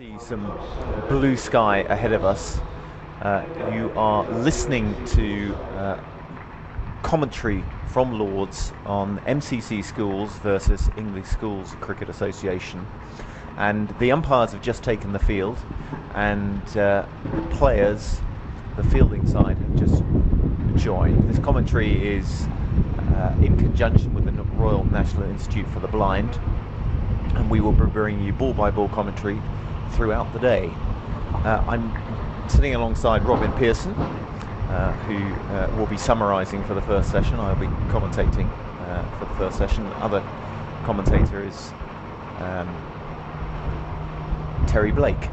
See some blue sky ahead of us. You are listening to commentary from Lords on MCC Schools versus English Schools Cricket Association, and the umpires have just taken the field, and the players, the fielding side, have just joined. This commentary is in conjunction with the Royal National Institute for the Blind, and we will be bringing you ball-by-ball commentary throughout the day. I'm sitting alongside Robin Pearson, who will be summarising for the first session. I'll be commentating for the first session. The other commentator is Terry Blake.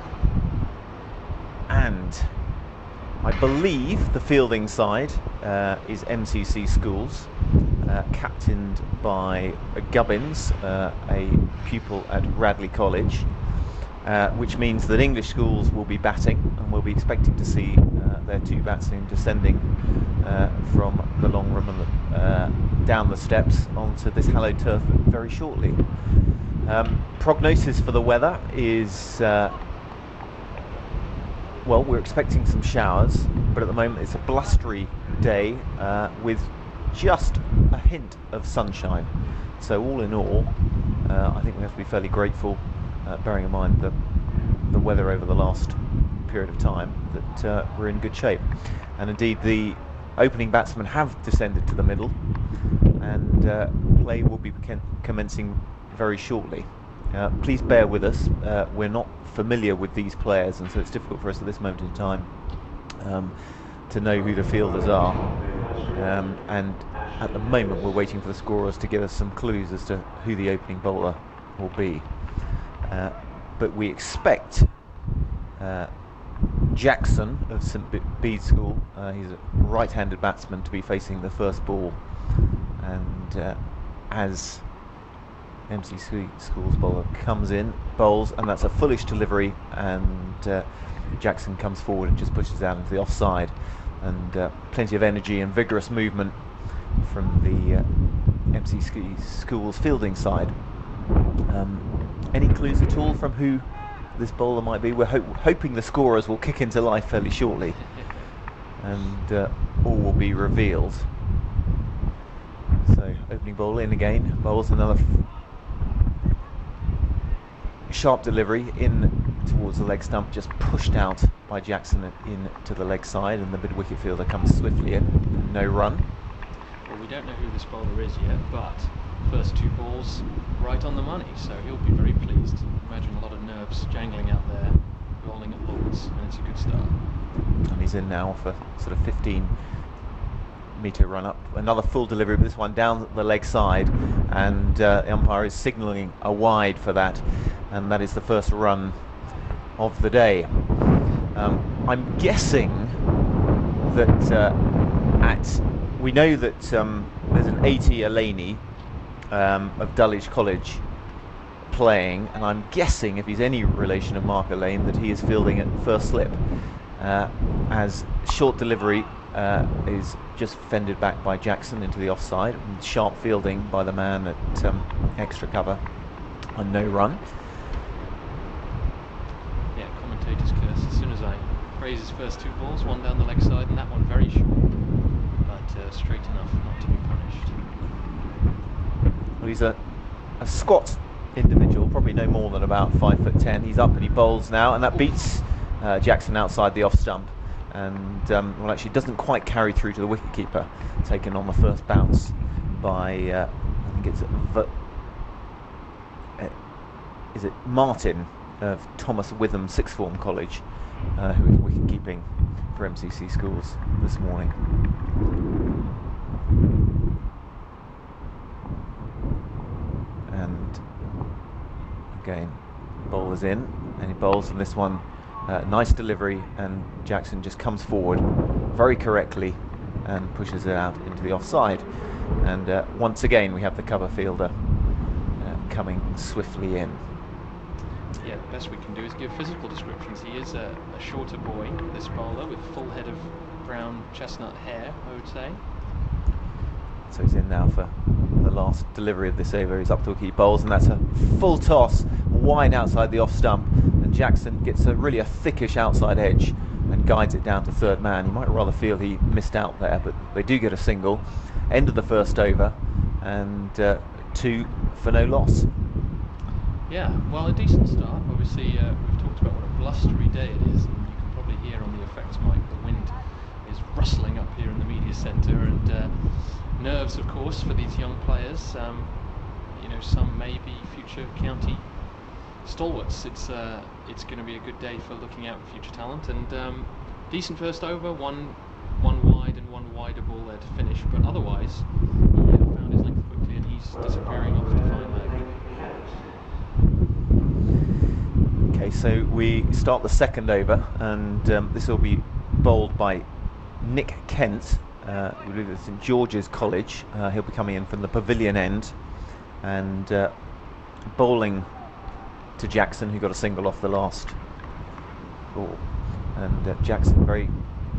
And I believe the fielding side is MCC Schools, captained by Gubbins, a pupil at Radley College, which means that English Schools will be batting, and we'll be expecting to see their two batsmen descending from the long room and down the steps onto this hallowed turf very shortly. Prognosis for the weather is, well, we're expecting some showers, but at the moment it's a blustery day with just a hint of sunshine. So all in all, I think we have to be fairly grateful, bearing in mind the weather over the last period of time, that we're in good shape. And indeed, the opening batsmen have descended to the middle, and play will be commencing very shortly. Please bear with us. We're not familiar with these players, and so it's difficult for us at this moment in time to know who the fielders are. And at the moment, we're waiting for the scorers to give us some clues as to who the opening bowler will be. But we expect Jackson of St Bede School, he's a right-handed batsman, to be facing the first ball, and as MCC Schools bowler comes in, bowls, and that's a foolish delivery, and Jackson comes forward and just pushes out into the offside, and plenty of energy and vigorous movement from the MCC Schools fielding side. Any clues at all from who this bowler might be? We're hoping the scorers will kick into life fairly shortly, and all will be revealed. So opening ball in again, bowls another sharp delivery in towards the leg stump, just pushed out by Jackson in to the leg side, and the mid-wicket fielder comes swiftly in. No run. Well, we don't know who this bowler is yet, but first two balls right on the money, so he'll be very pleased. Imagine a lot of nerves jangling out there, bowling at Lords, and it's a good start. And he's in now for sort of 15-metre run up. Another full delivery, but this one down the leg side, and the umpire is signalling a wide for that, and that is the first run of the day. I'm guessing that we know that there's an A.T. Alaney of Dulwich College playing, and I'm guessing, if he's any relation of Mark Lane, that he is fielding at first slip, as short delivery is just fended back by Jackson into the offside, and sharp fielding by the man at extra cover, and no run. Yeah, commentator's curse. As soon as I raise his first two balls, one down the leg side and that one very short, but straight enough not to be punished. Well, he's a squat individual, probably no more than about 5'10". He's up and he bowls now, and that beats Jackson outside the off stump, and well, actually doesn't quite carry through to the wicketkeeper, taken on the first bounce by I think it's is it Martin of Thomas Witham Sixth Form College, who is wicket-keeping for MCC Schools this morning. And again, bowler's in, and he bowls on this one. Nice delivery, and Jackson just comes forward very correctly and pushes it out into the offside. And once again, we have the cover fielder coming swiftly in. Yeah, the best we can do is give physical descriptions. He is a shorter boy, this bowler, with full head of brown chestnut hair, I would say. So he's in now for the last delivery of this over. He's up to a key bowls, and that's a full toss wide outside the off stump and Jackson gets really a thickish outside edge and guides it down to third man. You might rather feel he missed out there, but they do get a single. End of the first over, and 2 for no loss. Yeah, well, a decent start. Obviously, we've talked about what a blustery day it is, and you can probably hear on the effects mic the wind is rustling up here in the media centre, and nerves, of course, for these young players. You know, some may be future county stalwarts. It's going to be a good day for looking out for future talent, and decent first over, one wide and one wider ball there to finish, but otherwise he found his length quickly and he's disappearing off the fine leg. Okay, so we start the second over, and this will be bowled by Nick Kent. We believe it's St George's College. He'll be coming in from the pavilion end and bowling to Jackson, who got a single off the last ball. And Jackson very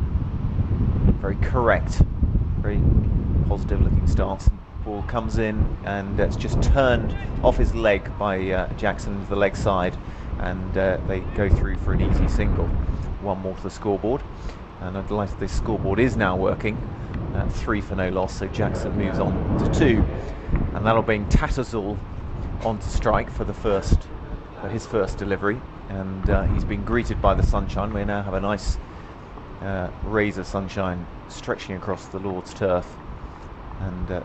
correct, very positive looking stance. Ball comes in and it's just turned off his leg by Jackson to the leg side, and they go through for an easy single. One more to the scoreboard, and I'm delighted this scoreboard is now working. 3 for no loss, so Jackson moves on to 2, and that'll bring Tattersall on to strike for his first delivery, and he's been greeted by the sunshine. We now have a nice rays of sunshine stretching across the Lord's turf, and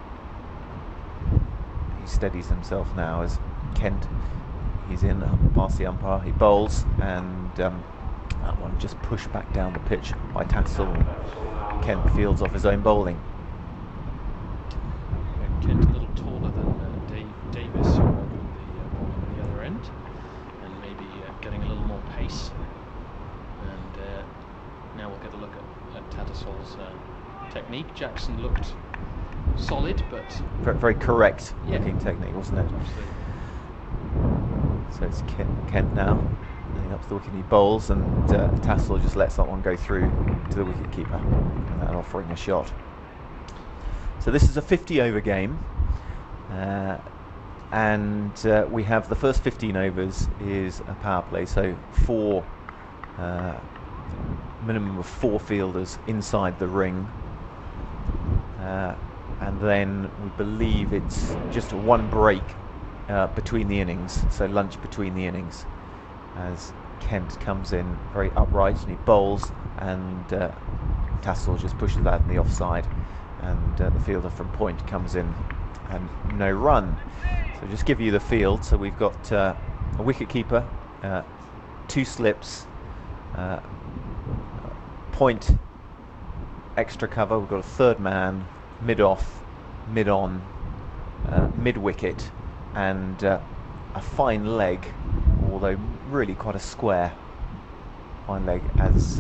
he steadies himself now as Kent, he's in past the umpire, he bowls, and that one just pushed back down the pitch by Tattersall. Kent fields off his own bowling. Kent a little taller than Davis, who on the ball on the other end, and maybe getting a little more pace. And now we'll get a look at Tattersall's technique. Jackson looked solid, but very correct looking technique, wasn't it? Absolutely. So it's Kent now. Up to the wicket, he bowls, and Tattersall just lets that one go through to the wicket keeper, and offering a shot. So this is a 50 over game, and we have the first 15 overs is a power play, so minimum of 4 fielders inside the ring, and then we believe it's just 1 break between the innings, so lunch between the innings, as Kent comes in very upright and he bowls, and Tattersall just pushes that in the offside, and the fielder from point comes in and no run. So just give you the field. So we've got a wicket keeper, 2 slips, point extra cover, we've got a third man, mid off, mid on, mid wicket, and a fine leg, although really quite a square fine leg, as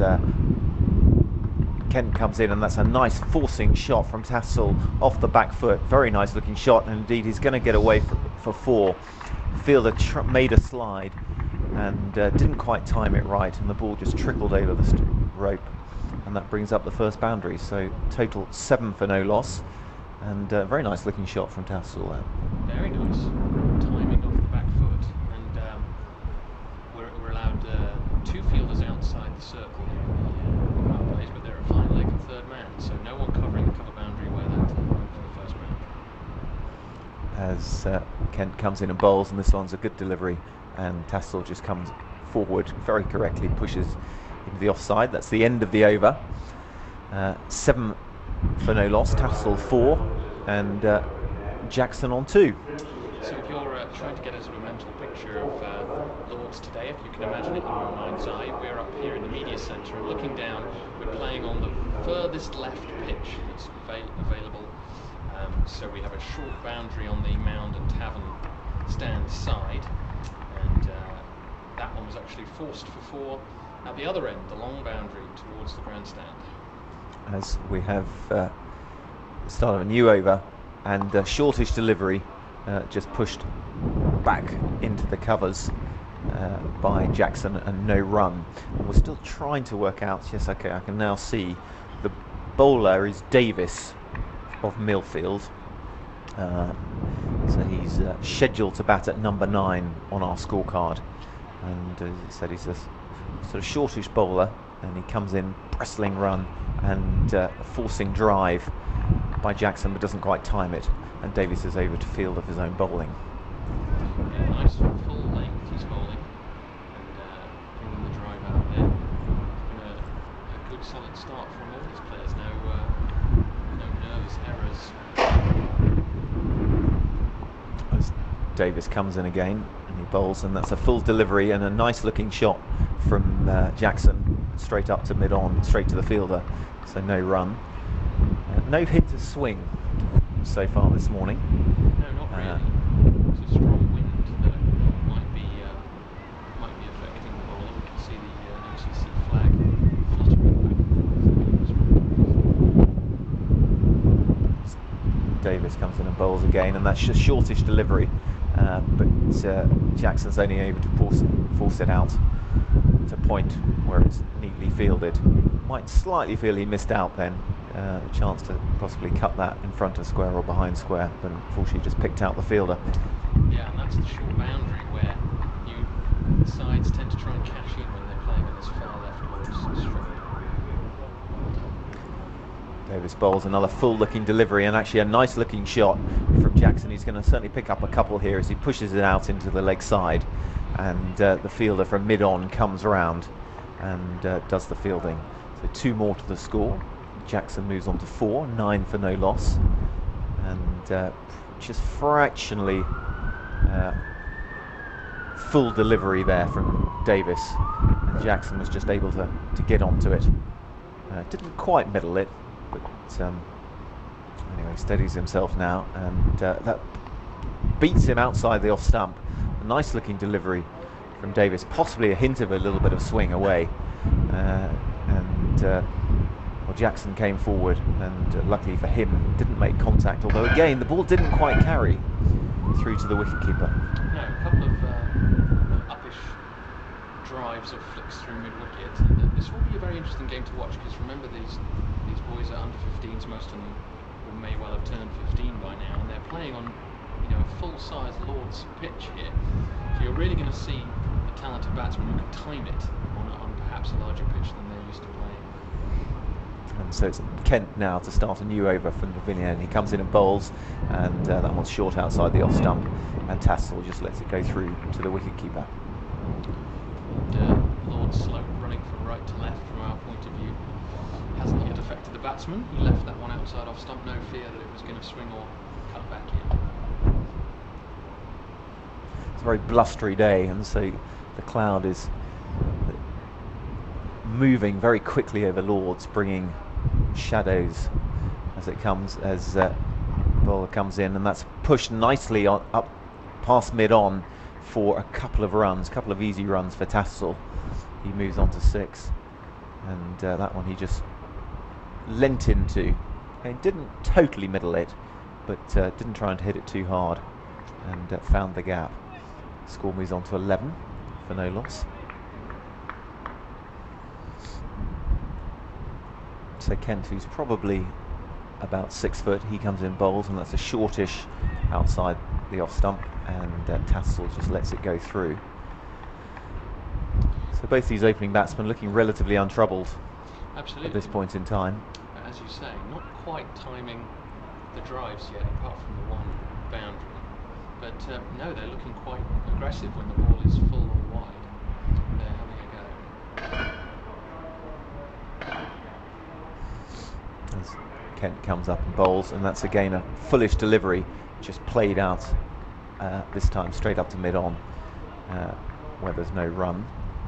Kent comes in, and that's a nice forcing shot from Tattersall off the back foot. Very nice looking shot, and indeed he's going to get away for 4. Fielder made a slide and didn't quite time it right, and the ball just trickled over the rope, and that brings up the first boundary. So total 7 for no loss, and very nice looking shot from Tattersall there. Very nice timing off the back foot, and we're allowed 2 fielders outside the circle in the power plays, but they're a fine leg and third man, so no one covering the cover boundary where that went for the first boundary. As Kent comes in and bowls, and this one's a good delivery, and Tattersall just comes forward very correctly, pushes into the offside. That's the end of the over. 7 for no loss, Tattersall 4, and Jackson on 2. So if you're trying to get a sort of mental picture of Lords today, if you can imagine it in your mind's eye, we're up here in the media centre, and looking down, we're playing on the furthest left pitch that's available. So we have a short boundary on the Mound and Tavern stand side, and that one was actually forced for 4 at the other end, the long boundary towards the grandstand. As we have the start of a new over, and shortish delivery just pushed back into the covers by Jackson, and no run. And we're still trying to work out, yes, okay, I can now see the bowler is Davis of Millfield. So he's scheduled to bat at number 9 on our scorecard, and as I said, he's a sort of shortish bowler, and he comes in bristling run and a forcing drive by Jackson, but doesn't quite time it, and Davies is over to field of his own bowling. Yeah, nice full length he's bowling, and bringing the drive out there. Been a good solid start from all these players. No nervous errors. As Davies comes in again and he bowls, and that's a full delivery and a nice looking shot from Jackson, straight up to mid-on, straight to the fielder, so no run. No hint of swing so far this morning. No, not really. It's a strong wind that might be affecting the bowling. You can see the MCC flag fluttering back. Davies comes in and bowls again, and that's just shortish delivery, but Jackson's only able to force it out to point where it's neatly fielded. Might slightly feel he missed out then, a chance to possibly cut that in front of square or behind square, but unfortunately just picked out the fielder. Yeah, and that's the short boundary where sides tend to try and cash in when they're playing on this far left strip. Davies bowls another full looking delivery, and actually a nice looking shot from Jackson. He's going to certainly pick up a couple here as he pushes it out into the leg side, and the fielder from mid-on comes round and does the fielding. So 2 more to the score. Jackson moves on to 4, 9 for no loss, and just fractionally full delivery there from Davies, and Jackson was just able to get onto it. Didn't quite middle it, but anyway, steadies himself now, and that beats him outside the off stump. A nice looking delivery from Davies, possibly a hint of a little bit of swing away, well, Jackson came forward, and luckily for him didn't make contact, although again the ball didn't quite carry through to the wicketkeeper. No, a couple of uppish drives or flicks through mid-wicket, and this will be a very interesting game to watch, because remember these boys are under 15s, most of them may well have turned 15 by now, and they're playing on a full-size Lord's pitch here, so you're really going to see a talented batsman who can time it on perhaps a larger pitch than they're used to playing. And so it's Kent now to start a new over from Pavilion. He comes in and bowls, and that one's short outside the off stump, and Tassel just lets it go through to the wicketkeeper. Lord Slope running from right to left from our point of view hasn't yet affected the batsman. He left that one outside off stump, no fear that it was going to swing or cut back in. It's a very blustery day, and so the cloud is moving very quickly over Lords, bringing shadows as it comes, as bowler comes in, and that's pushed nicely up past mid-on for a couple of easy runs for Tassel. He moves on to 6, and that one he just leant into, and didn't totally middle it, but didn't try and hit it too hard, and found the gap. Score moves on to 11 for no loss. So Kent, who's probably about 6 foot, he comes in bowls, and that's a shortish outside the off stump, and Tassel just lets it go through. So both these opening batsmen looking relatively untroubled. Absolutely. At this point in time. As you say, not quite timing the drives yet, apart from the one boundary. But no, they're looking quite aggressive when the ball is full or wide. They're having a go. As Kent comes up and bowls, and that's again a fullish delivery, just played out this time straight up to mid-on, where there's no run.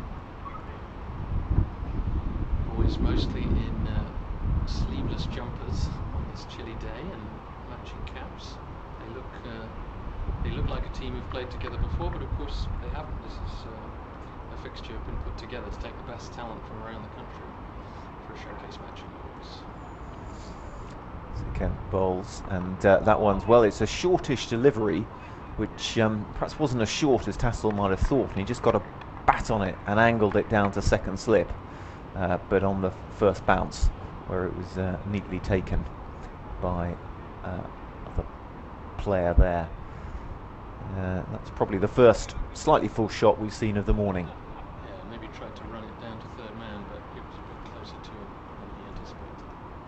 Boys mostly in sleeveless jumpers on this chilly day and matching caps. They look like a team who've played together before, but of course they haven't. This is a fixture been put together to take the best talent from around the country for a showcase match in Lords. So Kent bowls, and that one's, well, it's a shortish delivery, which perhaps wasn't as short as Tassel might have thought, and he just got a bat on it and angled it down to second slip, but on the first bounce, where it was neatly taken by the player there. That's probably the first slightly full shot we've seen of the morning. Yeah, maybe tried to run it down to third man, but it was a bit closer to him than he anticipated.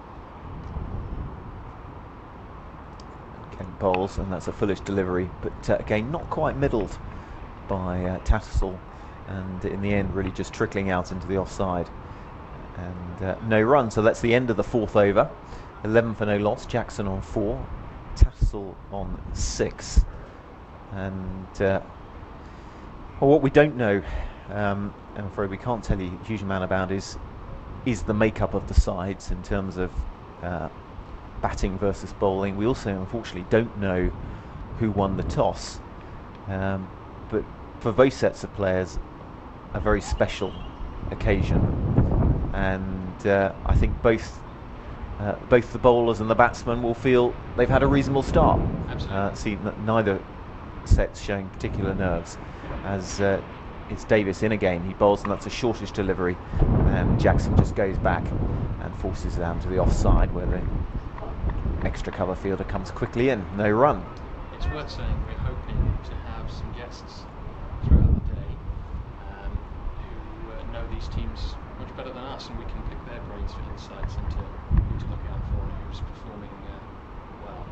Ken bowls, and that's a foolish delivery, but again not quite middled by Tattersall, and in the end really just trickling out into the offside. And no run, so that's the end of the 4th over. 11 for no loss, Jackson on 4, Tattersall on 6. And well, what we don't know, I'm afraid we can't tell you a huge amount about, is the makeup of the sides in terms of batting versus bowling. We also unfortunately don't know who won the toss, but for both sets of players a very special occasion, and I think both the bowlers and the batsmen will feel they've had a reasonable start. Absolutely. Neither set's showing particular nerves, as it's Davis in again. He bowls, and that's a shortish delivery, and Jackson just goes back and forces down to the offside, where the extra cover fielder comes quickly in. No run. It's worth saying we're hoping to have some guests throughout the day who know these teams much better than us, and we can pick their brains for insights into who to look out for and who's performing well.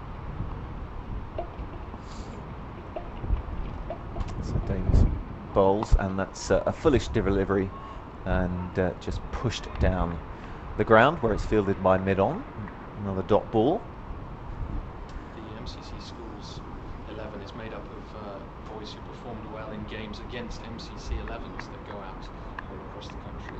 So Davis bowls, and that's a foolish delivery, and just pushed down the ground where it's fielded by mid-on. Another dot ball. The MCC Schools 11 is made up of boys who performed well in games against MCC 11s that go out all across the country.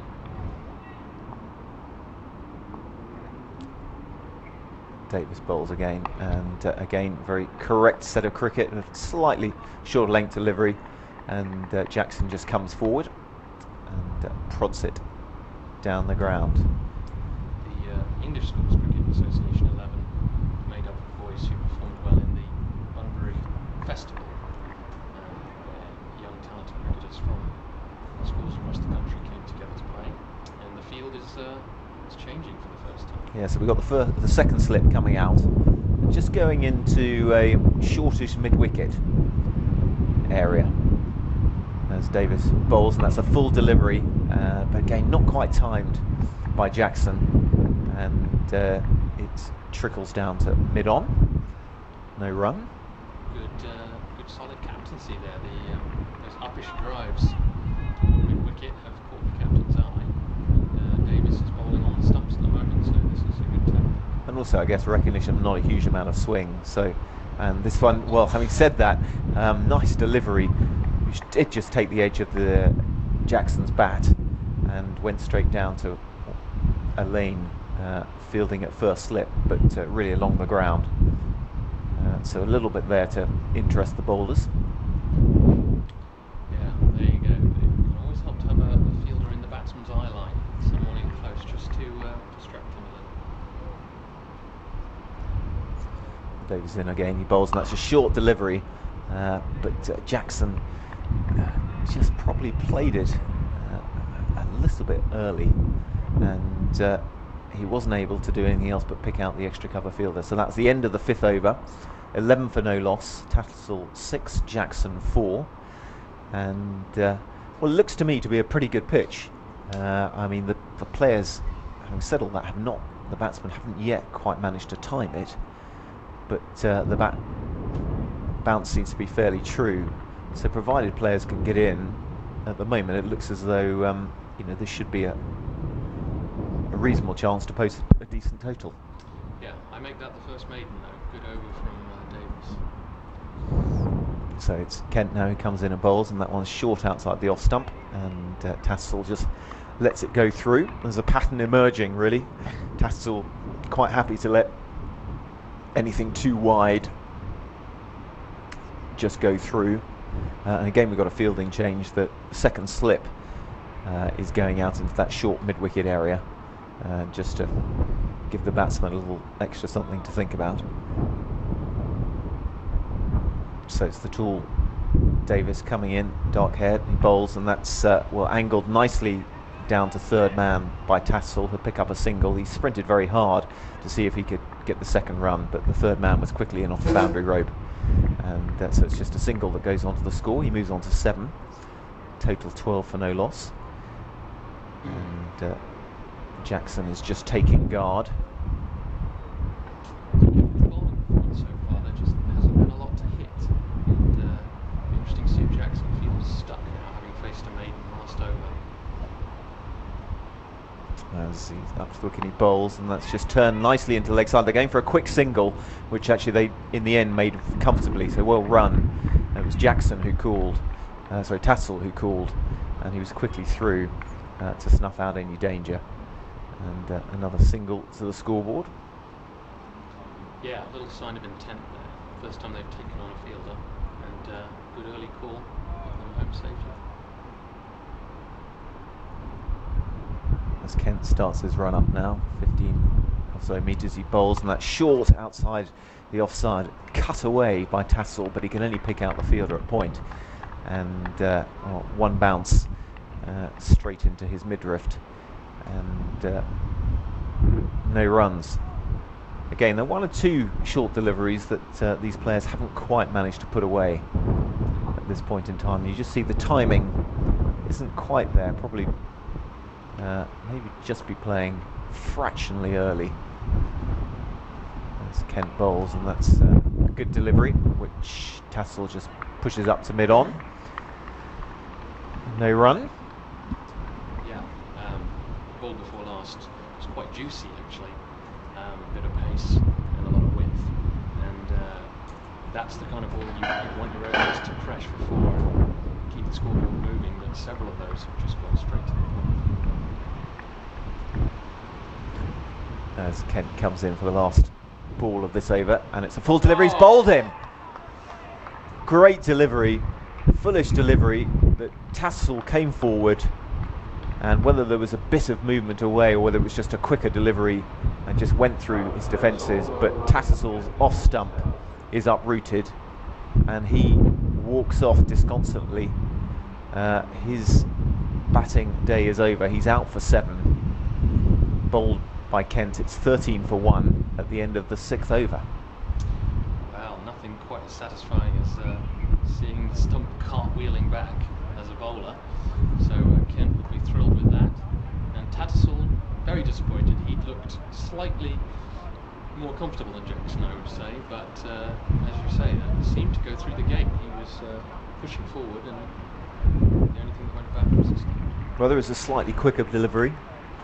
Davis bowls again, and again very correct set of cricket, and a slightly short length delivery, and Jackson just comes forward and prods it down the ground. The English Schools Cricket Association 11 made up of boys who performed well in the Bunbury Festival, where young talented cricketers from schools across the country came together to play, and the field is changing for the first time. Yeah, so we've got the second slip coming out, just going into a shortish mid-wicket area as Davis bowls, and that's a full delivery, but again not quite timed by Jackson, and it trickles down to mid-on. No run. Good solid captaincy there. Those uppish drives toward mid-wicket have caught the captain's eye, and Davis is bowling on the stumps at the moment, so this is a good tap. And also, I guess, recognition of not a huge amount of swing. So, and this one, well, having said that, nice delivery, which did just take the edge of the Jackson's bat and went straight down to a lane, fielding at first slip, but really along the ground. So a little bit there to interest the bowlers. Yeah, there you go. It can always help to have a fielder in the batsman's eye line, someone in close, just to distract him a little. Davis in again, he bowls, and that's a short delivery, but Jackson just probably played it a little bit early, and he wasn't able to do anything else but pick out the extra cover fielder. So that's the end of the 5th over. 11 for no loss, Tattersall 6, Jackson 4, and well, it looks to me to be a pretty good pitch. I mean, the players, having said all that, the batsmen haven't yet quite managed to time it, but the bat bounce seems to be fairly true. So provided players can get in, at the moment it looks as though this should be a reasonable chance to post a decent total. Yeah, I make that the first maiden though. Good over from Davis. So it's Kent now who comes in and bowls, and that one's short outside the off stump, and Tattersall just lets it go through. There's a pattern emerging, really. Tattersall quite happy to let anything too wide just go through. And again, we've got a fielding change. That second slip is going out into that short mid-wicket area, just to give the batsman a little extra something to think about. So it's the tall Davis coming in, dark-haired, he bowls, and that's angled nicely down to third man by Tattersall, who'll pick up a single. He sprinted very hard to see if he could get the second run, but the third man was quickly in off the boundary rope, And so it's just a single that goes onto the score. He moves on to 7. Total 12 for no loss. And Jackson is just taking guard. So far, there just hasn't been a lot to hit. And it'll be interesting to see if Jackson feels stuck now, having faced a maiden last over. As he's up to the wicket, he bowls, and that's just turned nicely into leg side. They're going for a quick single, which actually they, in the end, made comfortably. So well run. And it was Jackson who called, Tassell who called, and he was quickly through to snuff out any danger. And another single to the scoreboard. Yeah, a little sign of intent there. First time they've taken on a fielder, and good early call, got them home safely. As Kent starts his run up now, 15 or so metres he bowls, and that's short outside the offside, cut away by Tassell, but he can only pick out the fielder at point. And one bounce straight into his midriff, and no runs. Again, there are 1 or 2 short deliveries that these players haven't quite managed to put away at this point in time. You just see the timing isn't quite there, probably maybe just be playing fractionally early. As Kent bowls, and that's a good delivery, which Tassell just pushes up to mid-on. No run. Yeah, ball before last was quite juicy actually. A bit of pace and a lot of width, and that's the kind of ball you want your overs to crash for 4, keep the scoreboard moving, but several of those have just gone straight to the point. As Kent comes in for the last ball of this over, and it's a full delivery. He's bowled him. Great delivery, foolish delivery, but Tassell came forward, and whether there was a bit of movement away or whether it was just a quicker delivery and just went through his defences, but Tassell's off stump is uprooted and he walks off disconsolately. His batting day is over. He's out for 7. Bowled by Kent. It's 13 for 1 at the end of the 6th over. Well, nothing quite as satisfying as seeing the stump cartwheeling back as a bowler. So Kent would be thrilled with that. And Tassell, very disappointed. He'd looked slightly more comfortable than Jackson, I would say. But as you say, that seemed to go through the gate. He was pushing forward, and the only thing that went back was his stump. Well, there was a slightly quicker delivery.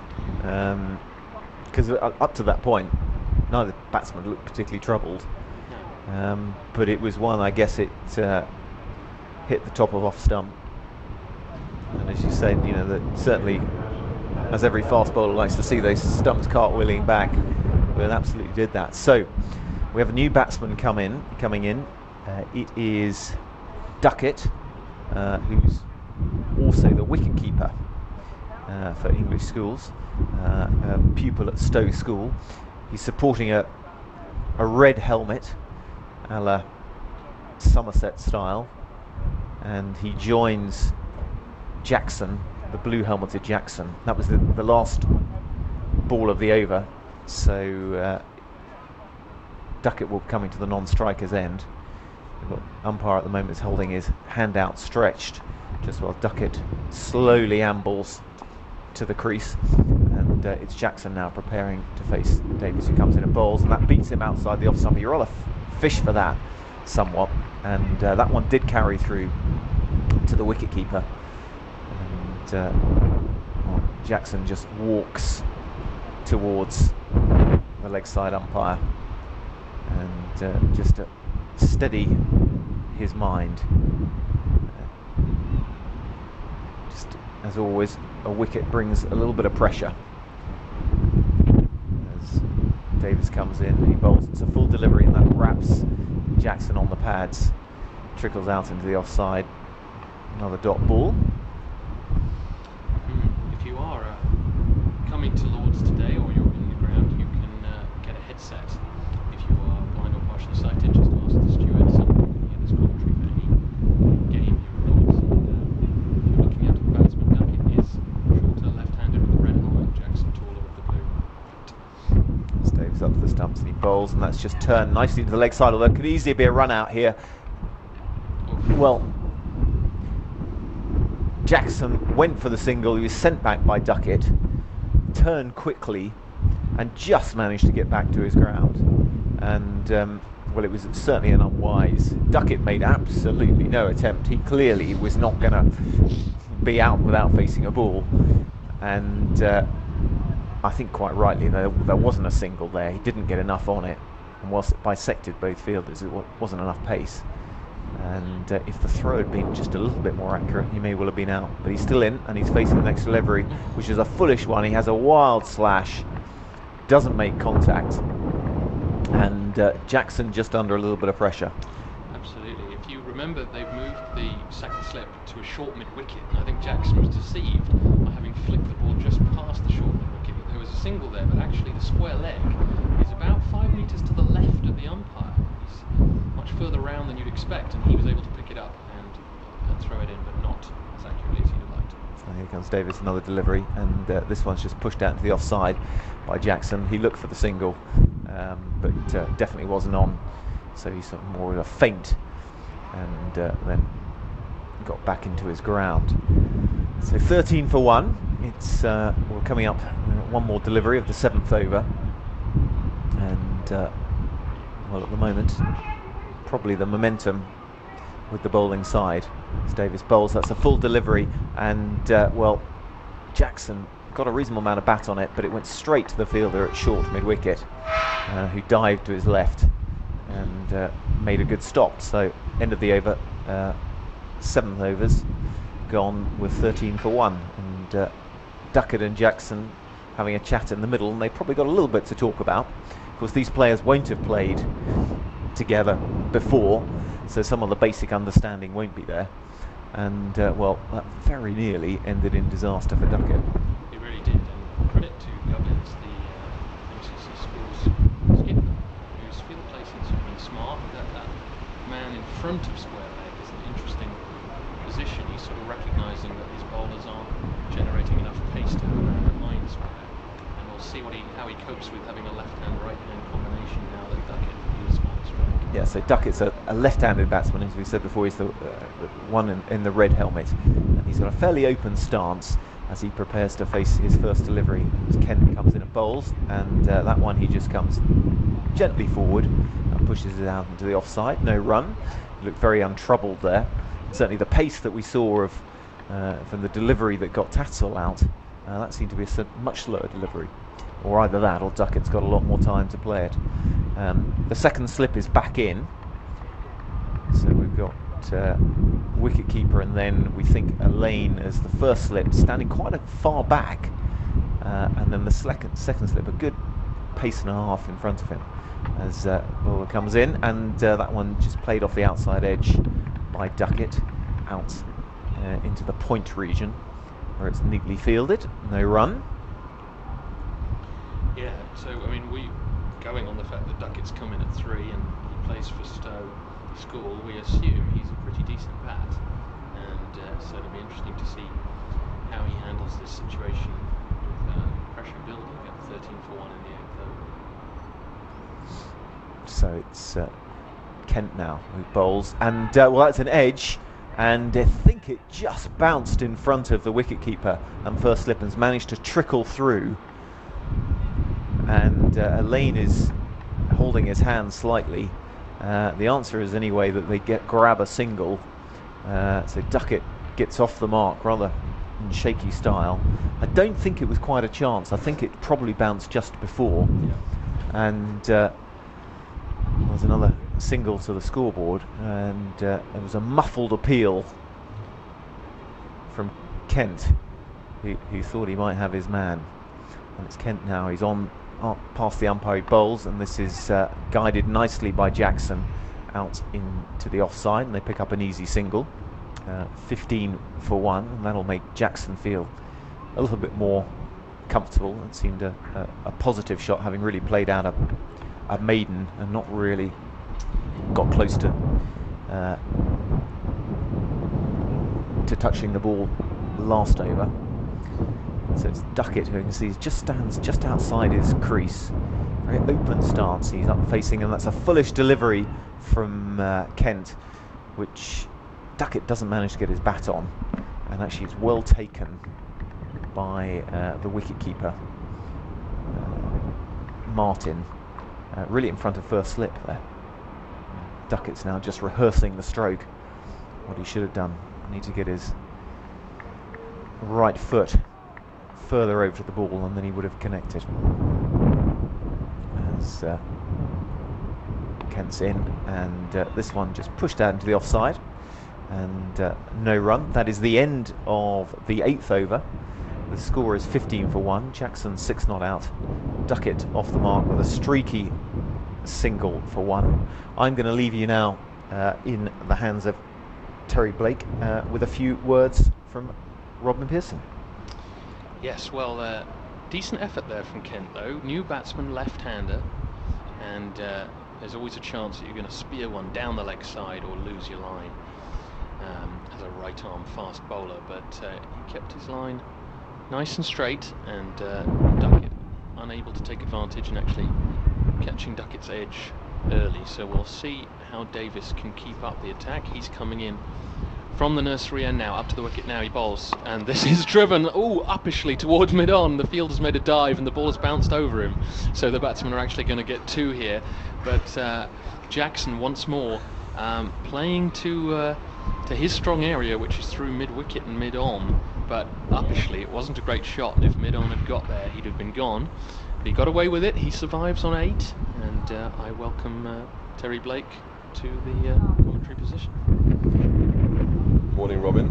Because up to that point, neither batsman looked particularly troubled. But it was one, I guess it hit the top of off stump. And as you said, you know, that certainly, as every fast bowler likes to see those stumps cartwheeling back, well, it absolutely did that. So we have a new batsman coming in. It is Duckett, who's also the wicketkeeper for English schools, a pupil at Stowe School. He's supporting a red helmet, a la Somerset style, and he joins Jackson, the blue helmeted Jackson. That was the last ball of the over, so Duckett will come into the non-striker's end. We've got umpire at the moment is holding his hand outstretched just while Duckett slowly ambles to the crease, and it's Jackson now preparing to face Davies, who comes in and bowls, and that beats him outside the off stump. You're all a fish for that somewhat, and that one did carry through to the wicketkeeper, and Jackson just walks towards the leg side umpire and just to steady his mind. Just as always, a wicket brings a little bit of pressure. As Davies comes in, he bowls. It's a full delivery, and that wraps Jackson on the pads, trickles out into the offside. Another dot ball. If you are coming to Lord's today, or you're in the ground, you can get a headset. If you are blind or partially sighted, just ask the stewards, and you can hear this commentary for any game here at Lord's. And if you're looking out at the batsman, Duckett is shorter, left-handed with the red helmet, Jackson taller with the blue. As Davies goes up to the stumps and he bowls, and that's just turned nicely to the leg side, although it could easily be a run out here. Well, Jackson went for the single, he was sent back by Duckett, turned quickly and just managed to get back to his ground. And well, it was certainly an unwise. Duckett made absolutely no attempt. He clearly was not going to be out without facing a ball, and I think quite rightly there wasn't a single there. He didn't get enough on it, and whilst it bisected both fielders, it wasn't enough pace. And if the throw had been just a little bit more accurate, he may well have been out. But he's still in, and he's facing the next delivery, which is a foolish one. He has a wild slash, doesn't make contact, and Jackson just under a little bit of pressure. Absolutely. If you remember, they've moved the second slip to a short mid-wicket, and I think Jackson was deceived by having flicked the ball just past the short mid-wicket. There was a single there, but actually the square leg is about 5 metres to the left of the umpire. He's much further round than you'd expect, and he was able to pick it up and throw it in, but not as accurately as he'd have liked. So here comes Davis, another delivery, and this one's just pushed out to the offside by Jackson. He looked for the single, but definitely wasn't on, so he's sort of more of a feint, and then got back into his ground. So 13 for 1. It's we're coming up one more delivery of the 7th over, and well, at the moment, probably the momentum with the bowling side as Davis bowls. That's a full delivery, and well, Jackson got a reasonable amount of bat on it, but it went straight to the fielder at short mid-wicket, who dived to his left and made a good stop. So end of the over, 7th overs gone with 13 for 1, and Duckett and Jackson having a chat in the middle, and they probably got a little bit to talk about. Of course, these players won't have played together before, so some of the basic understanding won't be there, and well, that very nearly ended in disaster for Duckett. It really did, and credit to Gubbins, the MCC Schools skipper, whose field placements have been smart. That man in front of square leg is an interesting position. He's sort of recognising that his bowlers aren't generating enough pace to go around behind square, and we'll see how he copes with having a left-hand, right-hand combination now that Duckett is on strike. Yeah, so Duckett's a left-handed batsman, as we said before. He's the one in the red helmet, and he's got a fairly open stance as he prepares to face his first delivery. As Kent comes in and bowls, and that one he just comes gently forward and pushes it out into the offside. No run. He looked very untroubled there. Certainly the pace that we saw of from the delivery that got Tatzel out, that seemed to be a much slower delivery. Or either that, or Duckett's got a lot more time to play it. The second slip is back in, so we've got wicket-keeper, and then we think Elaine as the first slip, standing quite a far back, and then the second slip, a good pace and a half in front of him as bowler comes in, and that one just played off the outside edge by Duckett out into the point region, where it's neatly fielded. No run. Yeah, so I mean, going on the fact that Duckett's come in at 3 and he plays for Stowe School, we assume he's a pretty decent bat, and so it'll be interesting to see how he handles this situation with pressure building at 13 for 1 in the 8th over. So it's Kent now who bowls, and well, that's an edge, and I think it just bounced in front of the wicket-keeper, and first slip has managed to trickle through, and Elaine is holding his hand slightly. The answer is anyway that they grab a single, so Duckett gets off the mark rather in shaky style. I don't think it was quite a chance. I think it probably bounced just before, and there was another single to the scoreboard, and there was a muffled appeal from Kent, who thought he might have his man, and it's Kent now. He's on past the umpire, he bowls, and this is guided nicely by Jackson out into the offside, and they pick up an easy single. 15 for 1, and that'll make Jackson feel a little bit more comfortable. It seemed a positive shot, having really played out a maiden and not really got close to touching the ball last over. So it's Duckett, who you can see just stands just outside his crease, very open stance he's up facing, and that's a fullish delivery from Kent, which Duckett doesn't manage to get his bat on, and actually it's well taken by the wicketkeeper Martin, really in front of first slip there. Duckett's now just rehearsing the stroke, what he should have done. Need to get his right foot further over to the ball, and then he would have connected. As Kent's in, and this one just pushed out into the offside, and no run. That is the end of the 8th over. The score is 15 for 1. Jackson 6 not out. Duckett off the mark with a streaky single for 1. I'm going to leave you now in the hands of Terry Blake with a few words from Robin Pearson. Yes, well, decent effort there from Kent, though. New batsman, left-hander, and there's always a chance that you're going to spear one down the leg side or lose your line as a right-arm fast bowler, but he kept his line nice and straight, and Duckett unable to take advantage and actually catching Duckett's edge early. So we'll see how Davis can keep up the attack. He's coming in from the nursery end now, up to the wicket now, he bowls, and this is driven, uppishly towards mid-on. The fielder's made a dive and the ball has bounced over him, so the batsmen are actually going to get 2 here, but Jackson once more playing to his strong area, which is through mid-wicket and mid-on, but uppishly it wasn't a great shot, and if mid-on had got there he'd have been gone, but he got away with it. He survives on 8, and I welcome Terry Blake to the commentary position. Morning, Robin.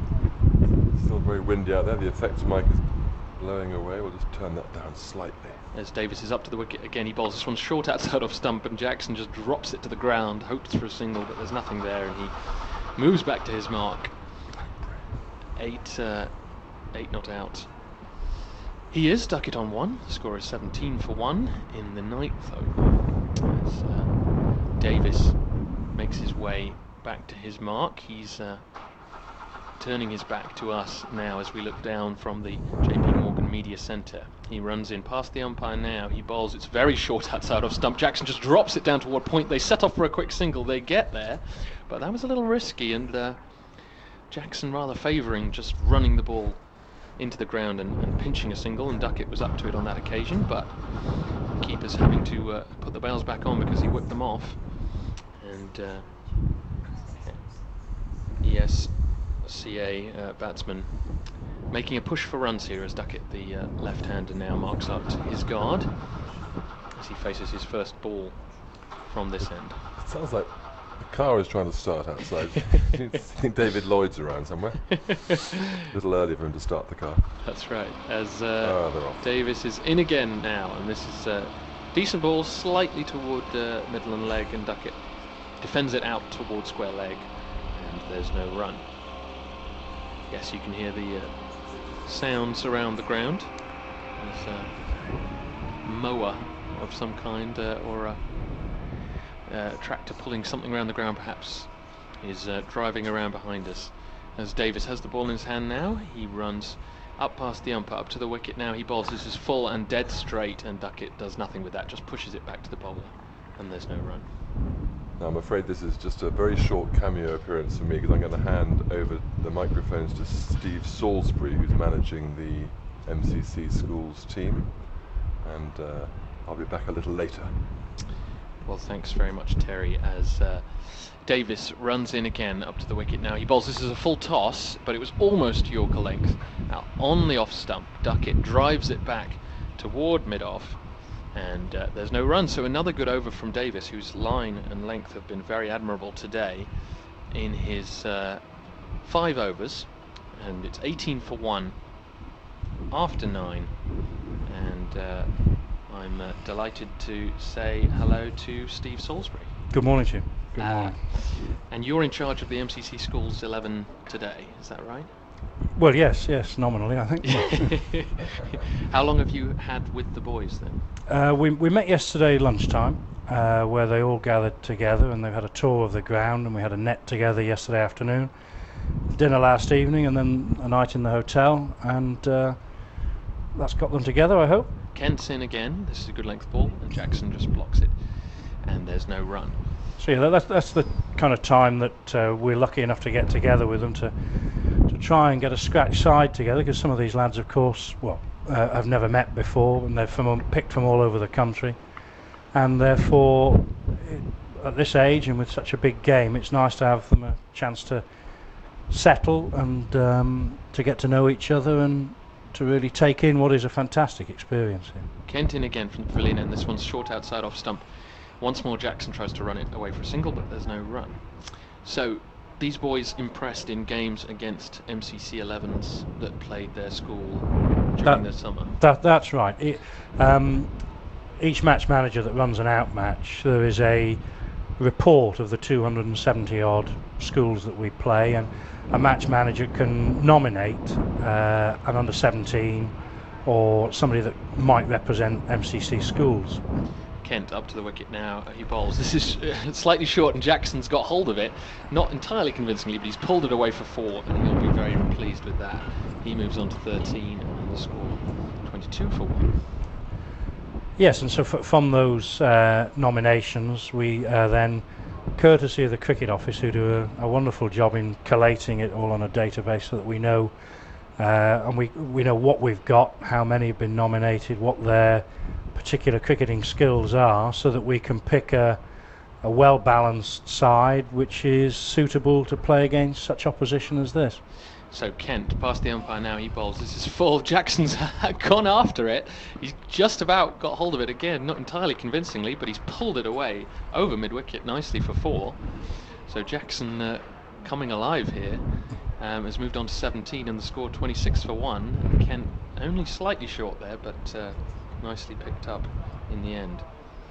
Still very windy out there. The effects mic is blowing away. We'll just turn that down slightly. As Davis is up to the wicket again, he bowls this one short outside off stump, and Jackson just drops it to the ground, hopes for a single, but there's nothing there, and he moves back to his mark. 8 not out. He is Duckett on 1. The score is 17 for 1 in the 9th over. As Davis makes his way back to his mark. He's turning his back to us now as we look down from the JP Morgan Media Centre. He runs in past the umpire now. He bowls. It's very short outside off stump. Jackson just drops it down toward point. They set off for a quick single. They get there, but that was a little risky, and Jackson rather favouring just running the ball into the ground and pinching a single, and Duckett was up to it on that occasion, but keepers having to put the bails back on because he whipped them off. And ESCA batsman making a push for runs here as Duckett, the left-hander, now marks up to his guard as he faces his first ball from this end. It sounds like the car is trying to start outside. I think David Lloyd's around somewhere. A little early for him to start the car. That's right, as they're off. Davis is in again now, and this is a decent ball slightly toward middle and leg, and Duckett defends it out towards square leg, and there's no run. Yes, you can hear the sounds around the ground. There's a mower of some kind, or a tractor pulling something around the ground perhaps is driving around behind us. As Davis has the ball in his hand now, he runs up past the umpire, up to the wicket now. He bowls. This is full and dead straight, and Duckett does nothing with that, just pushes it back to the bowler, and there's no run. Now I'm afraid this is just a very short cameo appearance for me, because I'm going to hand over the microphones to Steve Salisbury, who's managing the MCC schools team, and I'll be back a little later. Well, thanks very much, Terry, as Davis runs in again up to the wicket now. He bowls. This is a full toss, but it was almost Yorker length. Now on the off stump, Duckett drives it back toward mid-off, and there's no run. So another good over from Davis, whose line and length have been very admirable today in his 5 overs, and it's 18 for 1 after 9, and I'm delighted to say hello to Steve Salisbury. Good morning to you. Good morning. And you're in charge of the MCC Schools 11 today, is that right? Well, yes, nominally, I think. How long have you had with the boys then? We met yesterday lunchtime, where they all gathered together, and they've had a tour of the ground, and we had a net together yesterday afternoon, dinner last evening, and then a night in the hotel, and that's got them together, I hope. Kent's in again. This is a good length ball, and Jackson just blocks it, and there's no run. So yeah, that's the kind of time that we're lucky enough to get together with them to try and get a scratch side together, because some of these lads, of course, have never met before, and they're picked from all over the country, and therefore at this age and with such a big game, it's nice to have them a chance to settle and to get to know each other and to really take in what is a fantastic experience here. Kent in again from the pavilion, and this one's short outside off stump. Once more Jackson tries to run it away for a single, but there's no run. So these boys impressed in games against MCC 11s that played their school during the summer. That's right. Each match manager that runs an out match, there is a report of the 270 odd schools that we play, and a match manager can nominate an under 17 or somebody that might represent MCC schools. Kent up to the wicket now, he bowls. This is slightly short, and Jackson's got hold of it, not entirely convincingly, but he's pulled it away for 4, and he'll be very pleased with that. He moves on to 13, and the score 22 for 1. Yes, and so from those nominations, we then, courtesy of the Cricket Office, who do a wonderful job in collating it all on a database so that we know, and we know what we've got, how many have been nominated, what their particular cricketing skills are, so that we can pick a well-balanced side which is suitable to play against such opposition as this. So Kent past the umpire now, he bowls. This is full. Jackson's gone after it. He's just about got hold of it again, not entirely convincingly, but he's pulled it away over mid-wicket nicely for 4. So Jackson coming alive here, has moved on to 17, and the score 26 for 1. And Kent only slightly short there, but nicely picked up in the end.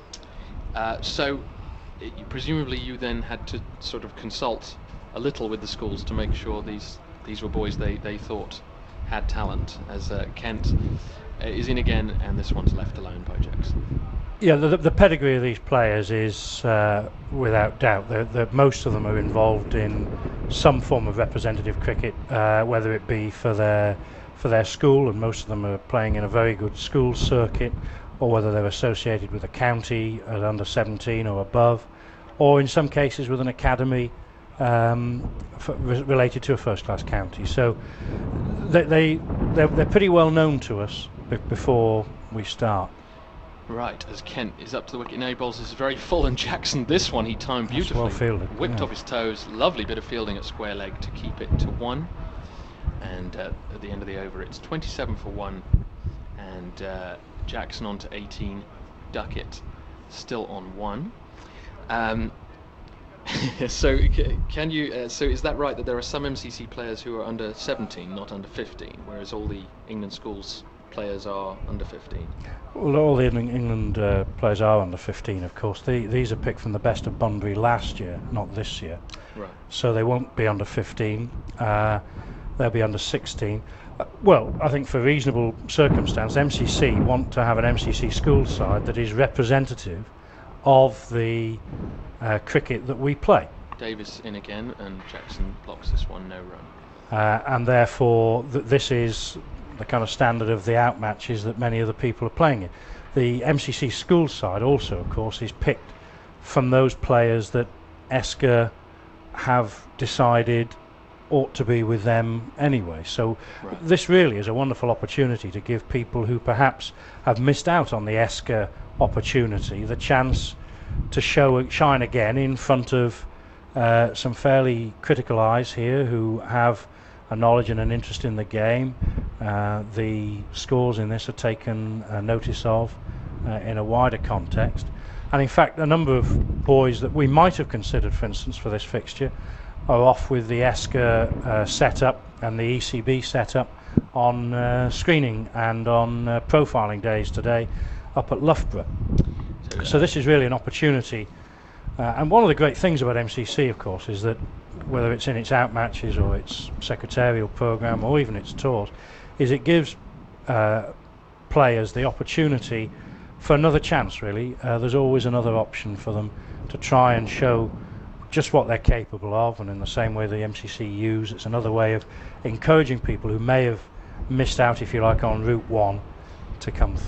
Presumably you then had to sort of consult a little with the schools to make sure these were boys they thought had talent, as Kent is in again, and this one's left alone by Jackson. Yeah, the pedigree of these players is without doubt. Most of them are involved in some form of representative cricket, whether it be for their school, and most of them are playing in a very good school circuit, or whether they're associated with a county at under 17 or above, or in some cases with an academy related to a first-class county. So they're pretty well known to us before we start. Right, as Kent is up to the wicket now, he bowls. This is very full, and Jackson, this one he timed beautifully. Well fielded, whipped off his toes, lovely bit of fielding at square leg to keep it to 1. And at the end of the over it's 27 for 1, and Jackson on to 18, Duckett still on 1. So can you so is that right that there are some MCC players who are under 17, not under 15, whereas all the England schools players are under 15? Well, all the England players are under 15, of course. These are picked from the best of Bunbury last year, not this year. Right. So they won't be under 15. They'll be under 16. Well, I think for reasonable circumstance, MCC want to have an MCC school side that is representative of the cricket that we play. Davis in again, and Jackson blocks this one, no run. And therefore this is the kind of standard of the out matches that many other people are playing in. The MCC school side also, of course, is picked from those players that ESCA have decided ought to be with them anyway. So right. This really is a wonderful opportunity to give people who perhaps have missed out on the ESCA opportunity the chance to shine again in front of some fairly critical eyes here who have a knowledge and an interest in the game. The scores in this are taken notice of in a wider context, and in fact a number of boys that we might have considered, for instance, for this fixture are off with the ESCA setup and the ECB setup on screening and on profiling days today up at Loughborough. So this is really an opportunity, and one of the great things about MCC, of course, is that whether it's in its out matches or its secretarial programme or even its tours, is it gives players the opportunity for another chance, really. There's always another option for them to try and show just what they're capable of, and in the same way the MCC use, it's another way of encouraging people who may have missed out, if you like, on Route 1 to come through.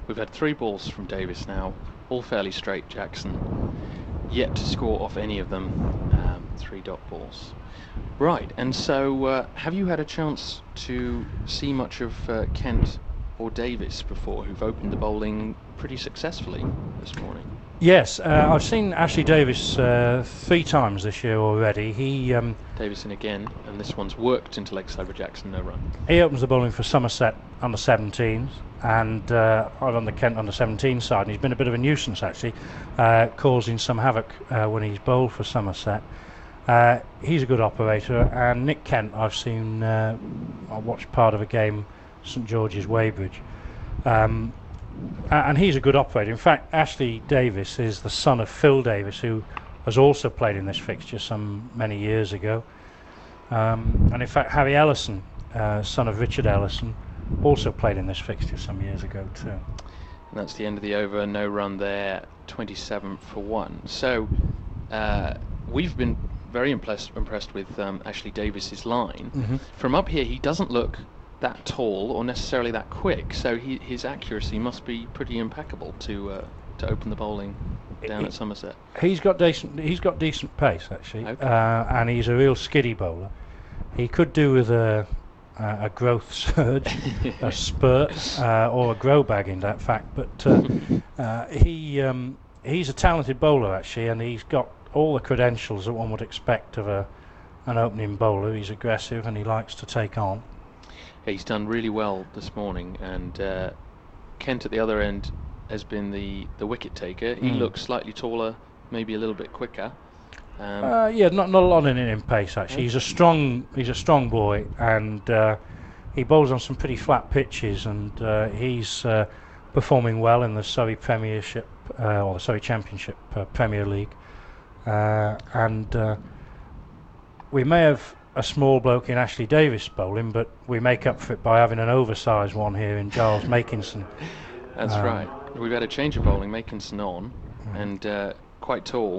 We've had 3 balls from Davis now, all fairly straight. Jackson yet to score off any of them. 3 dot balls. Right, and so have you had a chance to see much of Kent or Davis before, who've opened the bowling pretty successfully this morning? Yes, I've seen Ashley Davis 3 times this year already. Davis in again, and this one's worked into leg side with Jackson, no run. He opens the bowling for Somerset under 17s, and I'm on the Kent under 17 side, and he's been a bit of a nuisance actually, causing some havoc when he's bowled for Somerset. He's a good operator, and Nick Kent I've seen, I watched part of a game, St George's Weybridge, and he's a good operator. In fact, Ashley Davis is the son of Phil Davis, who has also played in this fixture some many years ago, and in fact Harry Ellison, son of Richard Ellison, also played in this fixture some years ago too. And that's the end of the over, no run there, 27 for 1. So we've been very impressed with Ashley Davis's line. Mm-hmm. From up here, he doesn't look that tall or necessarily that quick, so his accuracy must be pretty impeccable to open the bowling down at Somerset. He's got decent pace actually, Okay. and he's a real skiddy bowler. He could do with a growth surge, a spurt, or a grow bag in that fact, but he's a talented bowler actually, and he's got all the credentials that one would expect of an opening bowler. He's aggressive and he likes to take on. Yeah, he's done really well this morning, and Kent at the other end has been the wicket taker. He looks slightly taller, maybe a little bit quicker. Yeah, not a lot in pace actually. He's a strong boy, and he bowls on some pretty flat pitches, and he's performing well in the Surrey Premiership or the Surrey Championship Premier League, and we may have a small bloke in Ashley Davis bowling, but we make up for it by having an oversized one here in Giles Makinson. That's right. We've had a change of bowling, Makinson on, and quite tall,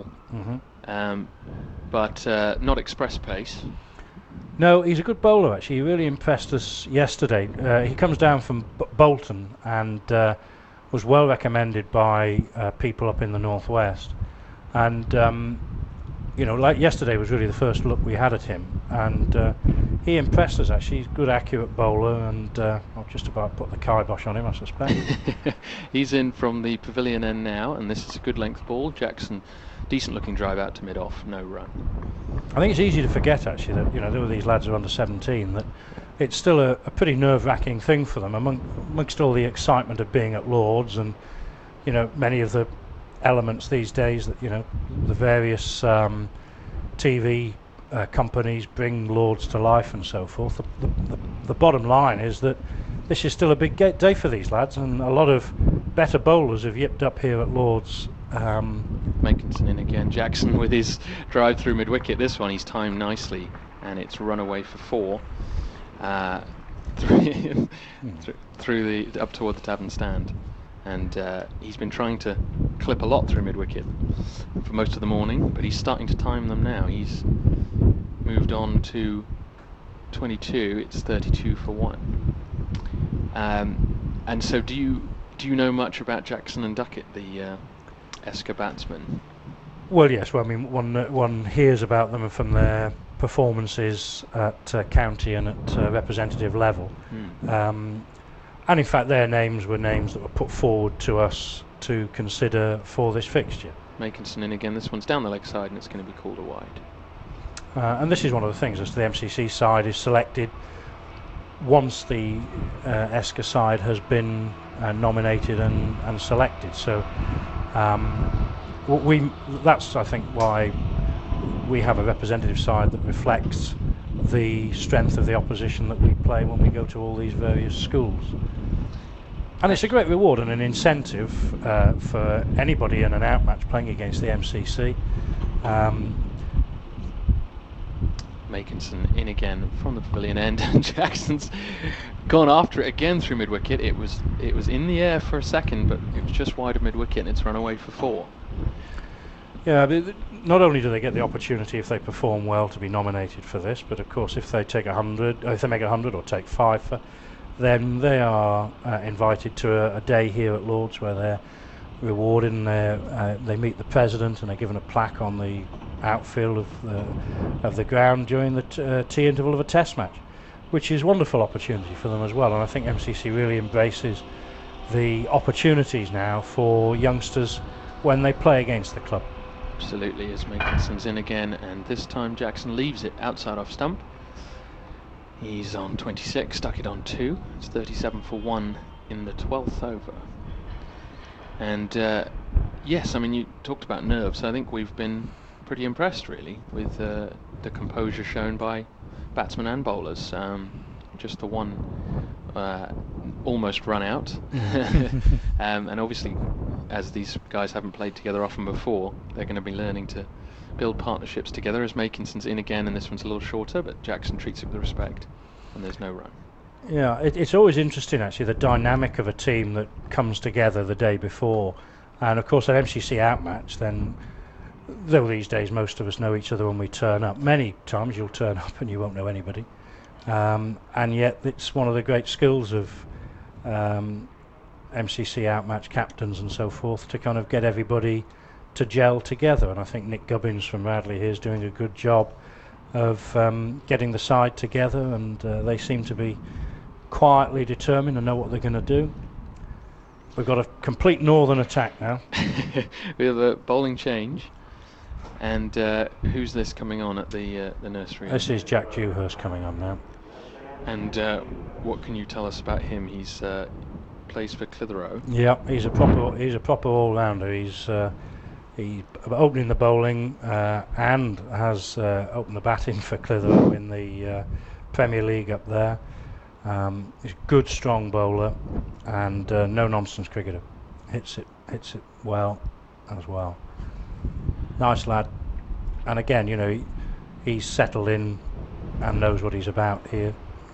but not express pace. No, he's a good bowler actually. He really impressed us yesterday. He comes down from Bolton and was well recommended by people up in the northwest, and like yesterday was really the first look we had at him, and he impressed us actually. He's a good accurate bowler, and I'll just about put the kibosh on him, I suspect. He's in from the pavilion end now, and this is a good length ball. Jackson, decent looking drive out to mid off, no run. I think it's easy to forget actually that there were these lads who are under 17, that it's still a pretty nerve-wracking thing for them amongst all the excitement of being at Lord's, and many of the elements these days that the various TV companies bring Lords to life and so forth. The bottom line is that this is still a big day for these lads, and a lot of better bowlers have yipped up here at Lords. Makinson in again. Jackson with his drive through mid wicket. This one he's timed nicely, and it's run away for 4 through the up toward the Tavern stand. And he's been trying to clip a lot through mid-wicket for most of the morning, but he's starting to time them now. He's moved on to 22. It's 32 for 1. And so, do you know much about Jackson and Duckett, the Esker batsmen? Well, yes. Well, I mean, one hears about them from their performances at county and at representative level. And in fact, their names were names that were put forward to us to consider for this fixture. Makinson in again. This one's down the leg side, and it's going to be called a wide. And this is one of the things as the MCC side is selected once the Esker side has been nominated and selected. So that's, I think, why we have a representative side that reflects the strength of the opposition that we play when we go to all these various schools. And it's a great reward and an incentive for anybody in an outmatch playing against the MCC. Makinson in again from the pavilion end, and Jackson's gone after it again through mid-wicket. It was in the air for a second, but it was just wide of mid-wicket, and it's run away for 4. Yeah, but not only do they get the opportunity if they perform well to be nominated for this, but of course if they take 100, if they make 100 or take 5 for then they are invited to a day here at Lords where they're rewarded, and they meet the president and are given a plaque on the outfield of the ground during the tea interval of a test match, which is a wonderful opportunity for them as well. And I think MCC really embraces the opportunities now for youngsters when they play against the club. Absolutely, as Makinson's in again, and this time Jackson leaves it outside off stump. He's on 26, stuck it on 2. It's 37 for 1 in the 12th over. And yes, I mean, you talked about nerves. I think we've been pretty impressed, really, with the composure shown by batsmen and bowlers. Just the one almost run out. And obviously, as these guys haven't played together often before, they're going to be learning to build partnerships together. As Makinson's in again, and this one's a little shorter, but Jackson treats it with respect, and there's no run. Yeah, it's always interesting, actually, the dynamic of a team that comes together the day before. And of course, an MCC outmatch, then, though these days most of us know each other when we turn up, many times you'll turn up and you won't know anybody. And yet it's one of the great skills of MCC outmatch captains and so forth to kind of get everybody to gel together. And I think Nick Gubbins from Radley here is doing a good job of getting the side together, and they seem to be quietly determined and know what they're going to do. We've got a complete northern attack now. We have a bowling change, and who's this coming on at the nursery? This is Jack Dewhurst coming on now. And what can you tell us about him? He's plays for Clitheroe. Yep, he's a proper all-rounder. He's opening the bowling and has opened the batting for Clitheroe in the Premier League up there. He's a good, strong bowler and no-nonsense cricketer. Hits it well as well. Nice lad. And again, you know, he's settled in and knows what he's about here.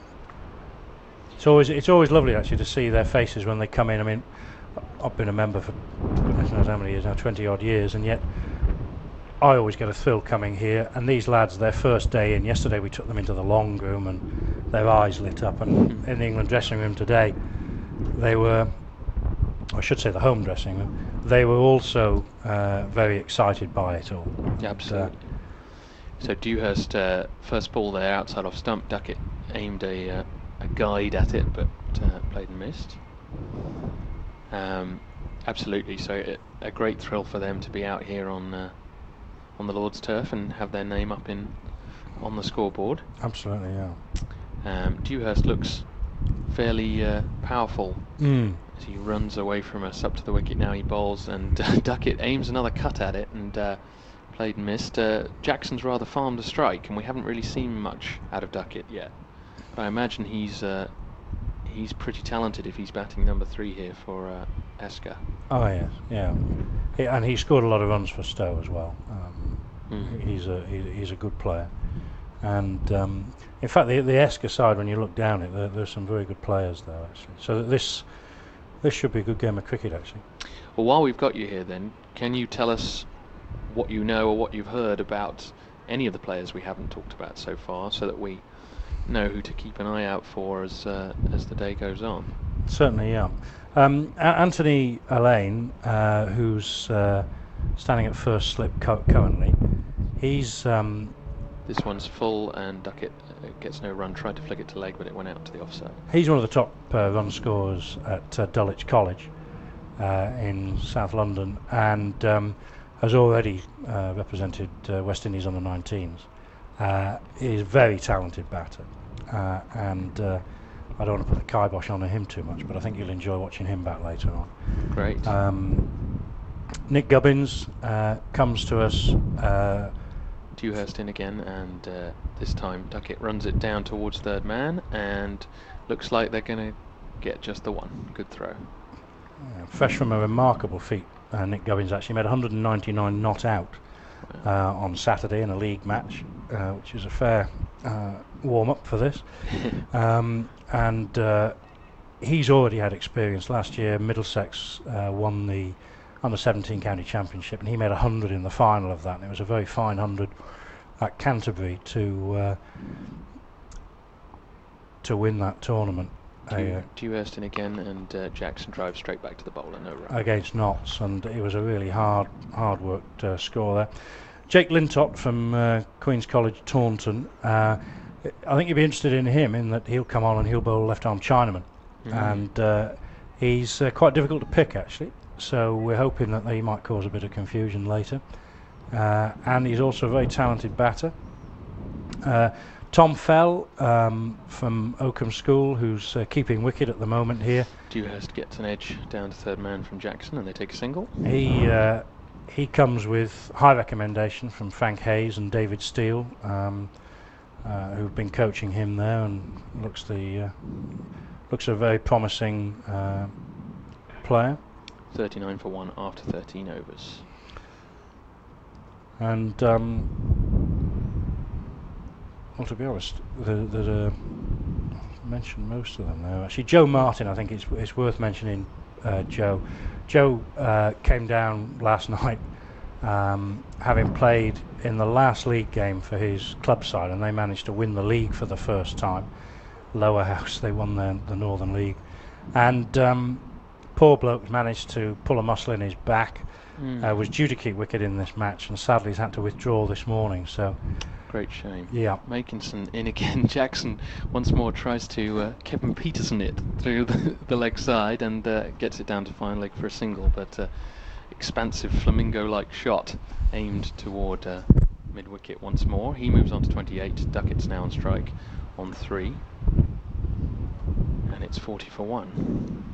It's always lovely actually to see their faces when they come in. I mean, I've been a member for goodness knows how many years now, 20 odd years, and yet I always get a thrill coming here. And these lads, their first day in, yesterday we took them into the long room and their eyes lit up, and in the England dressing room today they were, I should say the home dressing room, they were also very excited by it all. Absolutely. So Dewhurst, first ball there outside off stump, Duckett aimed a guide at it, but played and missed. Absolutely, so a great thrill for them to be out here on the Lord's turf and have their name up on the scoreboard. Absolutely, yeah. Dewhurst looks fairly powerful as he runs away from us up to the wicket. Now he bowls, and Duckett aims another cut at it and played and missed. Jackson's rather farmed a strike, and we haven't really seen much out of Duckett yet. But I imagine he's pretty talented if he's batting number 3 here for Esker. Oh yes, yeah. And he scored a lot of runs for Stowe as well. He's a good player. And in fact, the Esker side, when you look down it, there's some very good players there actually. So this should be a good game of cricket actually. Well, while we've got you here, then, can you tell us what you know or what you've heard about any of the players we haven't talked about so far, so that we know who to keep an eye out for as the day goes on? Certainly, yeah. Anthony Alleyne, who's standing at first slip currently, he's this one's full, and Duckett gets no run. Tried to flick it to leg, but it went out to the offside. He's one of the top run scorers at Dulwich College in South London, and has already represented West Indies on the 19s. He's a very talented batter, and I don't want to put the kibosh on him too much, but I think you'll enjoy watching him bat later on. Great. Nick Gubbins comes to us. Dewhurst in again, and this time Duckett runs it down towards third man, and looks like they're going to get just the one. Good throw. Fresh from a remarkable feat, Nick Gubbins actually made 199 not out on Saturday in a league match, which is a fair warm-up for this. And he's already had experience. Last year Middlesex won the under-17 county championship, and he made 100 in the final of that, and it was a very fine 100 at Canterbury to win that tournament. Dewhurst in again, and Jackson drives straight back to the bowler, no run. Against Notts, and it was a really hard worked score there. Jake Lintott from Queen's College Taunton, I think you'd be interested in him in that he'll come on and he'll bowl left-arm Chinaman, and he's quite difficult to pick actually, so we're hoping that he might cause a bit of confusion later, and he's also a very talented batter. Tom Fell from Oakham School, who's keeping wicket at the moment here. Dewhurst gets an edge down to third man from Jackson, and they take a single. He comes with high recommendation from Frank Hayes and David Steele, who've been coaching him there, and looks a very promising player. 39 for 1 after 13 overs. And well, to be honest, there's mentioned most of them now. Actually, Joe Martin, I think it's worth mentioning. Joe came down last night, having played in the last league game for his club side, and they managed to win the league for the first time. Lower House, they won the Northern League, and poor bloke managed to pull a muscle in his back. Was due to keep wicket in this match, and sadly he's had to withdraw this morning. So. Great shame. Yeah. Makinson in again. Jackson once more tries to Kevin Peterson it through the leg side, and gets it down to fine leg for a single, but expansive flamingo-like shot aimed toward mid-wicket once more. He moves on to 28. Duckett's now on strike on 3, and it's 40 for 1.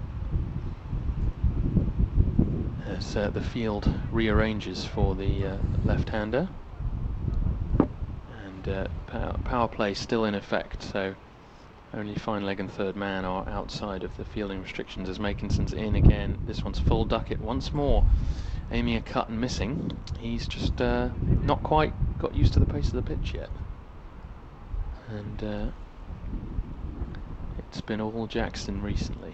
As the field rearranges for the left-hander. Power play still in effect, so only fine leg and third man are outside of the fielding restrictions as Makinson's in again. This one's full. Duckett once more aiming a cut and missing. He's just not quite got used to the pace of the pitch yet, and it's been all Jackson recently.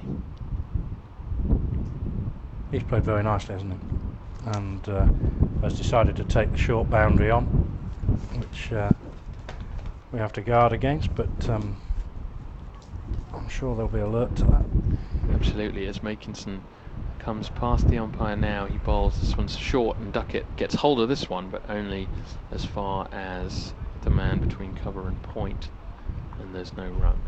He's played very nicely, hasn't he? And has decided to take the short boundary on, which we have to guard against, but I'm sure they'll be alert to that. Absolutely, as Makinson comes past the umpire now, he bowls. This one's short, and Duckett gets hold of this one, but only as far as the man between cover and point, and there's no run.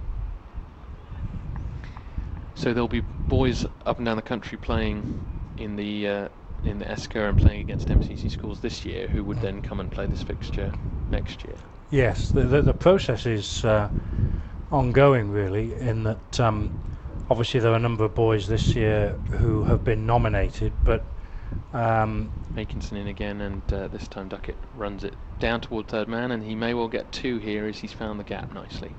So there'll be boys up and down the country playing in the ESCA and playing against MCC schools this year, who would then come and play this fixture next year. Yes, the process is ongoing really, in that obviously there are a number of boys this year who have been nominated, but Makinson in again, and this time Duckett runs it down toward third man, and he may well get 2 here as he's found the gap nicely.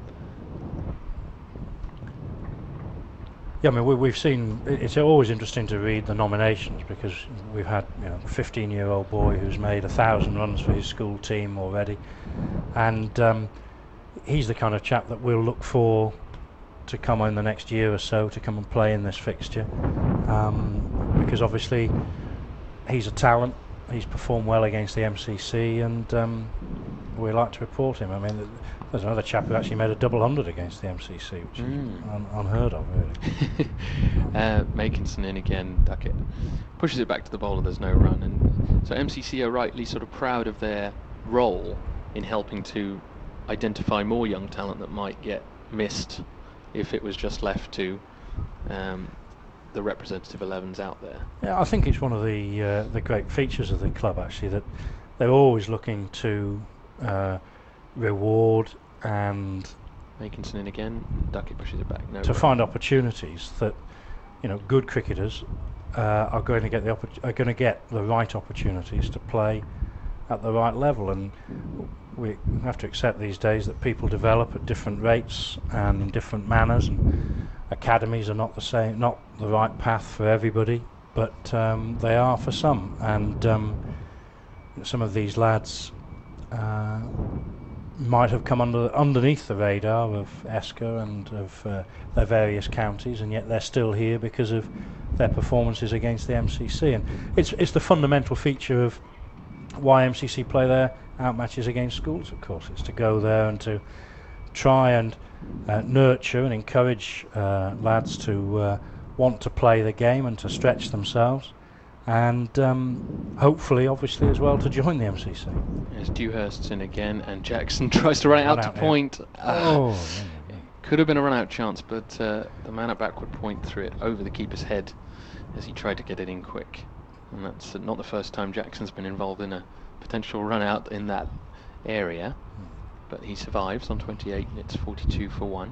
Yeah, I mean we've seen. It's always interesting to read the nominations, because we've had a 15-year-old boy who's made 1,000 runs for his school team already, and he's the kind of chap that we'll look for to come in the next year or so to come and play in this fixture, because obviously he's a talent. He's performed well against the MCC, and we like to report him. I mean, there's another chap who actually made a double 100 against the MCC, which is unheard of, really. Makinson in again. Duckett pushes it back to the bowler. There's no run, and so MCC are rightly sort of proud of their role in helping to identify more young talent that might get missed if it was just left to the representative 11s out there. Yeah, I think it's one of the great features of the club, actually, that they're always looking to reward and Makinson in again. Duckett pushes it back. No to run. find opportunities that good cricketers are going to get the right opportunities to play at the right level, and we have to accept these days that people develop at different rates and in different manners, and academies are not the right path for everybody, but they are for some, and some of these lads might have come underneath the radar of ESCA and of their various counties, and yet they're still here because of their performances against the MCC. And it's the fundamental feature of why MCC play their out matches against schools, of course. It's to go there and to try and nurture and encourage lads to want to play the game and to stretch themselves, and hopefully, obviously, as well, to join the MCC. Yes, Dewhurst's in again, and Jackson tries to run it out to point. Could have been a run-out chance, but the man at backward point threw it over the keeper's head as he tried to get it in quick. And that's not the first time Jackson's been involved in a potential run-out in that area. But he survives on 28, and it's 42-1.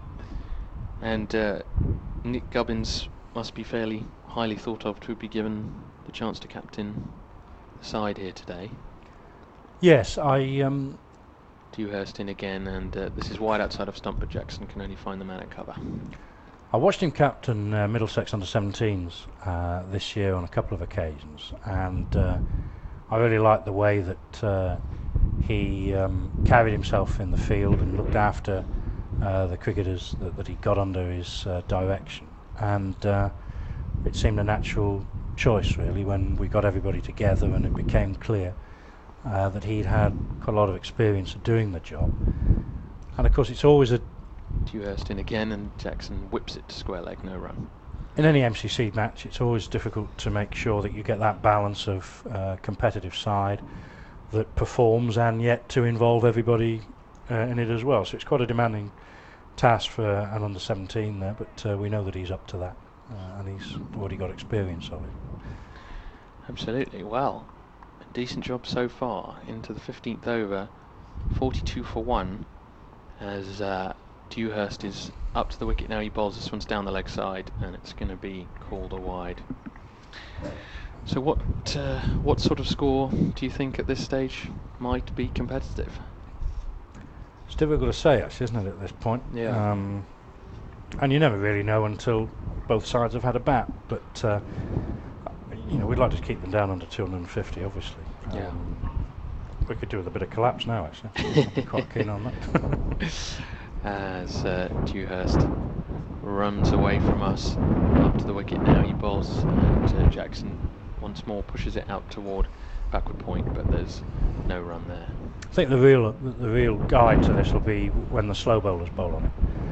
And Nick Gubbins must be fairly highly thought of to be given the chance to captain the side here today. Yes, Dewhurst in again, and this is wide outside of stump, but Jackson can only find the man at cover. I watched him captain Middlesex under-17s this year on a couple of occasions, and I really liked the way that he carried himself in the field and looked after the cricketers that he got under his direction, and it seemed a natural choice really when we got everybody together and it became clear that he'd had quite a lot of experience of doing the job. And of course it's always Dewhurst in again, and Jackson whips it to square leg, no run. In any MCC match it's always difficult to make sure that you get that balance of competitive side that performs and yet to involve everybody in it as well. So it's quite a demanding task for an under-17 there, but we know that he's up to that, and he's already got experience of it. Absolutely. Well, a decent job so far into the 15th over, 42-1, as Dewhurst is up to the wicket now. He bowls this one's down the leg side, and it's going to be called a wide. So what sort of score do you think at this stage might be competitive? It's difficult to say actually, isn't it, at this point? Yeah. And you never really know until both sides have had a bat, but you know, we'd like to keep them down under 250 obviously. Yeah. We could do with a bit of collapse now actually. I'm quite keen on that. As Dewhurst runs away from us, up to the wicket now, he bowls, and Jackson once more pushes it out toward backward point, but there's no run there. I think the real guide to this will be when the slow bowlers bowl on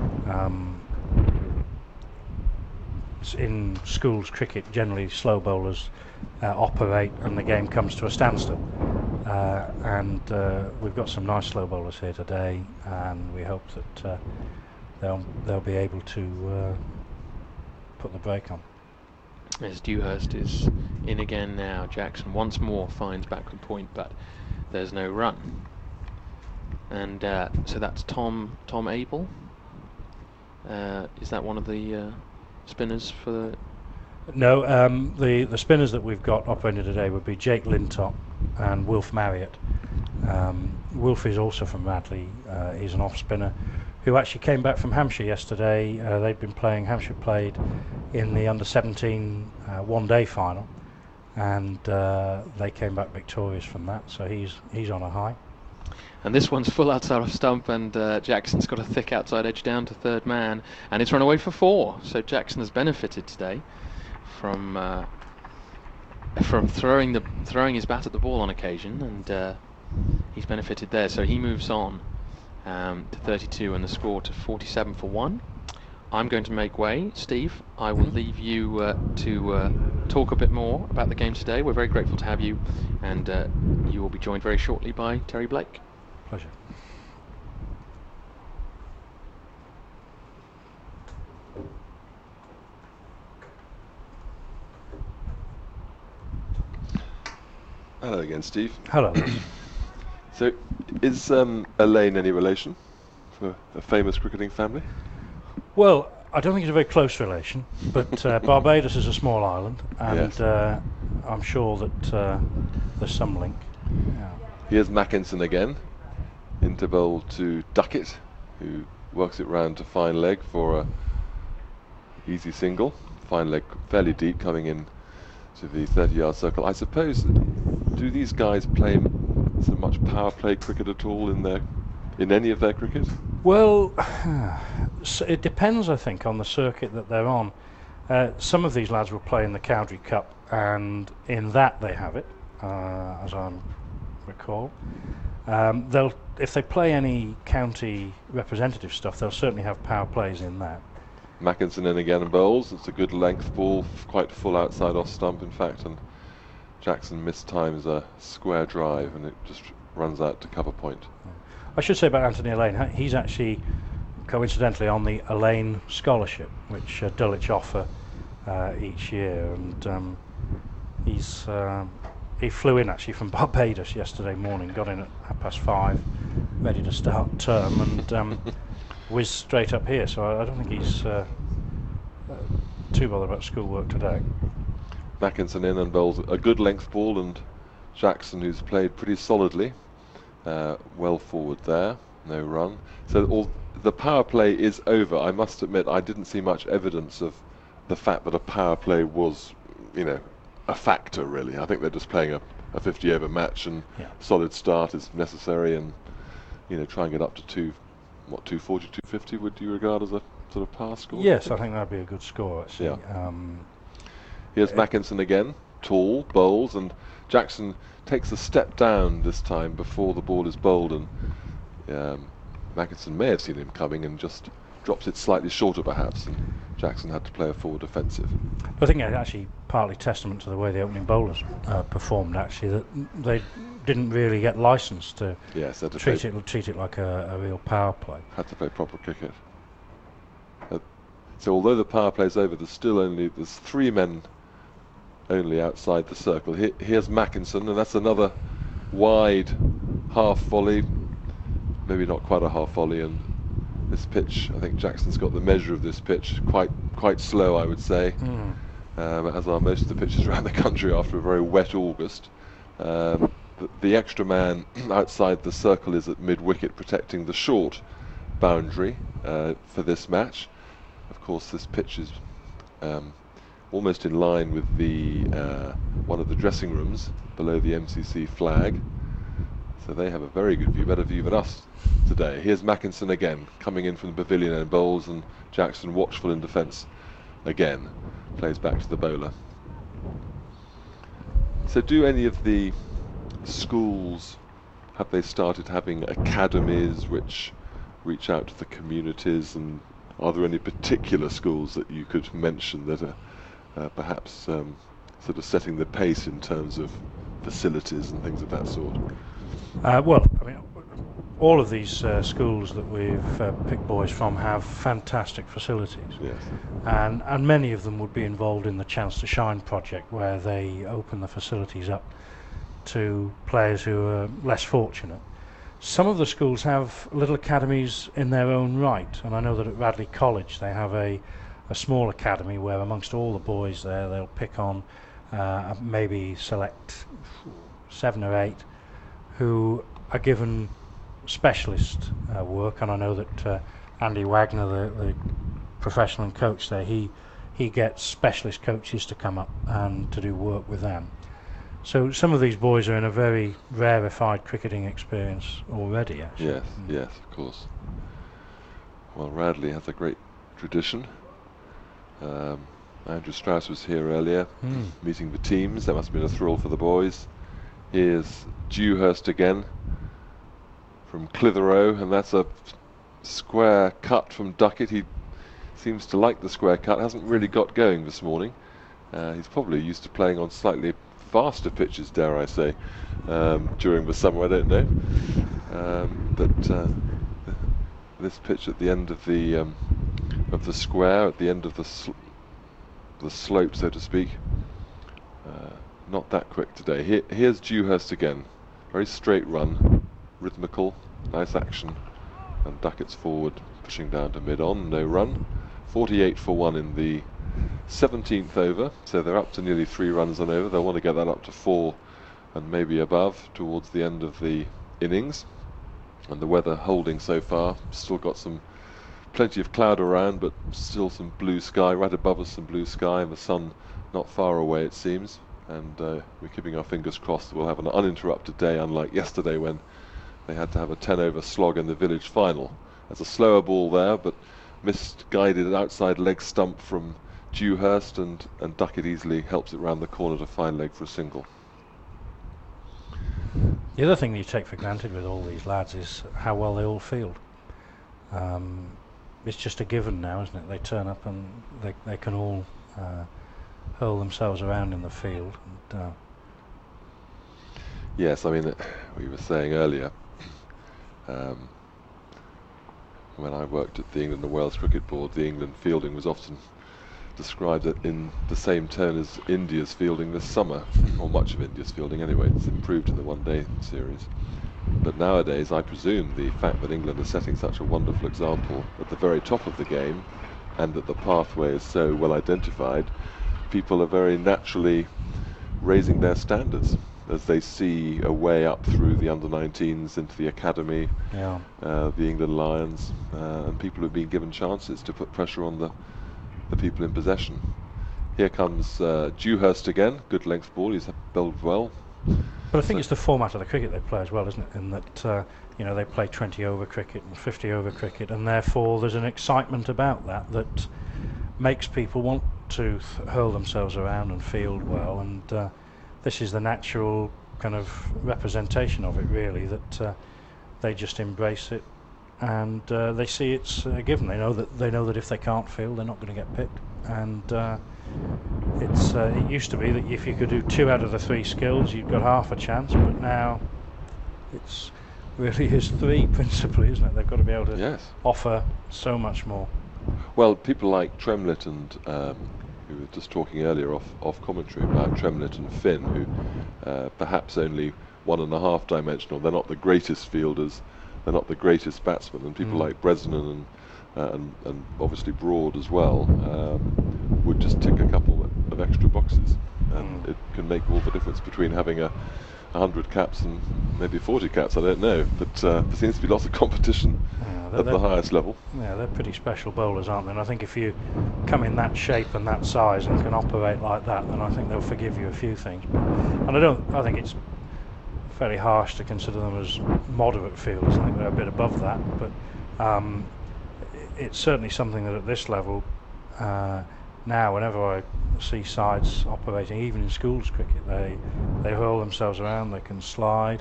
it. In schools cricket, generally slow bowlers operate and the game comes to a standstill. And we've got some nice slow bowlers here today, and we hope that they'll be able to put the brake on. As Dewhurst is in again now, Jackson once more finds backward point, but there's no run. And so that's Tom Abel. Is that one of the spinners for the... No, the spinners that we've got operating today would be Jake Lintop and Wilf Marriott. Wilf is also from Radley. He's an off spinner who actually came back from Hampshire yesterday. Hampshire played in the under-17 one-day final, and they came back victorious from that, so he's on a high. And this one's full outside of stump, and Jackson's got a thick outside edge down to third man, and it's run away for 4. So Jackson has benefited today from throwing his bat at the ball on occasion, and he's benefited there. So he moves on to 32, and the score to 47-1. I'm going to make way. Steve, I will leave you to talk a bit more about the game today. We're very grateful to have you, and you will be joined very shortly by Terry Blake. Pleasure. Hello again, Steve. Hello. So, is Elaine any relation for a famous cricketing family? Well, I don't think it's a very close relation, but Barbados is a small island, and Yes. I'm sure that there's some link. Yeah. Here's Mackinson again, into bowl to Duckett, who works it round to fine leg for a easy single. Fine leg fairly deep, coming in to the 30-yard circle. I suppose, do these guys play so much power play cricket at all in any of their cricket? Well, it depends, I think, on the circuit that they're on. Some of these lads will play in the Cowdrey Cup, and in that they have it, as I recall. They'll if they play any county representative stuff, they'll certainly have power plays in that. Mackinson in again and bowls. It's a good length ball, quite full outside off stump in fact, and Jackson mistimes a square drive and it just runs out to cover point. I should say about Anthony Alleyne, he's actually coincidentally on the Alleyne Scholarship, which Dulwich offer each year, and he flew in actually from Barbados yesterday morning, got in at 5:30, ready to start term, and whizzed straight up here, so I don't think he's too bothered about schoolwork today. Mackinson in and bowls a good length ball, and Jackson, who's played pretty solidly, well forward there, no run. So the power play is over. I must admit I didn't see much evidence of the fact that a power play was, a factor really. I think they're just playing a 50 over match, and solid start is necessary, and try and get up to 240, 250 would you regard as a sort of par score? Yes, I think that'd be a good score actually. Yeah. Here's Mackinson again, tall, bowls, and Jackson takes a step down this time before the ball is bowled, and Mackinson may have seen him coming and just drops it slightly shorter perhaps, and Jackson had to play a forward offensive. I think it's actually partly testament to the way the opening bowlers performed actually, that they didn't really get licensed to treat it like a real power play. Had to play proper cricket. So although the power play's over, there's 3 men only outside the circle. Here's Mackinson, and that's another wide half volley, maybe not quite a half volley, and this pitch, I think Jackson's got the measure of this pitch, quite slow I would say, as are most of the pitches around the country after a very wet August. The extra man outside the circle is at mid-wicket protecting the short boundary for this match. Of course this pitch is almost in line with the one of the dressing rooms below the MCC flag, so they have a very good view, better view than us today. Here's Mackinson again, coming in from the pavilion and bowls, and Jackson watchful in defence again, plays back to the bowler. So do any of the schools, have they started having academies which reach out to the communities, and are there any particular schools that you could mention that are perhaps sort of setting the pace in terms of facilities and things of that sort? Well, I mean, all of these schools that we've picked boys from have fantastic facilities, yes, and many of them would be involved in the Chance to Shine project, where they open the facilities up to players who are less fortunate. Some of the schools have little academies in their own right, and I know that at Radley College they have a small academy where amongst all the boys there they'll pick on maybe select 7 or 8 who are given specialist work, and I know that Andy Wagner, the professional coach there, he gets specialist coaches to come up and to do work with them. So some of these boys are in a very rarefied cricketing experience already, actually. Yes, yes, of course. Well, Radley has a great tradition. Andrew Strauss was here earlier, meeting the teams. That must have been a thrill for the boys. Here's Dewhurst again from Clitheroe, and that's a square cut from Duckett. He seems to like the square cut, hasn't really got going this morning. He's probably used to playing on slightly faster pitches, dare I say, during the summer, I don't know. But this pitch at the end of the square, at the end of the slope, so to speak, not that quick today. Here's Dewhurst again, very straight run, rhythmical, nice action, and Duckett's forward, pushing down to mid-on, no run. 48 for 1 in the 17th over, so they're up to nearly 3 runs and over. They'll want to get that up to 4 and maybe above towards the end of the innings, and the weather holding so far. Still got plenty of cloud around, but still some blue sky right above us, some blue sky, and the sun not far away it seems, and we're keeping our fingers crossed that we'll have an uninterrupted day, unlike yesterday when they had to have a 10 over slog in the village final. There's a slower ball there, but misguided outside leg stump from Dewhurst, and Duckett easily helps it round the corner to fine leg for a single. The other thing you take for granted with all these lads is how well they all field. It's just a given now, isn't it? They turn up and they can all hurl themselves around in the field. And, Yes, I mean, we were saying earlier, when I worked at the England and Wales Cricket Board, the England fielding was often described in the same tone as India's fielding this summer, or much of India's fielding anyway. It's improved in the one-day series. But nowadays, I presume the fact that England is setting such a wonderful example at the very top of the game, and that the pathway is so well identified, people are very naturally raising their standards as they see a way up through the under-19s into the academy, the England Lions, and people have been given chances to put pressure on the people in possession. Here comes Dewhurst again, good length ball, he's bowled well. But I think it's the format of the cricket they play as well, isn't it? In that they play 20 over cricket and 50 over cricket, and therefore there's an excitement about that makes people want to hurl themselves around and field well, and this is the natural kind of representation of it, really, that they just embrace it, and they see it's a given. They know that if they can't field, they're not going to get picked, and it used to be that if you could do 2 out of the 3 skills, you've got half a chance, but now it's really is 3 principally, isn't it? They've got to be able to offer so much more. Well, people like Tremlett and we were just talking earlier off commentary about Tremlett and Finn, who perhaps only 1.5 dimensional. They're not the greatest fielders, they're not the greatest batsmen, and people like Bresnan and obviously Broad as well would just tick a couple of extra boxes, and it can make all the difference between having 100 caps and maybe 40 caps. I don't know, but there seems to be lots of competition at the highest level. Yeah, they're pretty special bowlers, aren't they? And I think if you come in that shape and that size and can operate like that, then I think they'll forgive you a few things. And I think it's fairly harsh to consider them as moderate fielders. I think they're a bit above that, but it's certainly something that at this level, now whenever I see sides operating, even in schools cricket, they hurl themselves around, they can slide.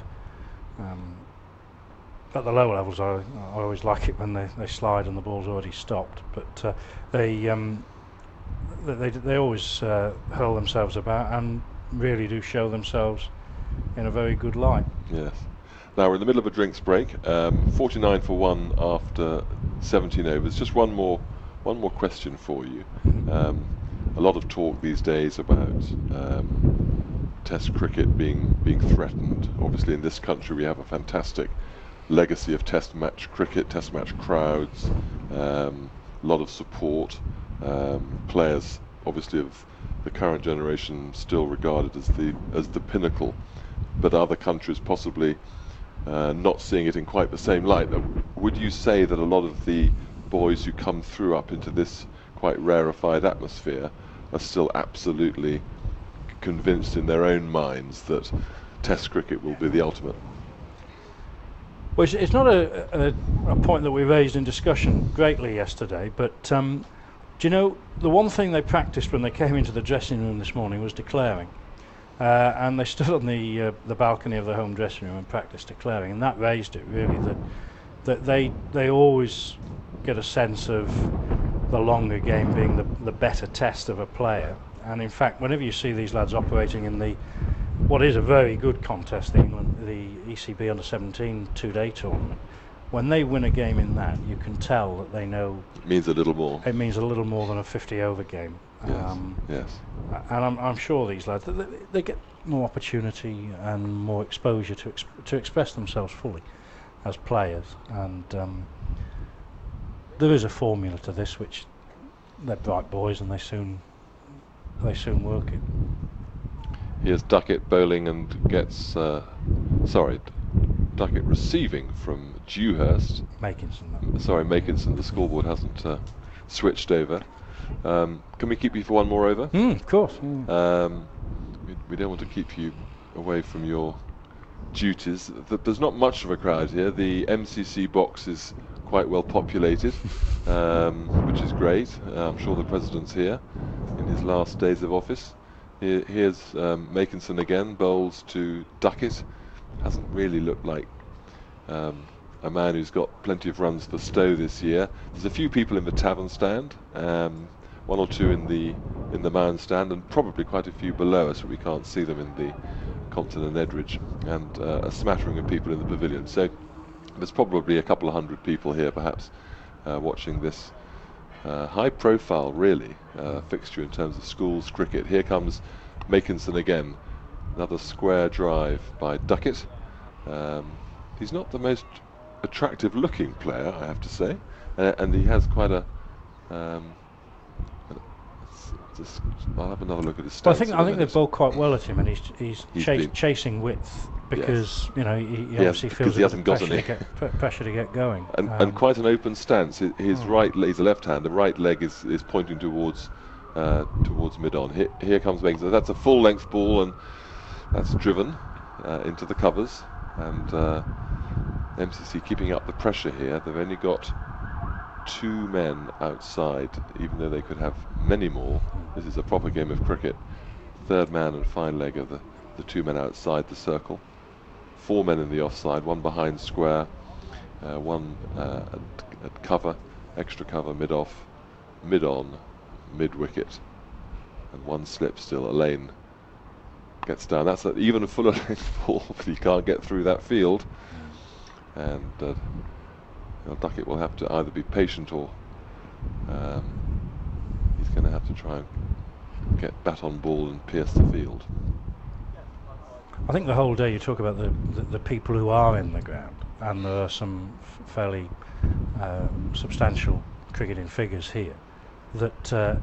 At the lower levels, I always like it when they slide and the ball's already stopped. But they always hurl themselves about and really do show themselves in a very good light. Yes. Now we're in the middle of a drinks break. 49 for 1 after 17 overs. Just one more question for you. A lot of talk these days about Test cricket being threatened. Obviously, in this country, we have a fantastic legacy of Test match cricket, Test match crowds, a lot of support. Players, obviously, of the current generation still regarded as the pinnacle, but other countries possibly not seeing it in quite the same light. Would you say that a lot of the boys who come through up into this quite rarefied atmosphere are still absolutely convinced in their own minds that Test cricket will be the ultimate? Well, it's not a point that we raised in discussion greatly yesterday, but do you know, the one thing they practiced when they came into the dressing room this morning was declaring. And they stood on the balcony of the home dressing room and practiced declaring, and that raised it really, that they always get a sense of the longer game being the better test of a player. And in fact, whenever you see these lads operating in what is a very good contest, the ECB Under-17 2-day tournament, when they win a game in that, you can tell that they know it means a little more. It means a little more than a 50 over game. Yes. And I'm sure these lads, they get more opportunity and more exposure to express themselves fully as players, and there is a formula to this, which they're bright boys and they soon work it. Here's Duckett bowling and gets Duckett receiving from Dewhurst. Makinson. The scoreboard hasn't switched over. Can we keep you for one more over? Of course. We don't want to keep you away from your duties. There's not much of a crowd here. The MCC box is quite well populated, which is great. I'm sure the President's here in his last days of office. Here's Makinson again, bowls to Duckett. hasn't really looked like a man who's got plenty of runs for Stowe this year. There's a few people in the tavern stand, one or two in the man stand, and probably quite a few below us, but we can't see them in the Compton and Edridge, and a smattering of people in the pavilion. So there's probably a couple of hundred people here, perhaps, watching this high-profile, really, fixture in terms of schools cricket. Here comes Makinson again, another square drive by Duckett. He's not the most attractive-looking player, I have to say, and he has quite a. I'll have another look at his stats. Well, I think they bowl quite well at him, and he's chasing width because he obviously feels he hasn't got any pressure to get going, and quite an open stance. His he's a left-hander. Right leg is pointing towards mid-on. Here comes Makinson. That's a full-length ball, and that's driven into the covers, and MCC keeping up the pressure here. They've only got 2 men outside, even though they could have many more. This is a proper game of cricket. Third man and fine leg of the 2 men outside the circle. 4 men in the offside, 1 behind square, 1 at cover, extra cover, mid-off, mid-on, mid-wicket, and 1 slip still. Lane gets down. That's even a fuller length ball, but he can't get through that field. And Duckett will have to either be patient or he's going to have to try and get bat on ball and pierce the field. I think the whole day you talk about the people who are in the ground, and there are some fairly substantial cricketing figures here. That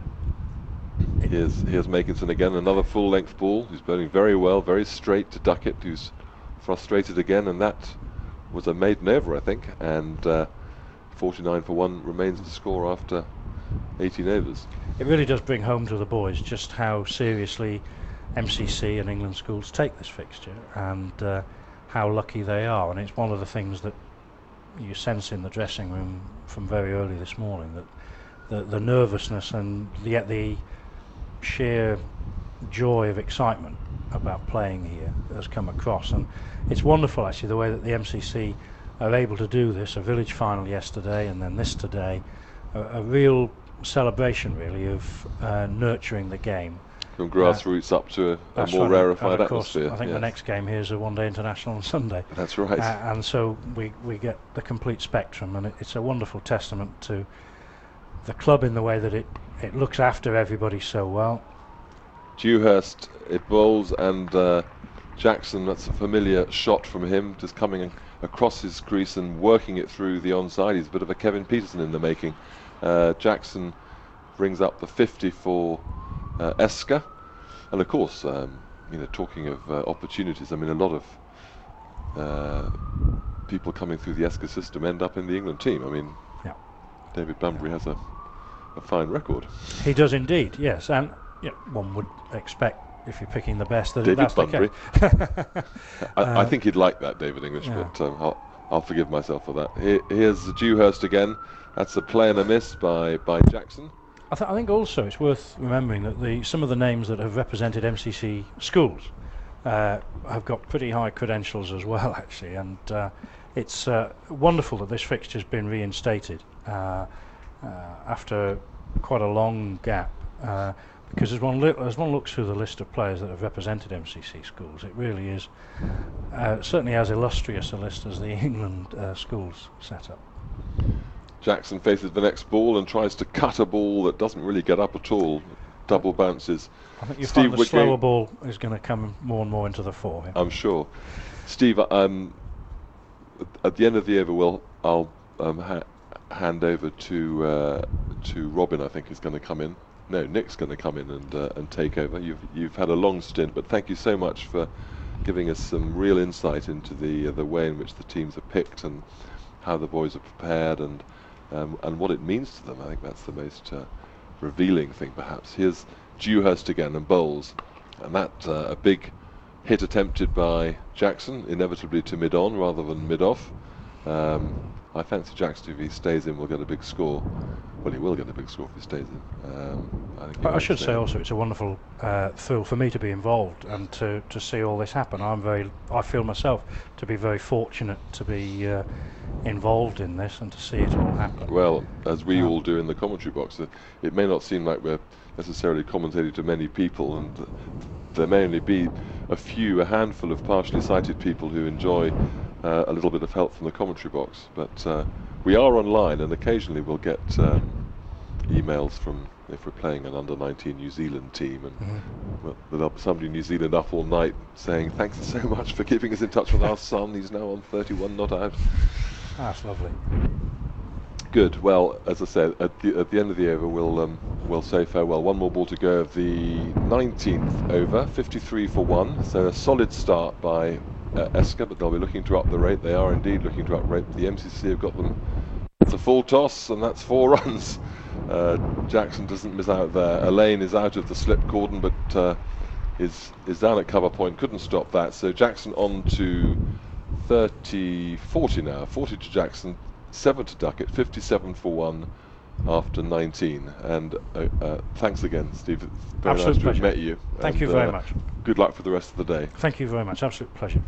here's Makinson again, another full-length ball. He's bowling very well, very straight to Duckett, who's frustrated again, and that was a maiden over, I think, and 49 for 1 remains the score after 18 overs. It really does bring home to the boys just how seriously MCC and England schools take this fixture, and how lucky they are. And it's one of the things that you sense in the dressing room from very early this morning, that the nervousness and yet the sheer joy of excitement about playing here has come across. And it's wonderful actually the way that the MCC are able to do this. A village final yesterday and then this today, a real celebration really of nurturing the game from grassroots up to a more rarefied atmosphere. I think the next game here is a one-day international on Sunday. That's right. And so we get the complete spectrum, and it's a wonderful testament to the club in the way that it looks after everybody so well. Dewhurst, it bowls, and Jackson, that's a familiar shot from him, just coming across his crease and working it through the onside. He's a bit of a Kevin Peterson in the making. Jackson brings up the 50 for Esker, and of course, talking of opportunities, I mean, a lot of people coming through the Esker system end up in the England team. I mean, David Bunbury has a fine record. He does indeed, yes, and one would expect, if you're picking the best, that David that's Bunbury. the case. I think he'd like that, David English, but I'll forgive myself for that. Here's Dewhurst again. That's a play and a miss by Jackson. I think also it's worth remembering that some of the names that have represented MCC schools have got pretty high credentials as well, actually, and it's wonderful that this fixture's been reinstated after quite a long gap, because as one looks through the list of players that have represented MCC schools, it really is certainly as illustrious a list as the England schools setup. Jackson faces the next ball and tries to cut a ball that doesn't really get up at all. Double bounces. I think you find the slower ball is going to come more and more into the fore here. I'm sure. Steve, at the end of the over, I'll hand over to Robin. I think is going to come in. No, Nick's going to come in and take over. You've had a long stint, but thank you so much for giving us some real insight into the way in which the teams are picked and how the boys are prepared and what it means to them. I think that's the most revealing thing, perhaps. Here's Dewhurst again and bowls, and that a big hit attempted by Jackson, inevitably to mid-on rather than mid-off. I fancy Jackson, if he stays in, will get a big score. Well, he will get a big score if he stays in. I think I should say also it's a wonderful thrill for me to be involved and to see all this happen. I feel myself to be very fortunate to be involved in this and to see it all happen. Well, as we all do in the commentary box, it may not seem like we're necessarily commentating to many people, and there may only be a handful of partially sighted people who enjoy a little bit of help from the commentary box, but we are online, and occasionally we'll get emails from, if we're playing an under-19 New Zealand team, and there'll be somebody in New Zealand up all night saying thanks so much for keeping us in touch with our son, he's now on 31 not out. That's lovely. Good. Well, as I said, at the end of the over, we'll say farewell. One more ball to go of the 19th over, 53 for 1. So a solid start by Esker, but they'll be looking to up the rate. They are indeed looking to up rate. The MCC have got them. It's a full toss, and that's 4 runs. Jackson doesn't miss out there. Elaine is out of the slip cordon, but is down at cover point. Couldn't stop that. So Jackson on to 40 now. 40 to Jackson. 7 to Duckett, 57 for 1 after 19. And thanks again, Steve. It's very Absolute nice to have pleasure. met you. Thank you very much. Good luck for the rest of the day. Thank you very much. Absolute pleasure.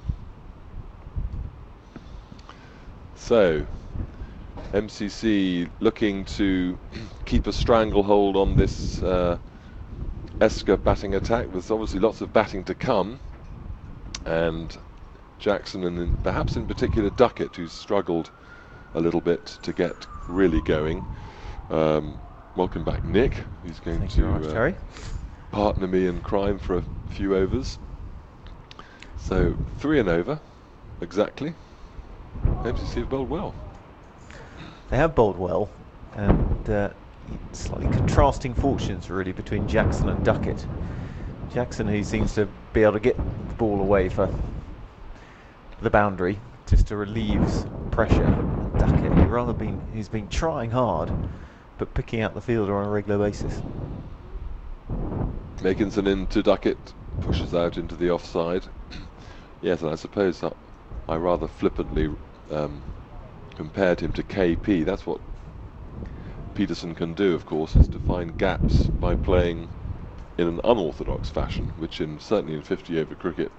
So, MCC looking to keep a stranglehold on this Esker batting attack. There's obviously lots of batting to come, and Jackson and perhaps in particular Duckett, who's struggled a little bit to get really going. Welcome back, Nick. He's going to partner me in crime for a few overs. So 3 and over, exactly. MCC have bowled well. They have bowled well, and slightly contrasting fortunes really between Jackson and Duckett. Jackson, who seems to be able to get the ball away for the boundary, just to relieve pressure. Duckett, he's been trying hard, but picking out the fielder on a regular basis. Makinson into Duckett, pushes out into the offside. Yes, and I suppose I rather flippantly compared him to KP. That's what Peterson can do, of course, is to find gaps by playing in an unorthodox fashion, which certainly in 50 over cricket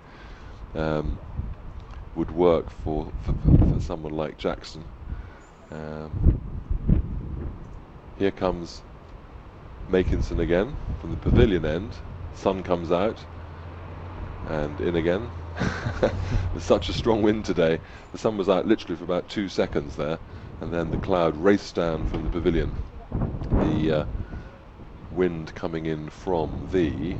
would work for someone like Jackson. Here comes Makinson again from the pavilion end. Sun comes out and in again. There's such a strong wind today. The sun was out literally for about 2 seconds there, and then the cloud raced down from the pavilion. The wind coming in from the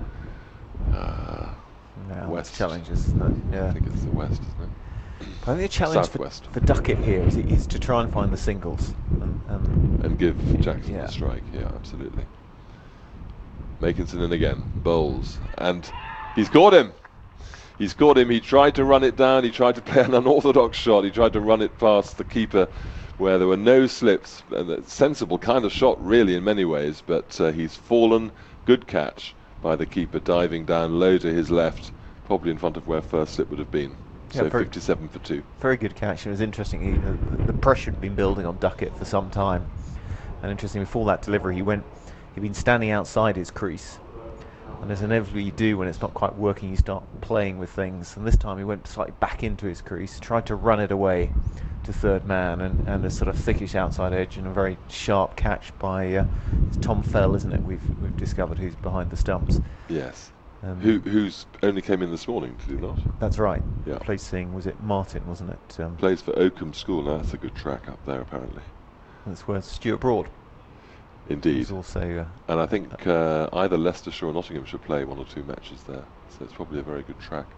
west. Challenges, isn't it? Yeah. I think it's the west, isn't it? I think the challenge for Duckett here is to try and find the singles and give Jackson yeah. the strike. Yeah, absolutely. Makinson in again, bowls, and he's caught him. He's caught him. He tried to run it down. He tried to play an unorthodox shot. He tried to run it past the keeper, where there were no slips. And a sensible kind of shot, really, in many ways. But he's fallen. Good catch by the keeper, diving down low to his left, probably in front of where first slip would have been. So yeah, 57 for 2. Very good catch. It was interesting. The pressure had been building on Duckett for some time, and interesting, before that delivery, he'd been standing outside his crease, and as inevitably you do when it's not quite working, you start playing with things. And this time he went slightly back into his crease, tried to run it away to third man, and a sort of thickish outside edge, and a very sharp catch by it's Tom Fell, isn't it? We've discovered who's behind the stumps. Yes. Who's only came in this morning, did he not? That's right. Yeah. Replacing, was it Martin, wasn't it? Plays for Oakham School. Now that's a good track up there, apparently. That's where Stuart Broad. Indeed. Also, and I think either Leicestershire or Nottinghamshire play 1 or 2 matches there, so it's probably a very good track.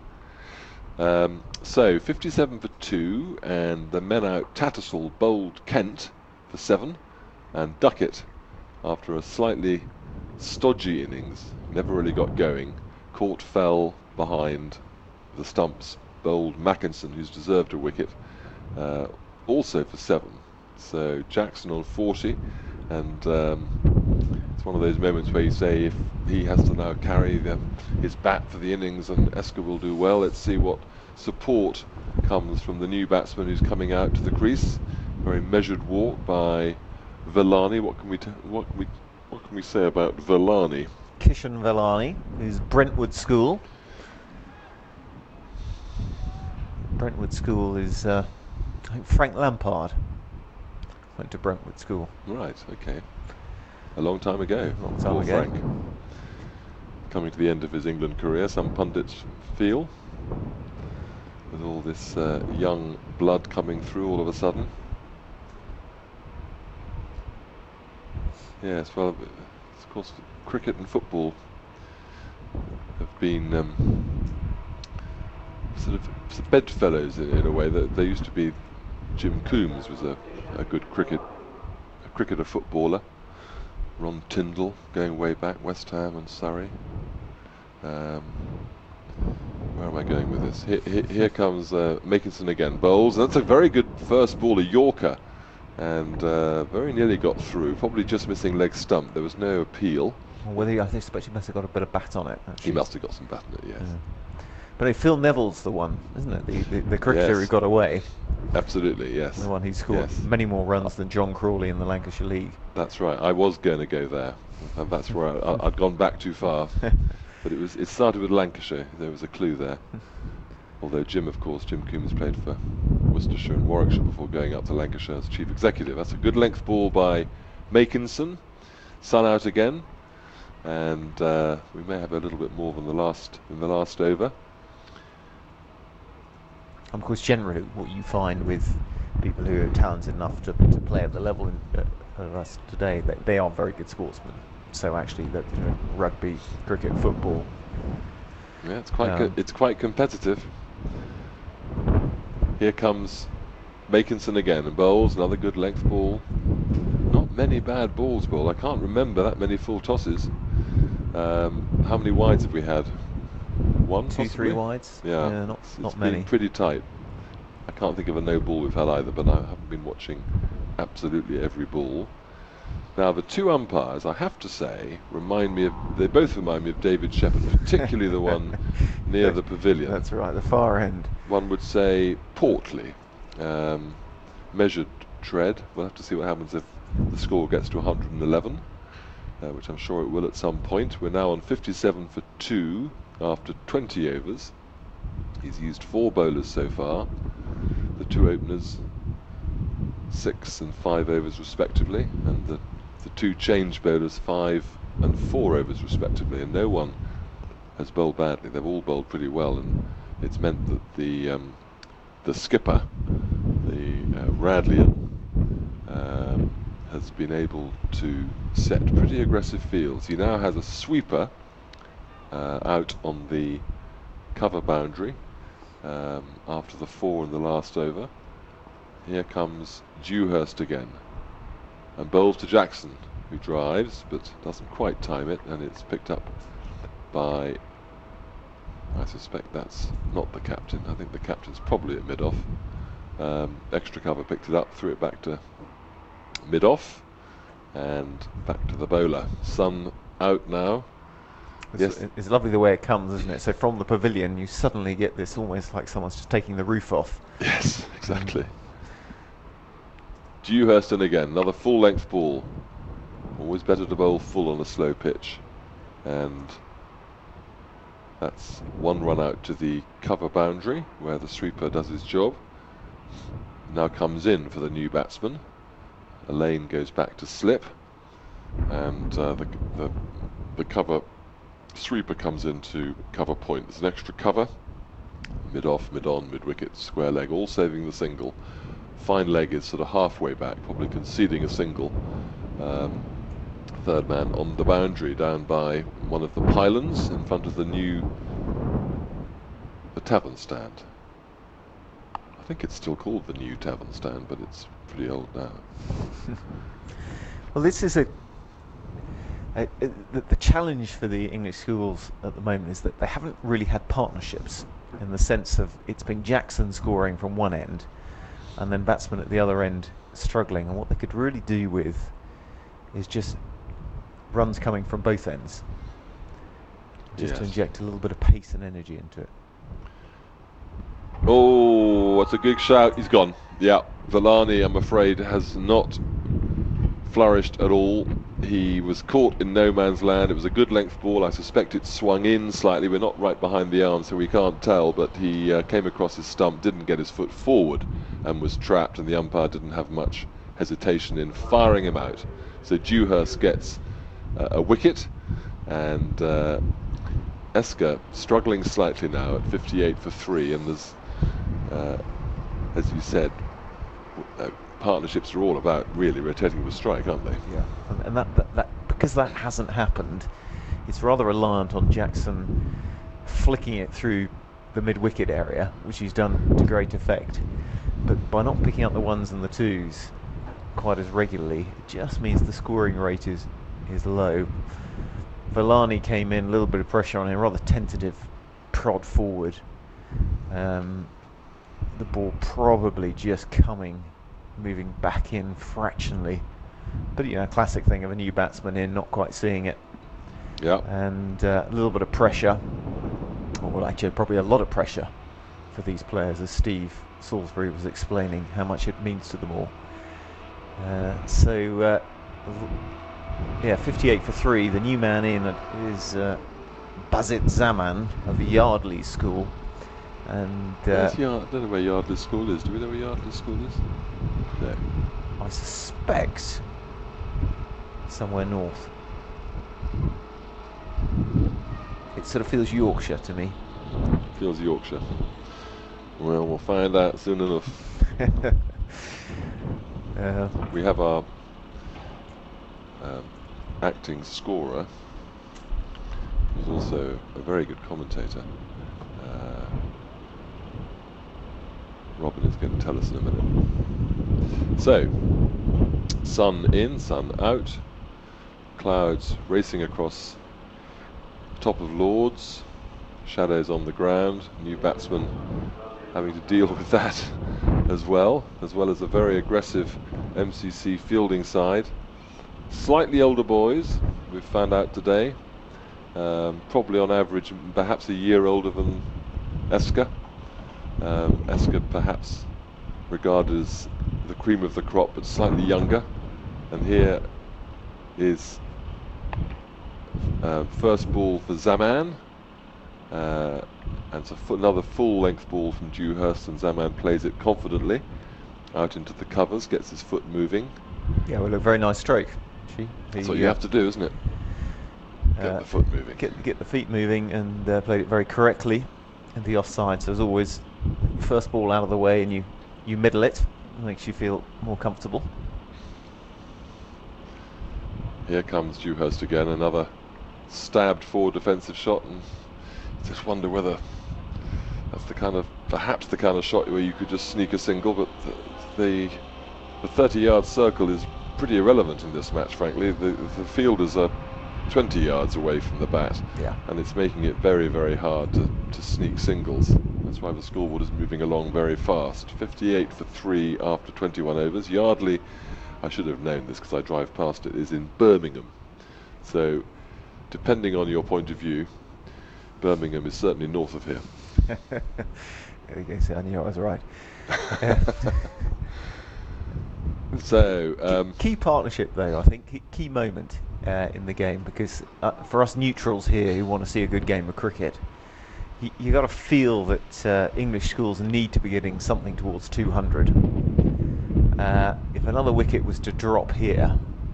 So 57 for 2, and the men out. Tattersall bowled Kent for 7, and Duckett, after a slightly stodgy innings, never really got going. Caught Fell behind the stumps, bowled Mackinson, who's deserved a wicket, also for 7. So Jackson on 40, and it's one of those moments where you say if he has to now carry his bat for the innings and Esker will do well. Let's see what support comes from the new batsman who's coming out to the crease. Very measured walk by Villani. What can can we say about Villani? Kishan Villani, who's Brentwood School. Brentwood School is, I think Frank Lampard went to Brentwood School. Right, okay. A long time ago. A long time Poor ago. Frank. Coming to the end of his England career, some pundits feel, with all this young blood coming through all of a sudden. Yes, well, of course, cricket and football have been sort of bedfellows in a way. That there used to be Jim Coombs was a good cricketer footballer. Ron Tyndall, going way back, West Ham and Surrey. Where am I going with this? Here comes Makinson again. Bowls. That's a very good first ball, a Yorker, and very nearly got through. Probably just missing leg stump. There was no appeal. Well, I suspect he must have got a bit of bat on it. Actually. He must have got some bat in it, yes. Yeah. But Phil Neville's the one, isn't it? The cricketer Yes. who got away. Absolutely, yes. The one who scored Yes. many more runs than John Crawley in the Lancashire League. That's right. I was going to go there, and that's where I'd gone back too far. But it started with Lancashire. There was a clue there. Although Jim Coombs played for Worcestershire and Warwickshire before going up to Lancashire as chief executive. That's a good length ball by Makinson. Sun out again, and we may have a little bit more than in the last over. Of course, generally, what you find with people who are talented enough to play at the level of us today, they are very good sportsmen. So actually, that rugby, cricket, football. Yeah, it's quite it's quite competitive. Here comes Makinson again and bowls another good length ball. Not many bad balls bowled. I can't remember that many full tosses. How many wides have we had? One, 2, possibly? 3 wides. Yeah, not it's many. been pretty tight. I can't think of a no ball we've had either, but I haven't been watching absolutely every ball. Now the two umpires, I have to say, they both remind me of David Shepherd, particularly the one near the pavilion. That's right, the far end. One would say portly, measured tread. We'll have to see what happens if the score gets to 111, which I'm sure it will at some point. We're now on 57 for 2 after 20 overs. He's used 4 bowlers so far. The 2 openers, 6 and 5 overs respectively, and the 2 change bowlers 5 and 4 overs respectively, and no one has bowled badly. They've all bowled pretty well, and it's meant that the skipper, the Radleyan, has been able to set pretty aggressive fields. He now has a sweeper out on the cover boundary after the 4 in the last over. Here comes Dewhurst again, and bowls to Jackson, who drives but doesn't quite time it, and it's picked up by, I suspect that's not the captain. I think the captain's probably at mid-off. Extra cover picked it up, threw it back to mid-off, and back to the bowler. Sun out now. It's lovely the way it comes, isn't it? So from the pavilion, you suddenly get this almost like someone's just taking the roof off. Yes, exactly. Dewhurst in again, another full-length ball. Always better to bowl full on a slow pitch, and that's 1 run out to the cover boundary where the sweeper does his job. Now comes in for the new batsman. A lane goes back to slip, and the cover sweeper comes into cover point. There's an extra cover, mid-off, mid-on, mid-wicket, square leg, all saving the single. Fine leg is sort of halfway back, probably conceding a single. Third man on the boundary, down by one of the pylons in front of the tavern stand. I think it's still called the new tavern stand, but it's pretty old now. Well, this is the challenge for the English schools at the moment is that they haven't really had partnerships, in the sense of it's been Jackson scoring from one end and then batsmen at the other end struggling, and what they could really do with is just runs coming from both ends, just to Yes. inject a little bit of pace and energy into it. Oh, that's a good shout. He's gone. Yeah, Villani, I'm afraid, has not flourished at all. he was caught in no man's land. It was a good length ball. I suspect it swung in slightly. We're not right behind the arm, so we can't tell, but he came across his stump, didn't get his foot forward, and was trapped, and the umpire didn't have much hesitation in firing him out. So Dewhurst gets a wicket, and Esker struggling slightly now at 58 for 3, and there's, as you said, partnerships are all about really rotating the strike, aren't they? Yeah, and that because that hasn't happened, it's rather reliant on Jackson flicking it through the mid-wicket area, which he's done to great effect. But by not picking up the ones and the twos quite as regularly, it just means the scoring rate is low. Villani came in, a little bit of pressure on him, rather tentative prod forward. The ball probably just moving back in fractionally, but classic thing of a new batsman in, not quite seeing it. Yeah. And a little bit of pressure, well actually probably a lot of pressure for these players, as Steve Salisbury was explaining how much it means to them all. So 58 for 3. The new man in is Bazit Zaman of the Yardley School. And I don't know where Yardley School is. Do we know where Yardley School is? No. I suspect somewhere north. It sort of feels Yorkshire to me. Feels Yorkshire. Well, we'll find out soon enough. We have our acting scorer, who's also a very good commentator. Robin is going to tell us in a minute. So, sun in, sun out, clouds racing across the top of Lords, shadows on the ground, new batsman having to deal with that as well as a very aggressive MCC fielding side. Slightly older boys, we've found out today, probably on average perhaps a year older than Esker. Esker perhaps regarded as the cream of the crop, but slightly younger. And here is first ball for Zaman, and it's another full length ball from Dewhurst, and Zaman plays it confidently out into the covers, gets his foot moving. Yeah, well, a very nice stroke. That's what you have to do, isn't it? Get the foot moving. Get the feet moving, and played it very correctly in the offside. So as always, first ball out of the way, and you middle it. Makes you feel more comfortable. Here comes Dewhurst again, another stabbed forward defensive shot, and you just wonder whether that's perhaps the kind of shot where you could just sneak a single, but the 30-yard circle is pretty irrelevant in this match, frankly. The fielders are 20 yards away from the bat, and it's making it very, very hard to sneak singles. That's why the scoreboard is moving along very fast. 58 for 3 after 21 overs. Yardley, I should have known this because I drive past it, is in Birmingham. So, depending on your point of view, Birmingham is certainly north of here. I knew I was right. So key partnership, though, I think key moment in the game, because for us neutrals here who want to see a good game of cricket, you got to feel that English schools need to be getting something towards 200. If another wicket was to drop here,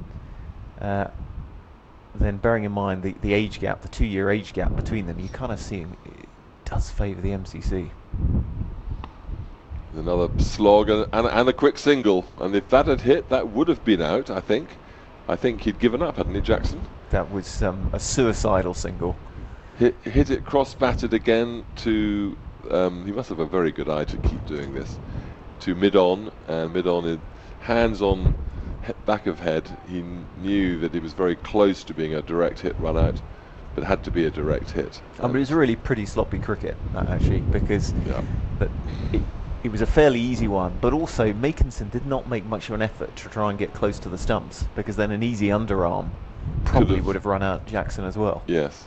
then bearing in mind the age gap, the 2-year age gap between them, you kind of see it does favour the MCC. Another slog and a quick single, and if that had hit, that would have been out. I think he'd given up, hadn't he, Jackson? That was a suicidal single. Hit it cross-batted again to. He must have a very good eye to keep doing this. To mid-on, and mid-on in hands on back of head. He knew that he was very close to being a direct hit run out, but had to be a direct hit. But it was really pretty sloppy cricket, that actually, because yeah. It was a fairly easy one, but also Makinson did not make much of an effort to try and get close to the stumps, because then an easy underarm probably would have run out Jackson as well. Yes.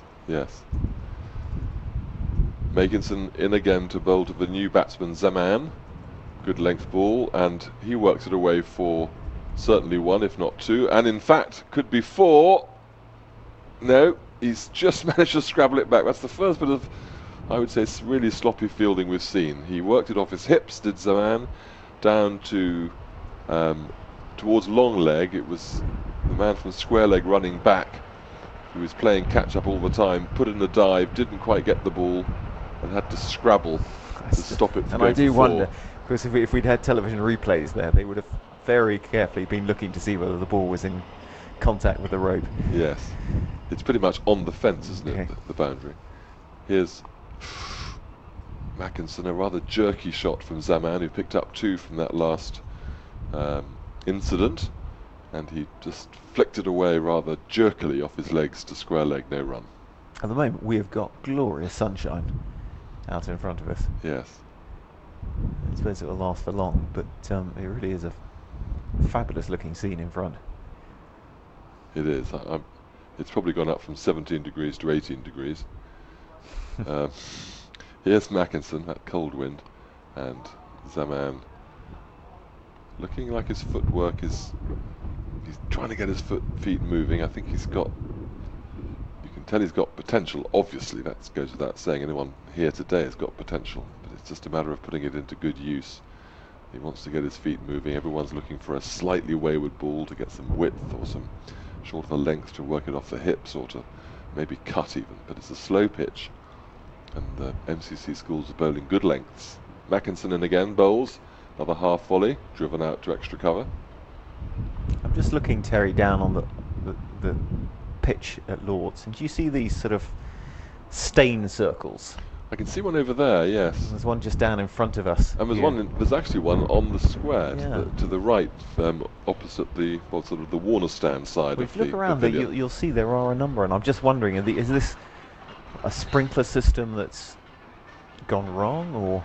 Makinson in again to bowl to the new batsman Zaman. Good length ball, and he works it away for certainly one, if not two, and in fact could be four. No, he's just managed to scrabble it back. That's the first bit of, I would say, really sloppy fielding we've seen. He worked it off his hips, did Zaman, down to towards long leg. It was the man from square leg running back who was playing catch up all the time, put in a dive, didn't quite get the ball, and had to scrabble to stop it from And going I do for four. wonder, because if we'd had television replays there, they would have very carefully been looking to see whether the ball was in contact with the rope. Yes, it's pretty much on the fence, isn't it, Okay. the boundary. Here's Mackinson, a rather jerky shot from Zaman, who picked up two from that last incident, and he just flicked it away rather jerkily off his legs to square leg, no run. At the moment, we have got glorious sunshine out in front of us. Yes, I suppose it will last for long, but it really is a fabulous looking scene in front. it is. It's probably gone up from 17 degrees to 18 degrees. Here's Mackinson, that cold wind, and Zaman looking like his footwork is, he's trying to get his feet moving. I think he's got, you can tell he's got potential. Obviously, that goes without saying. Anyone here today has got potential, but it's just a matter of putting it into good use. He wants to get his feet moving. Everyone's looking for a slightly wayward ball to get some width or some shorter length to work it off the hips or to maybe cut even, but it's a slow pitch, and the MCC schools are bowling good lengths. Mackinson in again, bowls another half volley, driven out to extra cover. I'm just looking, Terry, down on the pitch at Lord's, and do you see these sort of stain circles? I can see one over there, yes, There's one just down in front of us. and there's here. there's actually one on the square Yeah. to the right, opposite the, well, sort of the Warner stand side Well, of if you look the around there, pavilion. you'll see there are a number, and I'm just wondering, is this a sprinkler system that's gone wrong, or?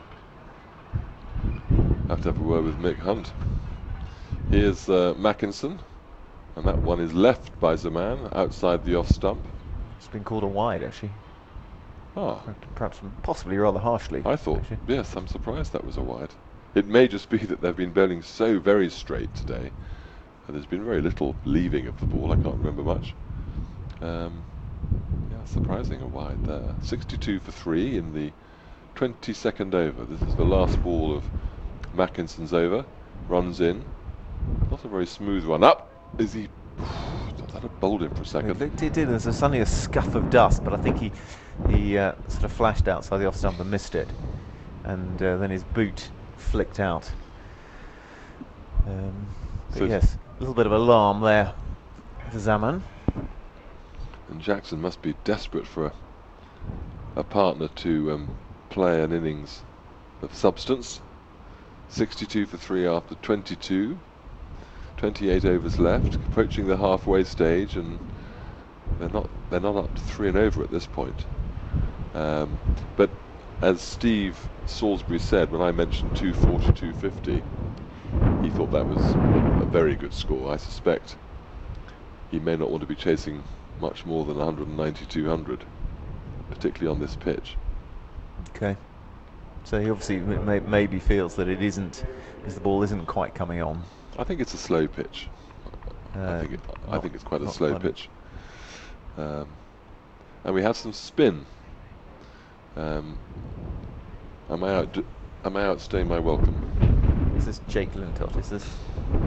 Have to have a word with Mick Hunt. Here's Mackinson, and that one is left by Zaman outside the off stump. It's been called a wide, actually. Ah, Perhaps, possibly rather harshly. I thought, actually. yes, I'm surprised that was a wide. It may just be that they've been bowling so very straight today, and there's been very little leaving of the ball. I can't remember much. Yeah, surprising a wide there. 62 for 3 in the 22nd over. This is the last ball of Mackinson's over. Runs in. Not a very smooth run. Up! Is he... That had bowled him for a second. It did. There's suddenly a scuff of dust, but I think he sort of flashed outside the off stump and missed it, and then his boot flicked out. But So- yes, a little bit of alarm there for Zaman. And Jackson must be desperate for a partner to play an innings of substance. 62 for 3 after 22. 28 overs left, approaching the halfway stage, and they're not up to 3 and over at this point. But as Steve Salisbury said when I mentioned 240, 250, he thought that was a very good score. I suspect he may not want to be chasing much more than 190, 200, particularly on this pitch. Okay. So he obviously maybe feels that it isn't, because the ball isn't quite coming on. I think it's a slow pitch. I think it's quite a slow not pitch. And we have some spin. Am I outstaying my welcome? Is this Jake Lintott? Is this?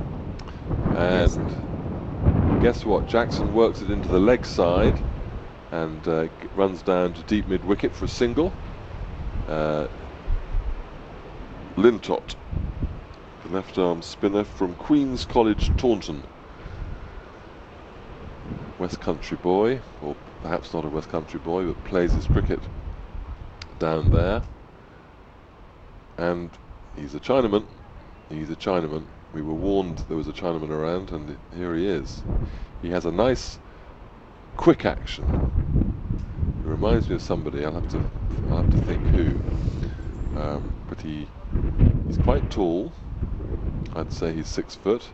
And guess what? Jackson works it into the leg side and runs down to deep mid wicket for a single. Lintott, the left arm spinner from Queen's College, Taunton. West Country boy, or perhaps not a West Country boy, but plays his cricket down there. And he's a Chinaman. He's a Chinaman. We were warned there was a Chinaman around, and here he is. He has a nice, quick action. It reminds me of somebody. I'll have to think who. But he's quite tall. I'd say he's 6 foot.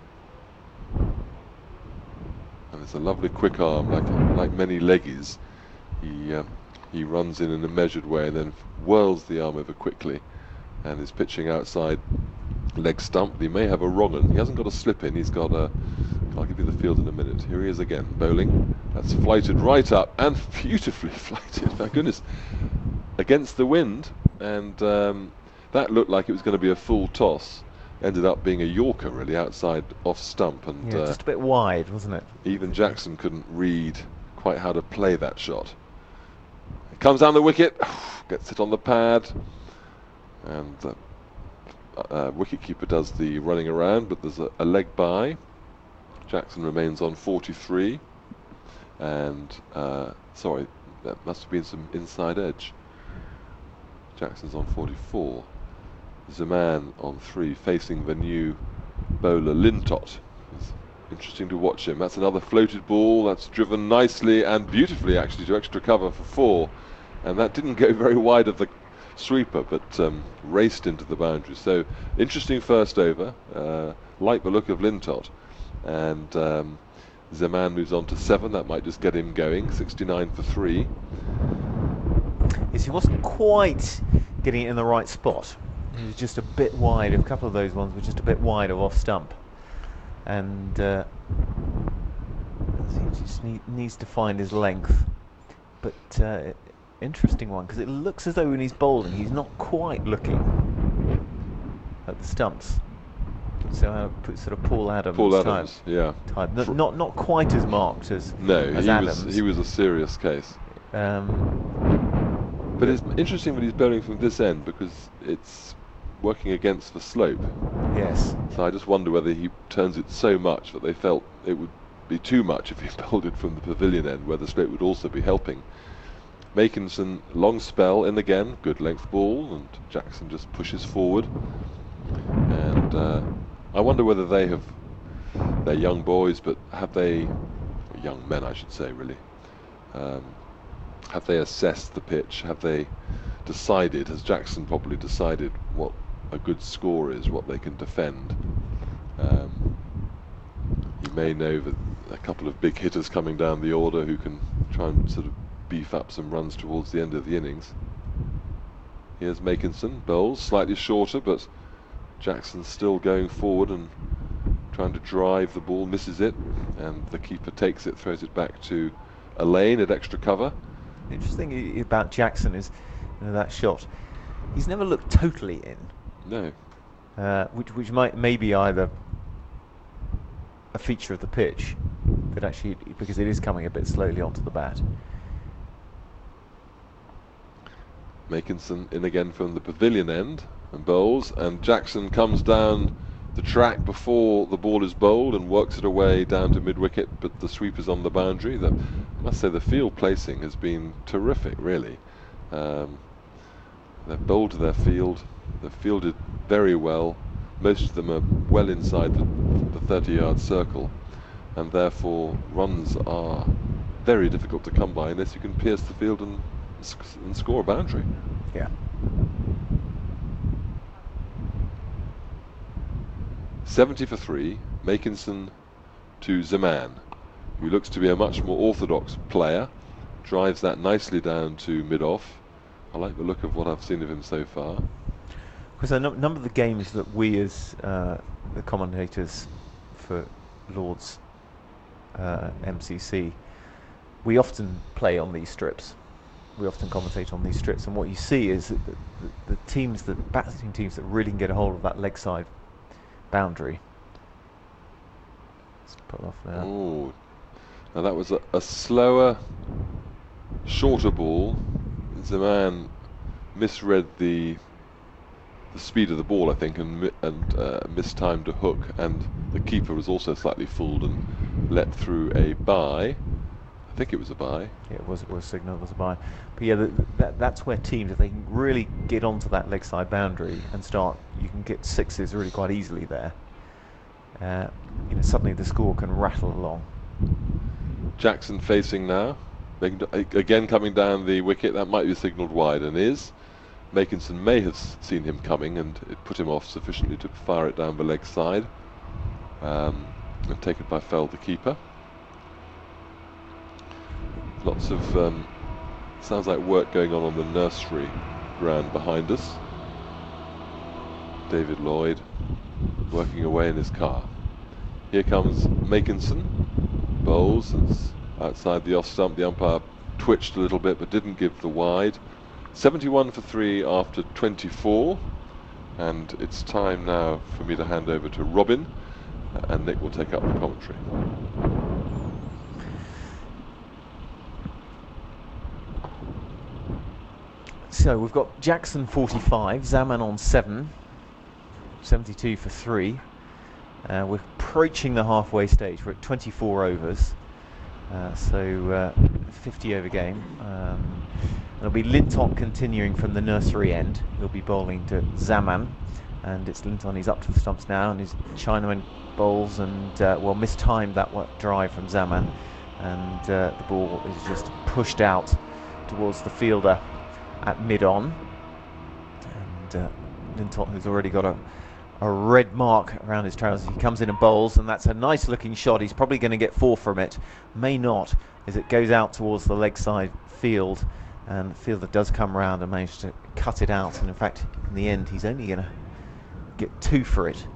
And it's a lovely quick arm, like many leggies. He runs in a measured way, and then whirls the arm over quickly, and is pitching outside leg stump. He may have a wrong one. He hasn't got a slip in. He's got a. I'll give you the field in a minute. Here he is again, bowling. That's flighted right up and beautifully flighted. My goodness, against the wind, and that looked like it was going to be a full toss. Ended up being a Yorker, really, outside off stump, and Yeah, just a bit wide, wasn't it? even Jackson couldn't read quite how to play that shot. It comes down the wicket, gets it on the pad, and wicketkeeper does the running around, but there's a leg by. Jackson remains on 43, and sorry, that must have been some inside edge. Jackson's on 44. Zaman on 3, facing the new bowler Lintott. It's interesting to watch him. That's another floated ball that's driven nicely and beautifully, actually, to extra cover for 4, and that didn't go very wide of the sweeper, but raced into the boundary. So interesting first over. Like the look of Lintott, and Zaman moves on to 7. That might just get him going. 69 for 3. Yes, he wasn't quite getting it in the right spot. He was just a bit wide. A couple of those ones were just a bit wide of off stump, and he just needs to find his length. But interesting one, because it looks as though when he's bowling, he's not quite looking at the stumps. So put sort of Paul Adams. Paul Adams, yeah. Type. Not quite as marked as Adams. He was a serious case. But it's interesting that he's bowling from this end, because it's working against the slope. Yes. So I just wonder whether he turns it so much that they felt it would be too much if he bowled it from the pavilion end, where the slope would also be helping. Makinson, long spell in again, good length ball, and Jackson just pushes forward. And I wonder whether they're young boys, but have they, young men I should say really, have they assessed the pitch? Have they decided, has Jackson probably decided what a good score is, what they can defend? You may know that a couple of big hitters coming down the order who can try and sort of beef up some runs towards the end of the innings. Here's Makinson, bowls slightly shorter, but Jackson's still going forward and trying to drive the ball, misses it, and the keeper takes it, throws it back to Elaine at extra cover. Interesting about Jackson is, that shot. He's never looked totally in. No. Which may be either a feature of the pitch, that actually, because it is coming a bit slowly onto the bat. Makinson in again from the pavilion end and bowls, and Jackson comes down the track before the ball is bowled and works it away down to mid-wicket, but the sweep is on the boundary. I must say the field placing has been terrific, really. They've bowled to their field, they've fielded very well. Most of them are well inside the 30-yard circle, and therefore runs are very difficult to come by unless you can pierce the field and score a boundary. Yeah. $70 for 3, Makinson to Zaman, who looks to be a much more orthodox player, drives that nicely down to mid-off. I like the look of what I've seen of him so far. Because a number of the games that we as the commentators for Lord's MCC, we often play on these strips. We often commentate on these strips, and what you see is that the teams, the batting teams that really can get a hold of that leg side boundary. Let's put off now. Oh, now that was a slower, shorter ball. Zaman misread the speed of the ball, I think, and mistimed a hook, and the keeper was also slightly fooled and let through a bye. I think it was a bye. Yeah, it was signalled as a bye. But yeah, that's where teams, if they can really get onto that leg side boundary and start, you can get sixes really quite easily there. Suddenly the score can rattle along. Jackson facing now, again coming down the wicket. That might be signalled wide, and is. Makinson may have seen him coming, and it put him off sufficiently to fire it down the leg side, and take it by Feld, the keeper. Lots of sounds like work going on the nursery ground behind us. David Lloyd working away in his car. Here comes Makinson, bowls, it's outside the off stump. The umpire twitched a little bit but didn't give the wide. 71 for 3 after 24, and it's time now for me to hand over to Robin, and Nick will take up the commentary. So we've got Jackson 45, Zaman on 7, 72 for 3. We're approaching the halfway stage. We're at 24 overs, so 50 over game. It'll be Lintott continuing from the nursery end. He'll be bowling to Zaman, and it's Linton. He's up to the stumps now, and his Chinaman bowls, and well, mistimed that drive from Zaman, and the ball is just pushed out towards the fielder at mid-on, and Lintott, who's already got a red mark around his trousers, he comes in and bowls, and that's a nice looking shot. He's probably going to get 4 from it, may not, as it goes out towards the leg side field, and the fielder does come round and manage to cut it out, and in fact in the end he's only going to get 2 for it.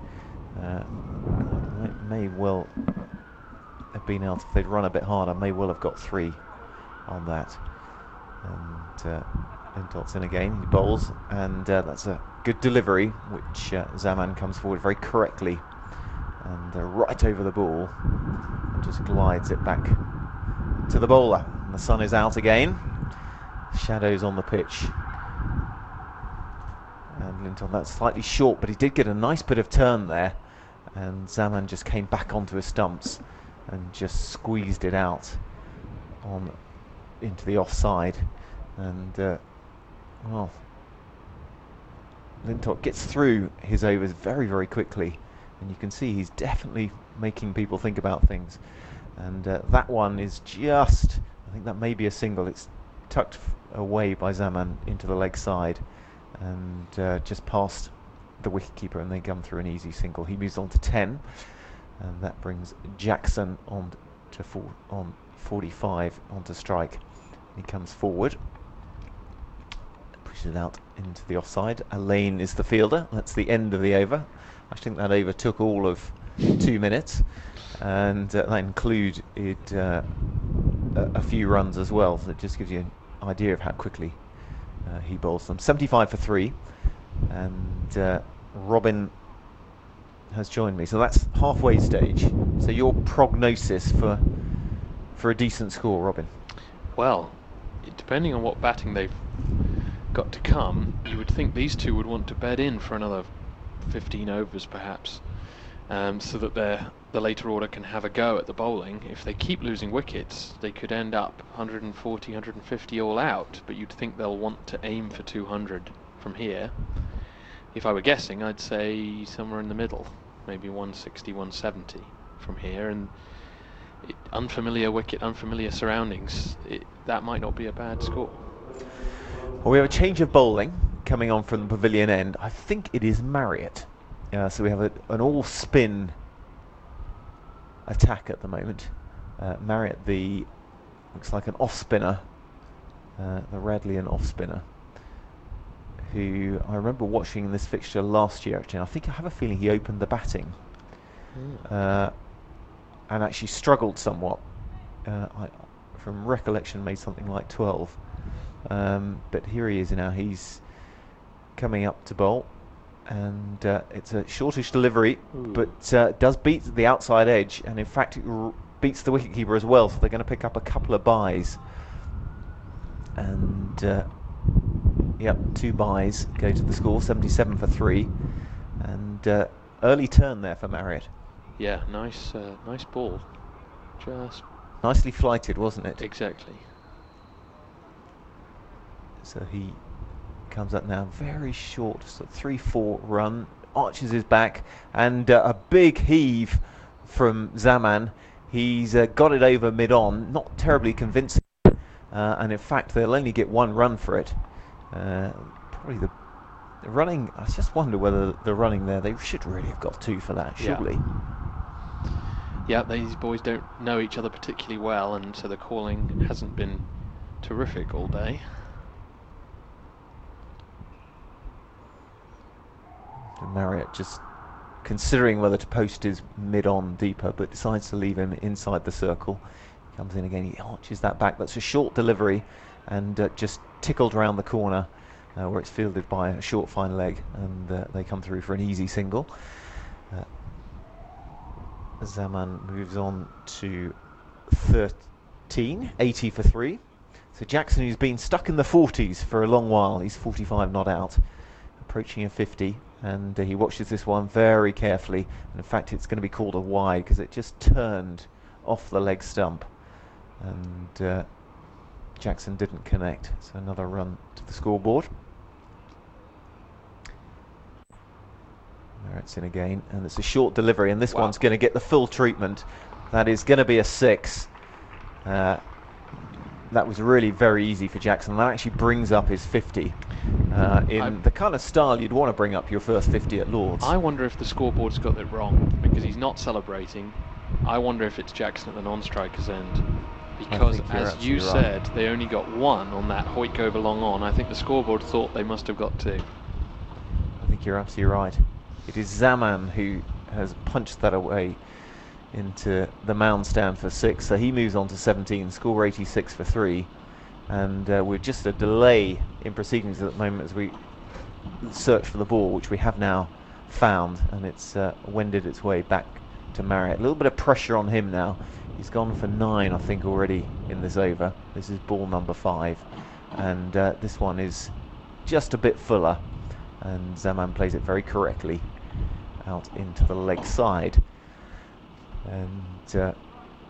May well have been able to, if they'd run a bit harder, may well have got 3 on that. And Lintott's in again, he bowls, and that's a good delivery, which Zaman comes forward very correctly and right over the ball and just glides it back to the bowler. And the sun is out again, shadows on the pitch, and Lintott, that's slightly short, but he did get a nice bit of turn there, and Zaman just came back onto his stumps and just squeezed it out on into the offside. And well, Lintott gets through his overs very, very quickly, and you can see he's definitely making people think about things. And that one is just, I think that may be a single. It's tucked away by Zaman into the leg side, and just past the wicketkeeper, and they come through an easy single. He moves on to 10, and that brings Jackson on to 45 onto strike. He comes forward, pushes it out into the offside. Alain is the fielder. That's the end of the over. I think that over took all of 2 minutes, and that included a few runs as well, so it just gives you an idea of how quickly he bowls them. 75 for 3, and Robin has joined me. So that's halfway stage. So your prognosis for a decent score, Robin? Well, depending on what batting they've got to come, you would think these two would want to bed in for another 15 overs perhaps, so that the later order can have a go at the bowling. If they keep losing wickets, they could end up 140, 150 all out, but you'd think they'll want to aim for 200 from here. If I were guessing, I'd say somewhere in the middle, maybe 160, 170 from here, and unfamiliar wicket, unfamiliar surroundings, that might not be a bad score. Well, we have a change of bowling coming on from the pavilion end. I think it is Marriott. So we have an all-spin attack at the moment. Marriott, looks like an off-spinner, the Radleian off-spinner, who I remember watching this fixture last year, actually. I think I have a feeling he opened the batting. And actually struggled somewhat. From recollection, made something like 12. But here he is now. He's coming up to bowl, and it's a shortish delivery, but does beat the outside edge, and in fact it beats the wicketkeeper as well. So they're going to pick up a couple of byes, and yep, 2 byes go to the score. 77 for 3, and early turn there for Marriott. Yeah, nice ball. Just nicely flighted, wasn't it? Exactly. So he comes up now, very short, so 3-4 run, arches his back, and a big heave from Zaman. He's got it over mid-on, not terribly convincing, and in fact they'll only get 1 run for it. Probably the running, I just wonder whether the running there, they should really have got 2 for that, surely. Yeah, these boys don't know each other particularly well, and so the calling hasn't been terrific all day. Marriott just considering whether to post his mid-on deeper, but decides to leave him inside the circle. He comes in again, he arches that back. That's a short delivery and just tickled around the corner where it's fielded by a short fine leg, and they come through for an easy single. Zaman moves on to 13, 80 for 3. So Jackson, who's been stuck in the 40s for a long while, he's 45 not out, approaching a 50, and he watches this one very carefully. And in fact, it's going to be called a wide because it just turned off the leg stump, and Jackson didn't connect. So another run to the scoreboard. Merritt's in again, and it's a short delivery, and this one's going to get the full treatment. That is going to be a 6. That was really very easy for Jackson. That actually brings up his 50 in the kind of style you'd want to bring up your first 50 at Lord's. I wonder if the scoreboard's got it wrong, because he's not celebrating. I wonder if it's Jackson at the non-striker's end, because as you said, they only got 1 on that Hoik over long on. I think the scoreboard thought they must have got 2. I think you're absolutely right. It is Zaman who has punched that away into the mound stand for 6, so he moves on to 17, score 86 for 3, and we're just a delay in proceedings at the moment as we search for the ball, which we have now found, and it's wended its way back to Marriott. A little bit of pressure on him now. He's gone for 9, I think, already in this over. This is ball number 5, and this one is just a bit fuller, and Zaman plays it very correctly out into the leg side. And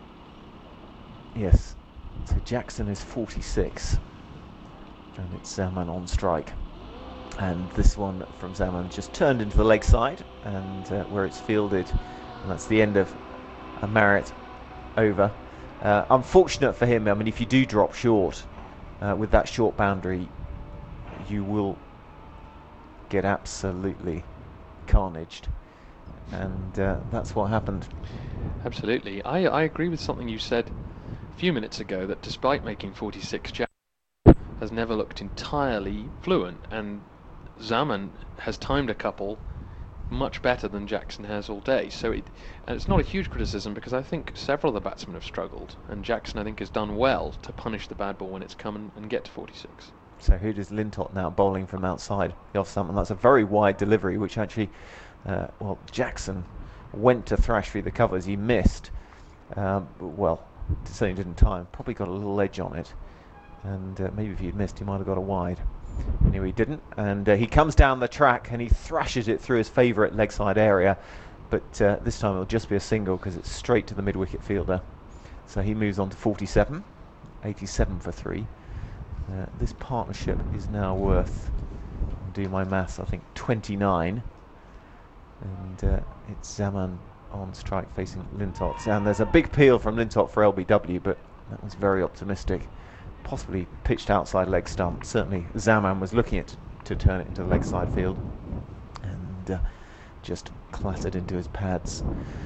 yes, so Jackson is 46, and it's Zaman on strike, and this one from Zaman just turned into the leg side, and where it's fielded, and that's the end of a Marriott over. Unfortunate for him. I mean, if you do drop short with that short boundary, you will get absolutely carnaged, and that's what happened. Absolutely. I agree with something you said a few minutes ago, that despite making 46, Jackson has never looked entirely fluent, and Zaman has timed a couple much better than Jackson has all day. So and it's not a huge criticism, because I think several of the batsmen have struggled, and Jackson, I think, has done well to punish the bad ball when it's come and get to 46. So who does Lintott now bowling from outside the off stump? And that's a very wide delivery, which actually, well, Jackson went to thrash through the covers. He missed. Well, certainly didn't time. Probably got a little edge on it. And maybe if he'd missed, he might have got a wide. Anyway, he didn't. And he comes down the track and he thrashes it through his favourite leg side area. But this time it'll just be a single, because it's straight to the mid-wicket fielder. So he moves on to 47. 87 for 3. This partnership is now worth, do my maths, I think 29. And it's Zaman on strike facing Lintott. And there's a big peel from Lintott for LBW, but that was very optimistic. Possibly pitched outside leg stump. Certainly Zaman was looking at to turn it into the leg side field, and just clattered into his pads.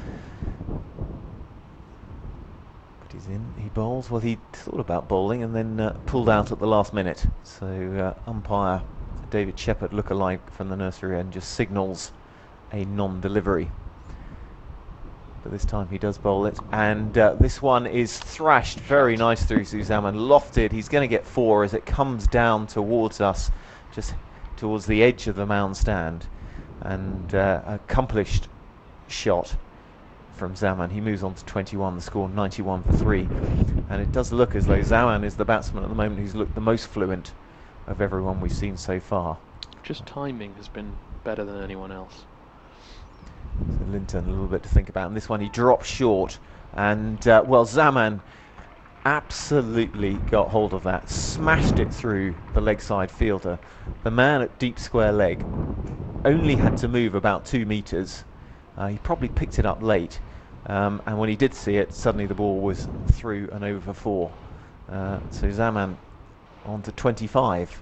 But he's in, he bowls. Well, he thought about bowling and then pulled out at the last minute. So umpire David Shepherd, lookalike from the nursery end, just signals a non-delivery. But this time he does bowl it, and this one is thrashed very nice through Zaman, lofted. He's going to get 4 as it comes down towards us, just towards the edge of the mound stand, and accomplished shot from Zaman. He moves on to 21, the score 91 for 3, and it does look as though Zaman is the batsman at the moment who's looked the most fluent of everyone we've seen so far. Just timing has been better than anyone else. So Linton, a little bit to think about. And this one he dropped short, and well, Zaman absolutely got hold of that, smashed it through the leg side fielder. The man at deep square leg only had to move about 2 metres. He probably picked it up late, and when he did see it, suddenly the ball was through and over for 4. So Zaman on to 25.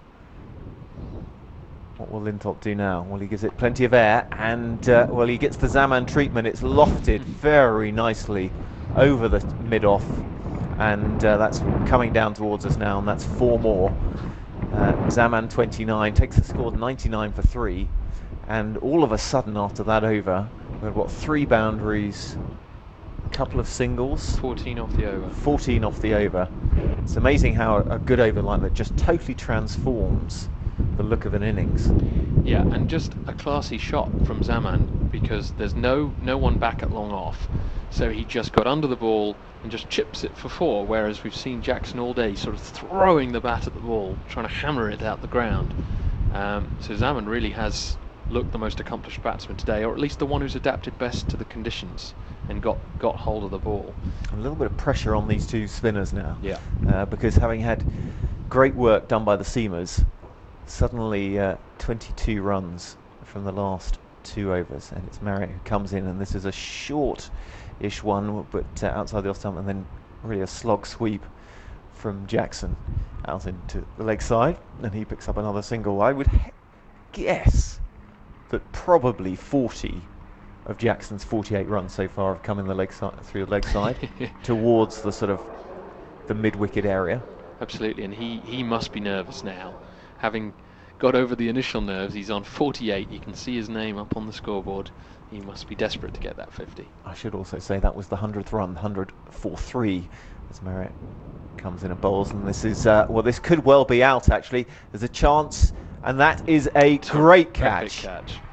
What will Lintott do now? Well, he gives it plenty of air, and well, he gets the Zaman treatment. It's lofted very nicely over the mid-off, and that's coming down towards us now, and that's 4 more. Zaman 29 takes the score 99 for 3, And all of a sudden, after that over, we've got 3 boundaries, a couple of singles, 14 off the over. 14 off the over. It's amazing how a good over like that just totally transforms the look of an innings. Yeah, and just a classy shot from Zaman, because there's no one back at long off, so he just got under the ball and just chips it for 4, whereas we've seen Jackson all day sort of throwing the bat at the ball, trying to hammer it out the ground. So Zaman really has looked the most accomplished batsman today, or at least the one who's adapted best to the conditions and got hold of the ball. A little bit of pressure on these 2 spinners now. Yeah. Because having had great work done by the seamers, suddenly 22 runs from the last 2 overs, and it's Marriott who comes in, and this is a short-ish one, but outside the off stump, and then really a slog sweep from Jackson out into the leg side, and he picks up another single. I would guess that probably 40 of Jackson's 48 runs so far have come in the leg side, through the leg side towards the sort of the mid-wicket area. Absolutely, and he must be nervous now. Having got over the initial nerves, he's on 48. You can see his name up on the scoreboard. He must be desperate to get that 50. I should also say that was the 100th run, 100 for 3, as Marriott comes in and bowls, and this is well, this could well be out actually. There's a chance, and that is a great catch.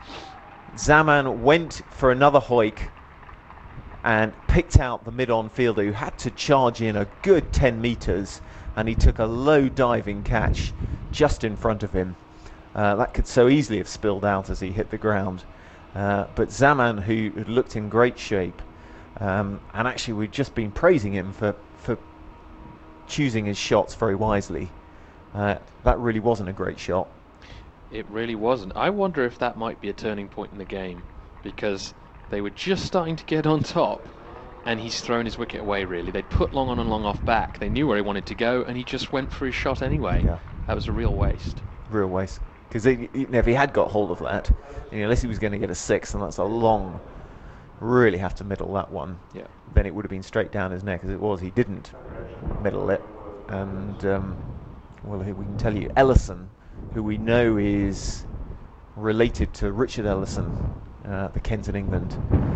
Zaman went for another hoik and picked out the mid-on fielder, who had to charge in a good 10 metres, and he took a low diving catch just in front of him. That could so easily have spilled out as he hit the ground. But Zaman, who looked in great shape, and actually we've just been praising him for choosing his shots very wisely. That really wasn't a great shot. It really wasn't. I wonder if that might be a turning point in the game, because they were just starting to get on top, and he's thrown his wicket away, really. They'd put long on and long off back. They knew where he wanted to go, and he just went for his shot anyway. Yeah. That was a real waste. Real waste. Because if he had got hold of that, unless he was going to get a 6, and that's a long, really have to middle that one, Yeah. then it would have been straight down his neck. As it was, he didn't middle it. And, well, we can tell you, Ellison, who we know is related to Richard Ellison, the Kent in England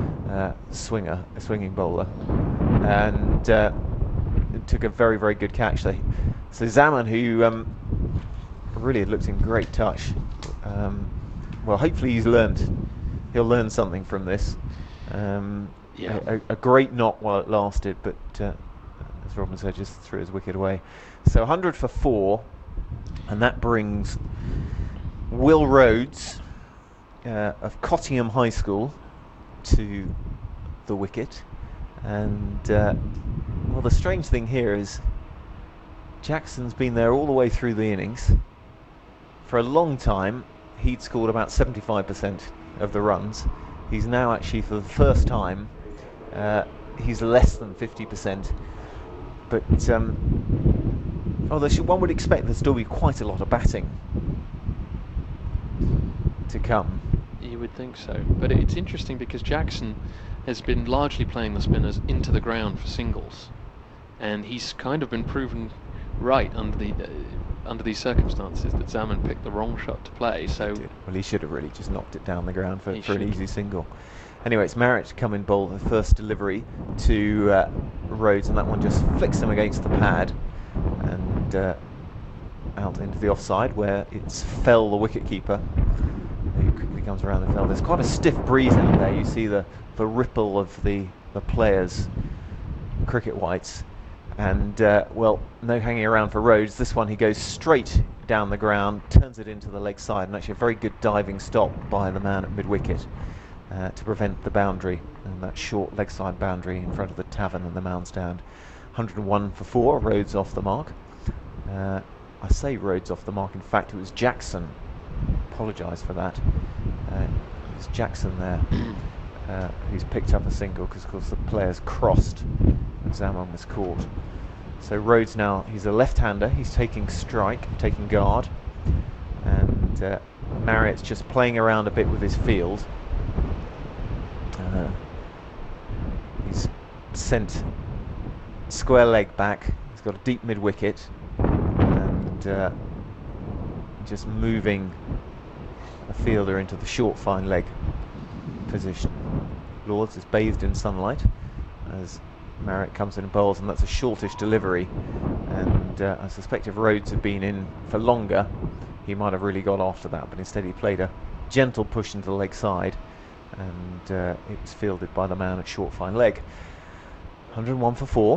swinging bowler, and took a very, very good catch. So Zaman, who really looked in great touch, well, hopefully he'll learn something from this. Yeah. A great knock while it lasted, but as Robin said, just threw his wicket away. So 100 for 4, and that brings Will Rhodes of Cottingham High School to the wicket. And well, the strange thing here is Jackson's been there all the way through the innings. For a long time, he'd scored about 75% of the runs. He's now actually, for the first time, he's less than 50%. But although one would expect there'd still be quite a lot of batting to come. You would think so. But it's interesting because Jackson has been largely playing the spinners into the ground for singles, and he's kind of been proven right under these circumstances that Zaman picked the wrong shot to play. So well, he should have really just knocked it down the ground for an easy single. Anyway, it's Marriott to come in bowl, the first delivery to Rhodes, and that one just flicks him against the pad and out into the offside, where it's Fell, the wicketkeeper, who quickly comes around the field. There's quite a stiff breeze out there. You see the ripple of the players' cricket whites. And, well, no hanging around for Rhodes. This one he goes straight down the ground, turns it into the leg side, and actually a very good diving stop by the man at mid-wicket to prevent the boundary, and that short leg side boundary in front of the tavern and the mound stand. 101 for 4, Rhodes off the mark. I say Rhodes off the mark, in fact it was Jackson. Apologise for that. It's Jackson there who's picked up a single, because of course the players crossed and Zaman was caught. So Rhodes now, he's a left-hander, he's taking strike, taking guard, and Marriott's just playing around a bit with his field. He's sent square leg back, he's got a deep mid-wicket, and just moving a fielder into the short fine leg position. Lords is bathed in sunlight as Marriott comes in and bowls, and that's a shortish delivery, and I suspect if Rhodes had been in for longer he might have really got after that, but instead he played a gentle push into the leg side, and it was fielded by the man at short fine leg. 101 for 4.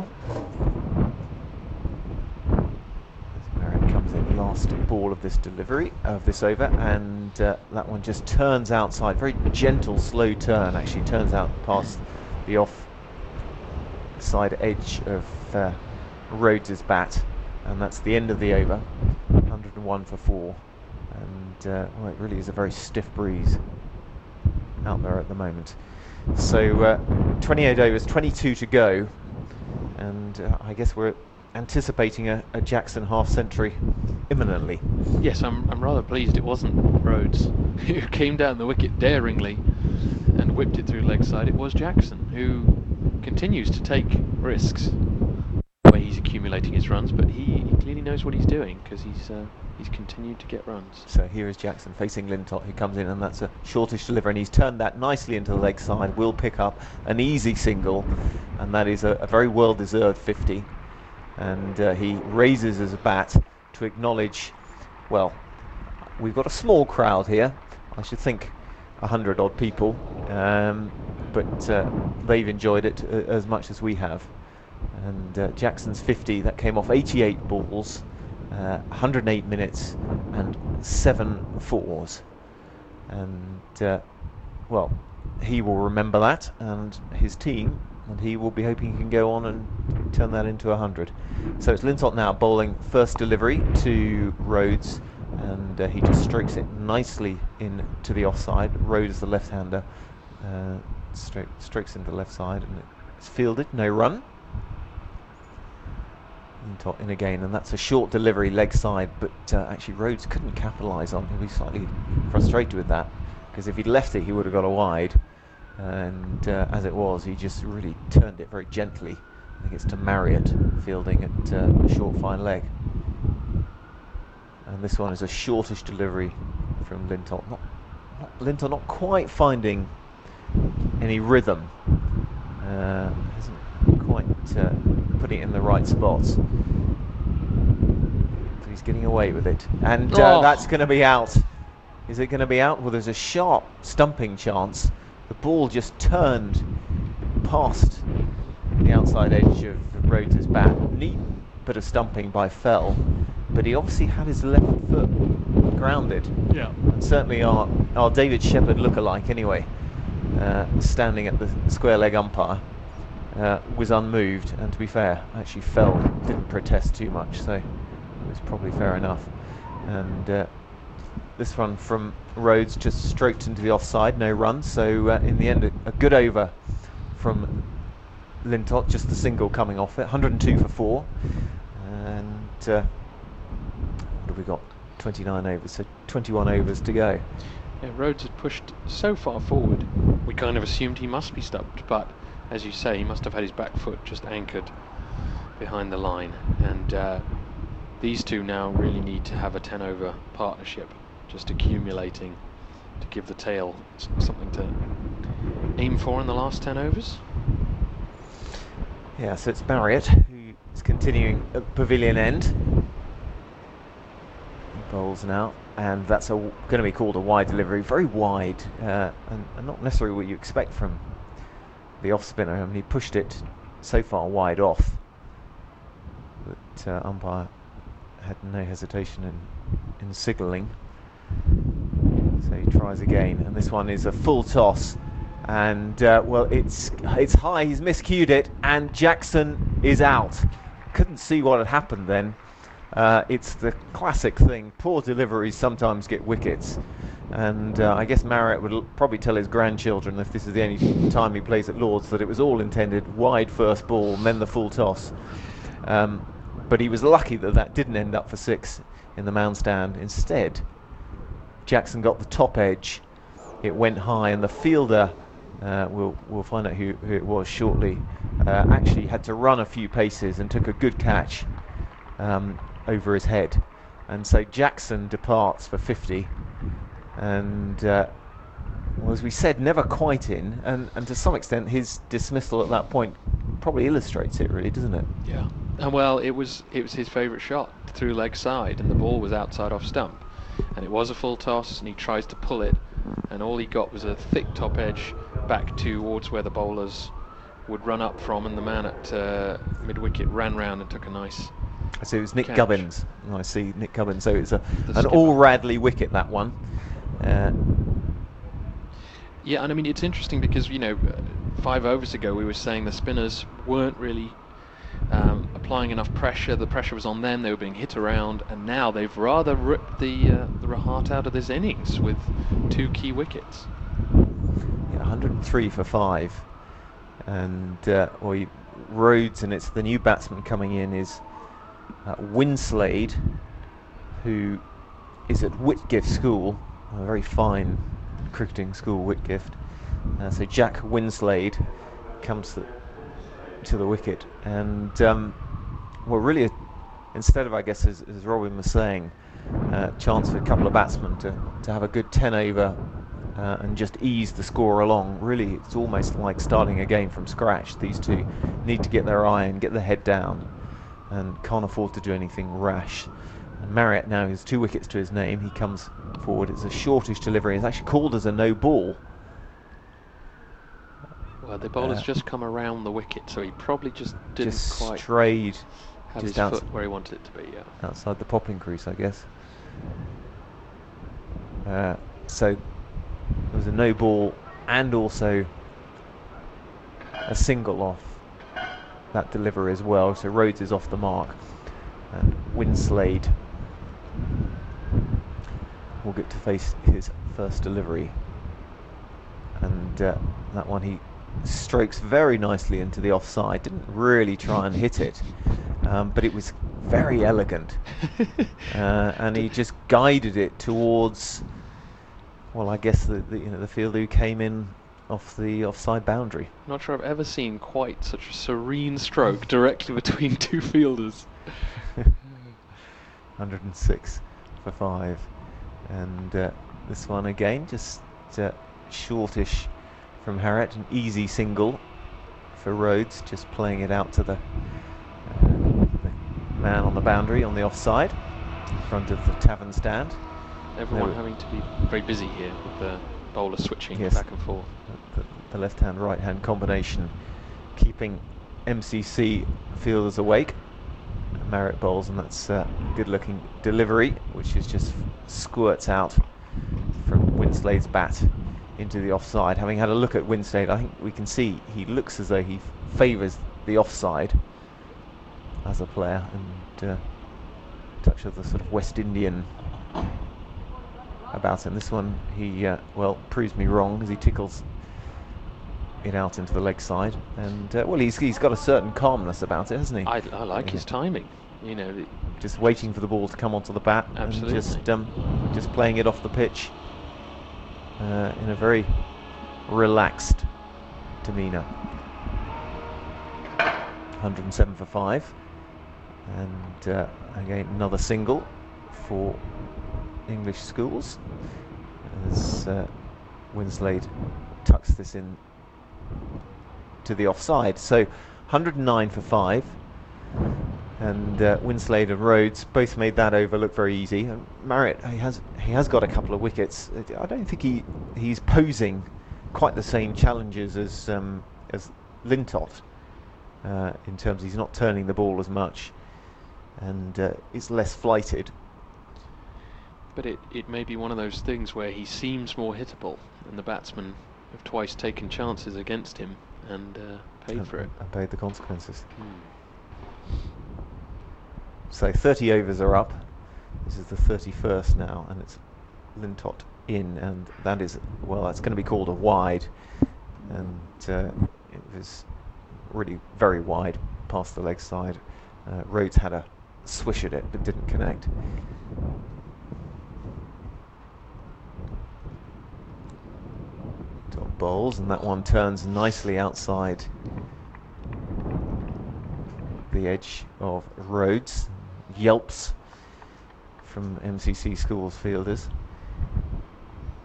Marriott comes in last ball of this delivery of this over, and that one just turns outside. Very gentle, slow turn, actually turns out past the off side edge of Rhodes's bat, and that's the end of the over. 101 for 4, and well, it really is a very stiff breeze out there at the moment. So 28 overs, 22 to go, and I guess we're anticipating a Jackson half century imminently. Yes, I'm rather pleased it wasn't Rhodes who came down the wicket daringly and whipped it through leg side. It was Jackson, who continues to take risks where he's accumulating his runs, but he clearly knows what he's doing, because he's continued to get runs. So here is Jackson facing Lintott, who comes in, and that's a shortish delivery, and he's turned that nicely into the leg side. Will pick up an easy single, and that is a very well deserved 50, and he raises his bat to acknowledge, well, we've got a small crowd here, I should think 100 odd people, but they've enjoyed it as much as we have. And Jackson's 50, that came off 88 balls, 108 minutes and 7 fours, and well, he will remember that, and his team, and he will be hoping he can go on and turn that into 100. So it's Lintott now bowling first delivery to Rhodes, and he just strokes it nicely in to the offside. Rhodes, the left-hander, strokes into the left side, and it's fielded, no run. Lintott in again, and that's a short delivery leg side, but actually Rhodes couldn't capitalise on. He'll be slightly frustrated with that, because if he'd left it he would have got a wide, and as it was, he just really turned it very gently. I think it's to Marriott fielding at short fine leg, and this one is a shortish delivery from Lintott. Lintott not quite finding any rhythm, hasn't quite putting it in the right spots, but he's getting away with it, and that's going to be out. Is it going to be out? Well, there's a sharp stumping chance. The ball just turned past the outside edge of Rhodes' bat. Neat bit of stumping by Fell, but he obviously had his left foot grounded. Yeah. And certainly our David Shepherd lookalike anyway, standing at the square leg umpire, was unmoved, and to be fair, actually Fell didn't protest too much, so it was probably fair enough. And this one from Rhodes just stroked into the offside, no run, so in the end a good over from Lintott, just the single coming off it. 102 for 4, and what have we got? 29 overs, so 21 overs to go. Yeah, Rhodes had pushed so far forward, we kind of assumed he must be stumped, but as you say, he must have had his back foot just anchored behind the line, and these two now really need to have a 10 over partnership, just accumulating to give the tail something to aim for in the last 10 overs. Yeah, so it's Marriott who is continuing at pavilion end. He bowls now, and that's going to be called a wide delivery, very wide, and not necessarily what you expect from the off spinner. I mean, he pushed it so far wide off that umpire had no hesitation in signalling. So he tries again, and this one is a full toss, and well, it's high. He's miscued it, and Jackson is out. Couldn't see what had happened then. It's the classic thing. Poor deliveries sometimes get wickets, and I guess Marriott would probably tell his grandchildren, if this is the only time he plays at Lords, that it was all intended wide first ball and then the full toss. But he was lucky that didn't end up for 6 in the mound stand. Instead, Jackson got the top edge. It went high, and the fielder, we'll find out who it was shortly, actually had to run a few paces and took a good catch over his head. And so Jackson departs for 50, and well, as we said, never quite in, and to some extent his dismissal at that point probably illustrates it, really, doesn't it? Yeah. And well, it was his favourite shot through leg side, and the ball was outside off stump, and it was a full toss, and he tries to pull it, and all he got was a thick top edge back towards where the bowlers would run up from, and the man at mid-wicket ran round and took a nice. So it was Nick catch. Gubbins. I see Nick Gubbins. So it's an skipper. all Radley wicket, that one. Yeah, and I mean, it's interesting because, 5 overs ago we were saying the spinners weren't really applying enough pressure. The pressure was on them. They were being hit around, and now they've rather ripped the heart out of this innings with 2 key wickets. Yeah, 103 for 5. And Rhodes, and it's the new batsman coming in, is Winslade, who is at Whitgift School, a very fine cricketing school, Whitgift. So Jack Winslade comes to the wicket, and well, really, instead of, I guess, as Robin was saying, chance for a couple of batsmen to have a good 10 over and just ease the score along. Really, it's almost like starting again from scratch. These two need to get their iron, get their head down, and can't afford to do anything rash. And Marriott now has 2 wickets to his name. He comes forward. It's a shortish delivery. It's actually called as a no ball. Well, the bowler's just come around the wicket, so he probably just didn't quite strayed have just his foot where he wanted it to be. Yeah. Outside the popping crease, I guess. So there was a no ball and also a single off that delivery as well. So Rhodes is off the mark, and Winslade will get to face his first delivery, and that one he strokes very nicely into the offside. Didn't really try and hit it, but it was very elegant, and he just guided it towards, well, I guess the fielder who came in off the offside boundary. Not sure I've ever seen quite such a serene stroke directly between 2 fielders. 106 for 5, and this one again just shortish from Harriott, an easy single for Rhodes, just playing it out to the man on the boundary on the offside in front of the tavern stand. Everyone having to be very busy here with the bowler switching back and forth. The left-hand, right-hand combination keeping MCC fielders awake. Marriott bowls, and that's a good-looking delivery, which is just squirts out from Winslade's bat into the offside. Having had a look at Winslade, I think we can see he looks as though he favours the offside as a player, and touch of the sort of West Indian about him. This one he well, proves me wrong as he tickles it out into the leg side, and well, he's got a certain calmness about it, hasn't he? I like his timing, just waiting for the ball to come onto the bat. Absolutely. And just playing it off the pitch in a very relaxed demeanour. 107 for 5, and again another single for English schools as Winslade tucks this in to the offside. So 109 for 5, and Winslade and Rhodes both made that over look very easy. And Marriott, he has got a couple of wickets. I don't think he's posing quite the same challenges as Lintott in terms he's not turning the ball as much, and is less flighted. But it may be one of those things where he seems more hittable, and the batsmen have twice taken chances against him and paid for it. And paid the consequences. So 30 overs are up. This is the 31st now, and it's Lintott in, and that is, well, that's going to be called a wide, and it was really very wide past the leg side. Rhodes had a swish at it but didn't connect. Top bowls, and that one turns nicely outside the edge of Rhodes. Yelps from MCC Schools fielders.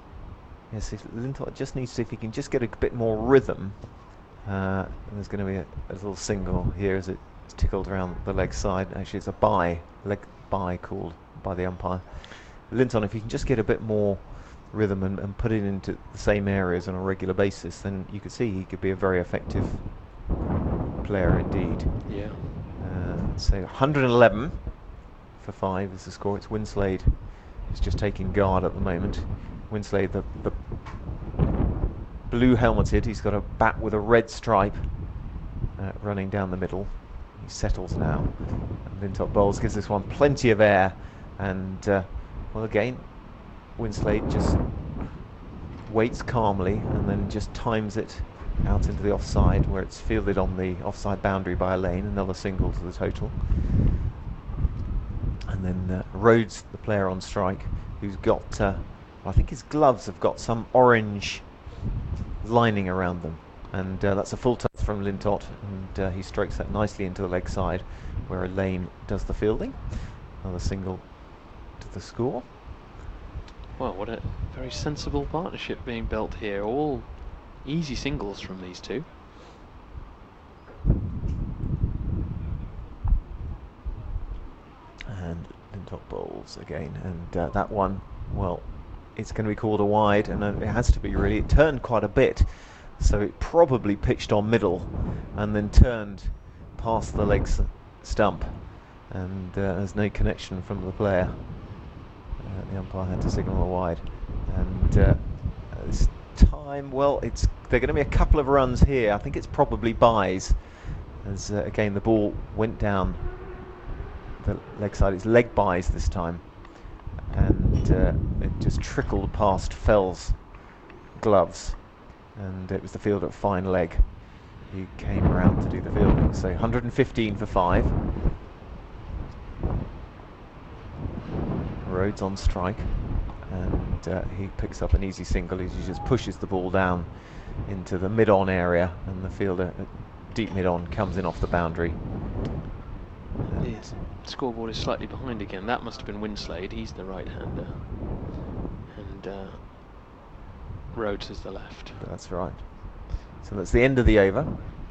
Yes, if Lintott just needs to, if he can just get a bit more rhythm. There's going to be a little single here as it's tickled around the leg side. Actually, it's a leg bye called by the umpire. Linton, if he can just get a bit more rhythm and put it into the same areas on a regular basis, then you could see he could be a very effective player indeed. Yeah. So 111 for 5 is the score. It's Winslade who's just taking guard at the moment. Winslade, the blue helmeted, he's got a bat with a red stripe running down the middle. He settles now. And Lintott bowls, gives this one plenty of air, and well, again, Winslade just waits calmly and then just times it out into the offside, where it's fielded on the offside boundary by a lane. Another single to the total. And then Rhodes, the player on strike, who's got, I think his gloves have got some orange lining around them, and that's a full touch from Lintott, and he strikes that nicely into the leg side, where Lane does the fielding. Another single to the score. Well, what a very sensible partnership being built here. All easy singles from these two. And Lintott bowls again, and that one, well, it's going to be called a wide, and it has to be really. It turned quite a bit, so it probably pitched on middle and then turned past the leg stump, and there's no connection from the player. The umpire had to signal a wide, and this time, well, they're going to be a couple of runs here. I think it's probably byes, as again the ball went down the leg side. It's leg byes this time, and it just trickled past Fell's gloves, and it was the fielder at fine leg who came around to do the fielding. So 115 for 5. Rhodes on strike, and he picks up an easy single as he just pushes the ball down into the mid-on area, and the fielder at deep mid-on comes in off the boundary. The scoreboard is slightly behind again. That must have been Winslade. He's the right-hander, and Rhodes is the left. That's right. So that's the end of the over.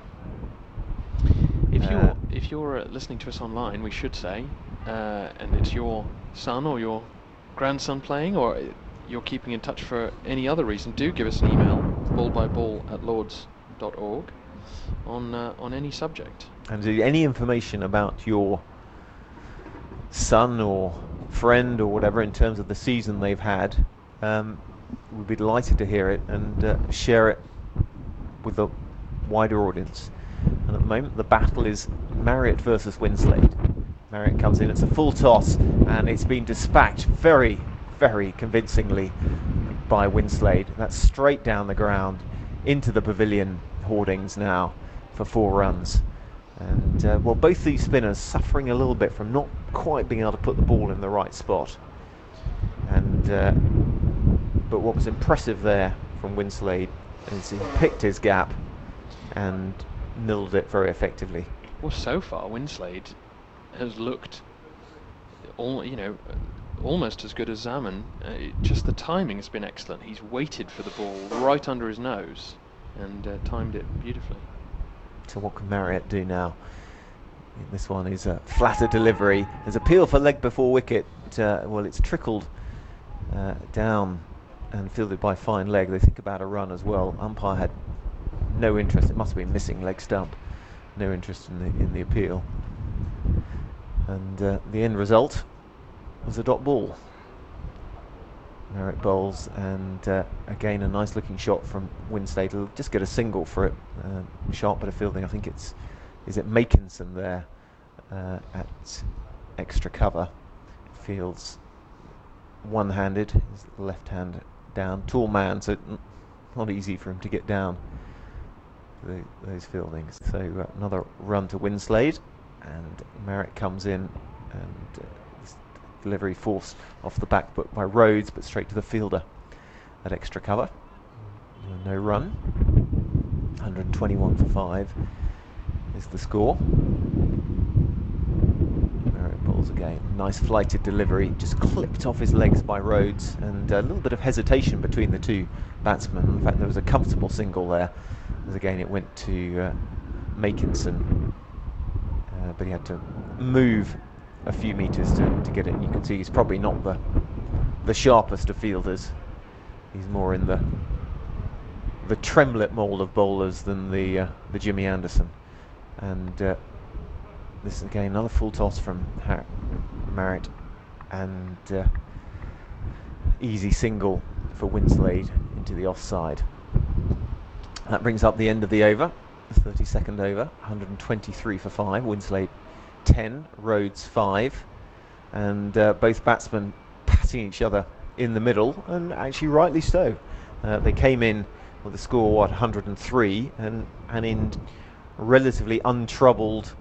If you're listening to us online, we should say, and it's your son or your grandson playing, or you're keeping in touch for any other reason, do give us an email, ballbyball@lords.org, on any subject. And any information about your son or friend or whatever in terms of the season they've had, we'd be delighted to hear it and share it with a wider audience. And at the moment the battle is Marriott versus Winslade. Marriott comes in, it's a full toss, and it's been dispatched very, very convincingly by Winslade. That's straight down the ground into the pavilion hoardings now for 4 runs. And well, both these spinners suffering a little bit from not quite being able to put the ball in the right spot. And but what was impressive there from Winslade is he picked his gap and nilled it very effectively. Well, so far Winslade has looked almost as good as Zaman. Just the timing has been excellent. He's waited for the ball right under his nose and timed it beautifully. So what can Marriott do now? This one is a flatter delivery. There's appeal for leg before wicket. Well, it's trickled down and fielded by fine leg. They think about a run as well. Umpire had no interest. It must have been missing leg stump. No interest in the appeal. And the end result was a dot ball. Marriott bowls, and again a nice looking shot from Winslade. He'll just get a single for it. Sharp bit of fielding. I think is it Makinson there at extra cover. Fields one-handed, his left hand down. Tall man, so not easy for him to get down those fieldings. So another run to Winslade, and Marriott comes in, and delivery forced off the back foot by Rhodes, but straight to the fielder at extra cover. No run. 121 for 5 is the score. Marriott bowls singles again. Nice flighted delivery, just clipped off his legs by Rhodes, and a little bit of hesitation between the two batsmen. In fact, there was a comfortable single there, as again it went to Makinson, but he had to move a few metres to get it. And you can see he's probably not the sharpest of fielders. He's more in the Tremlett mould of bowlers than the Jimmy Anderson. And this is again another full toss from Marriott, and easy single for Winslade into the offside. That brings up the end of the over, the 32nd over, 123 for 5. Winslade 10, Rhodes 5, and both batsmen patting each other in the middle, and actually rightly so. They came in with the score 103, and in relatively untroubled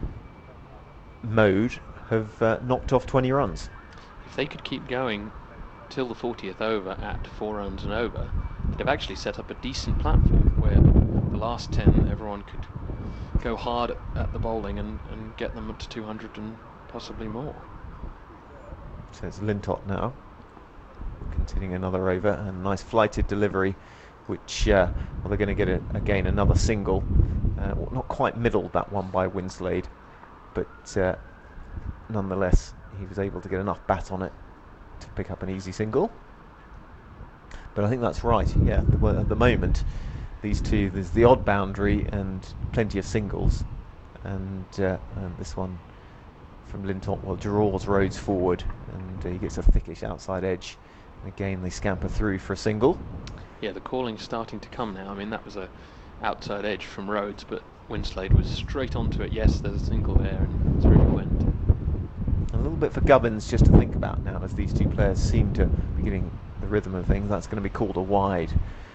mode have knocked off 20 runs. If they could keep going till the 40th over at 4 runs and over, they'd have actually set up a decent platform where the last 10 everyone could go hard at the bowling and get them up to 200 and possibly more. So it's Lintott now continuing another over, and nice flighted delivery, which well, they're going to get again another single. Well, not quite middled, that one by Winslade, but nonetheless he was able to get enough bat on it to pick up an easy single. But I think that's right, yeah, at the moment these two, there's the odd boundary and plenty of singles, and this one from Lintott, well, draws Rhodes forward, and he gets a thickish outside edge, and again they scamper through for a single. Yeah, the calling's starting to come now. I mean, that was a outside edge from Rhodes, but Winslade was straight onto it. Yes, there's a single there, and through it went. A little bit for Gubbins just to think about now, as these two players seem to be getting the rhythm of things. That's going to be called a wide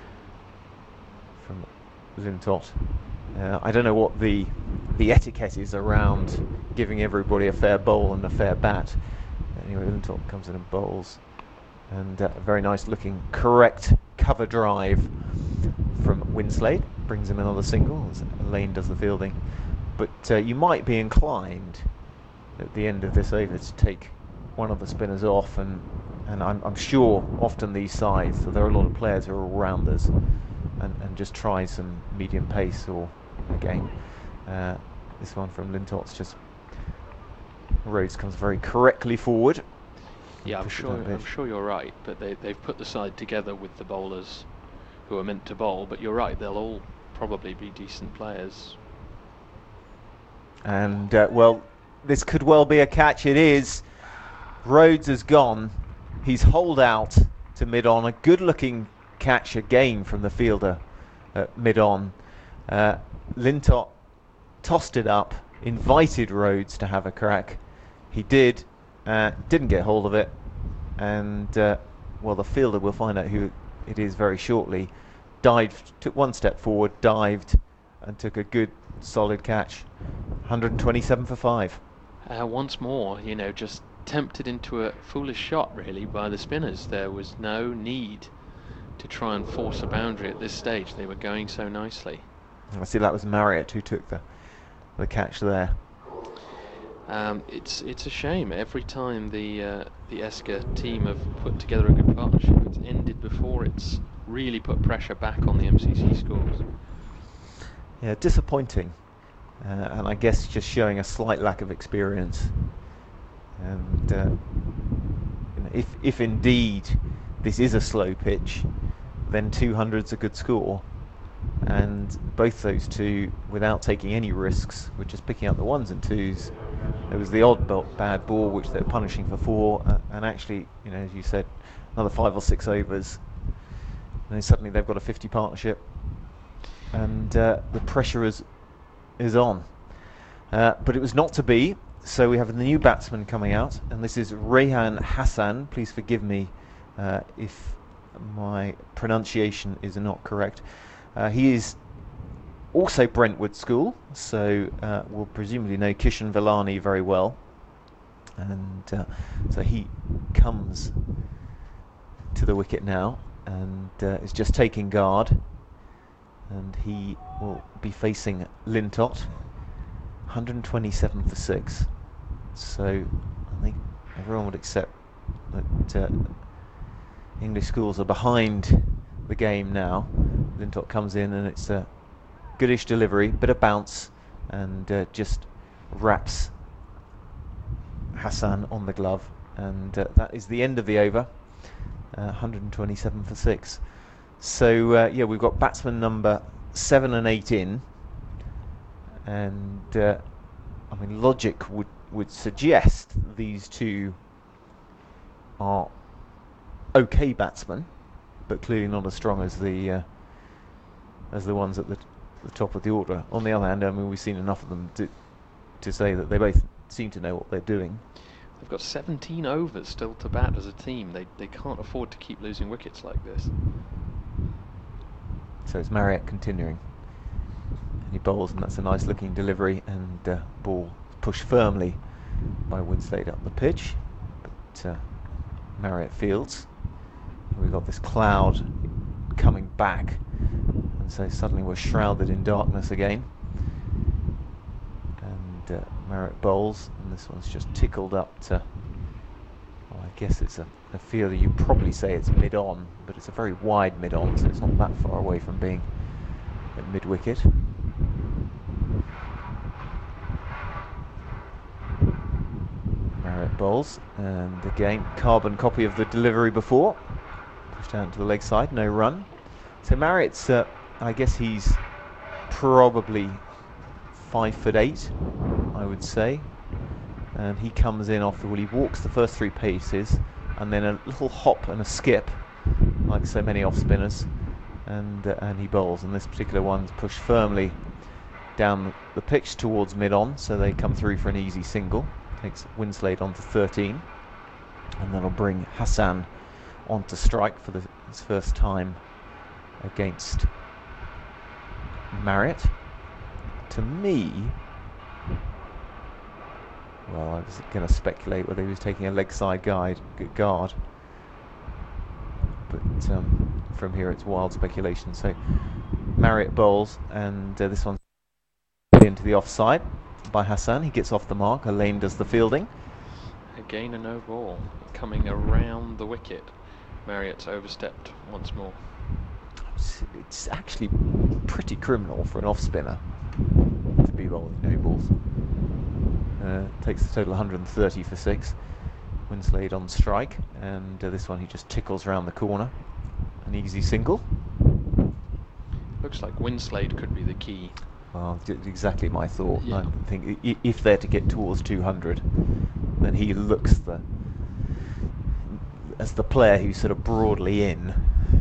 from Lintott. I don't know what the etiquette is around giving everybody a fair bowl and a fair bat. Anyway, Lintott comes in and bowls, and a very nice looking correct cover drive from Winslade brings him another single as Lane does the fielding. But you might be inclined at the end of this over to take one of the spinners off, and I'm sure often these sides, so there are a lot of players who are all-rounders, and just try some medium pace, or again this one from Lintott's just Rhodes comes very correctly forward. Yeah, I'm sure you're right, but they've put the side together with the bowlers who are meant to bowl, but you're right, they'll all probably be decent players. And well, this could well be a catch. It is. Rhodes has gone. He's holed out to mid-on. A good-looking catch again from the fielder at mid-on. Lintott tossed it up, invited Rhodes to have a crack. He did. Didn't get hold of it, and well, the fielder, we'll find out who it is very shortly, dived, took one step forward, dived, and took a good solid catch. 127 for 5. Once more, just tempted into a foolish shot really by the spinners. There was no need to try and force a boundary at this stage. They were going so nicely. I see that was Marriott who took the catch there. It's a shame. Every time the Esker team have put together a good partnership, it's ended before it's really put pressure back on the MCC scores. Yeah, disappointing, and I guess just showing a slight lack of experience. And if indeed this is a slow pitch, then 200's a good score. And both those two, without taking any risks, were just picking up the ones and twos. There was the odd bad ball which they're punishing for 4, and actually, as you said, another 5 or 6 overs, and then suddenly they've got a 50 partnership, and the pressure is on. But it was not to be. So we have the new batsman coming out, and this is Rehan Hassan. Please forgive me if my pronunciation is not correct. He is also Brentwood School, so we'll presumably know Kishan Villani very well. And so he comes to the wicket now, and is just taking guard. And he will be facing Lintott. 127 for 6. So I think everyone would accept that English schools are behind the game now. Lintott comes in and it's a goodish delivery, bit of bounce, and just wraps Hassan on the glove, and that is the end of the over. 127 for 6. So yeah, we've got batsman number 7 and 8 in, and I mean, logic would suggest these two are okay batsmen, but clearly not as strong as the ones at the top of the order. On the other hand, I mean, we've seen enough of them to say that they both seem to know what they're doing. They've got 17 overs still to bat as a team. They can't afford to keep losing wickets like this. So it's Marriott continuing. And he bowls, and that's a nice looking delivery, and ball pushed firmly by Winslade up the pitch. But Marriott fields. We've got this cloud coming back, and so suddenly we're shrouded in darkness again. And Marriott bowls, and this one's just tickled up to, well, I guess it's a fielder. You probably say it's mid-on, but it's a very wide mid-on, so it's not that far away from being at mid-wicket. Marriott bowls, and again, carbon copy of the delivery before. Pushed out to the leg side, no run. So Marriott's, I guess he's probably 5'8", I would say. And he comes in after, well, he walks the first 3 paces, and then a little hop and a skip, like so many off-spinners, and he bowls. And this particular one's pushed firmly down the pitch towards mid-on, so they come through for an easy single. Takes Winslade on to 13, and that'll bring Hassan on to strike for his first time against Marriott. To me, well, I was going to speculate whether he was taking a leg side guard, but from here it's wild speculation. So Marriott bowls, and this one's into the offside by Hassan. He gets off the mark. Elaine does the fielding. Again, a no ball coming around the wicket. Marriott's overstepped once more. It's actually pretty criminal for an off-spinner to be bowling no balls. Takes the total 130 for 6. Winslade on strike, and this one he just tickles around the corner. An easy single. Looks like Winslade could be the key. Well, exactly my thought. Yeah. I think if they're to get towards 200, then he looks as the player who's sort of broadly in,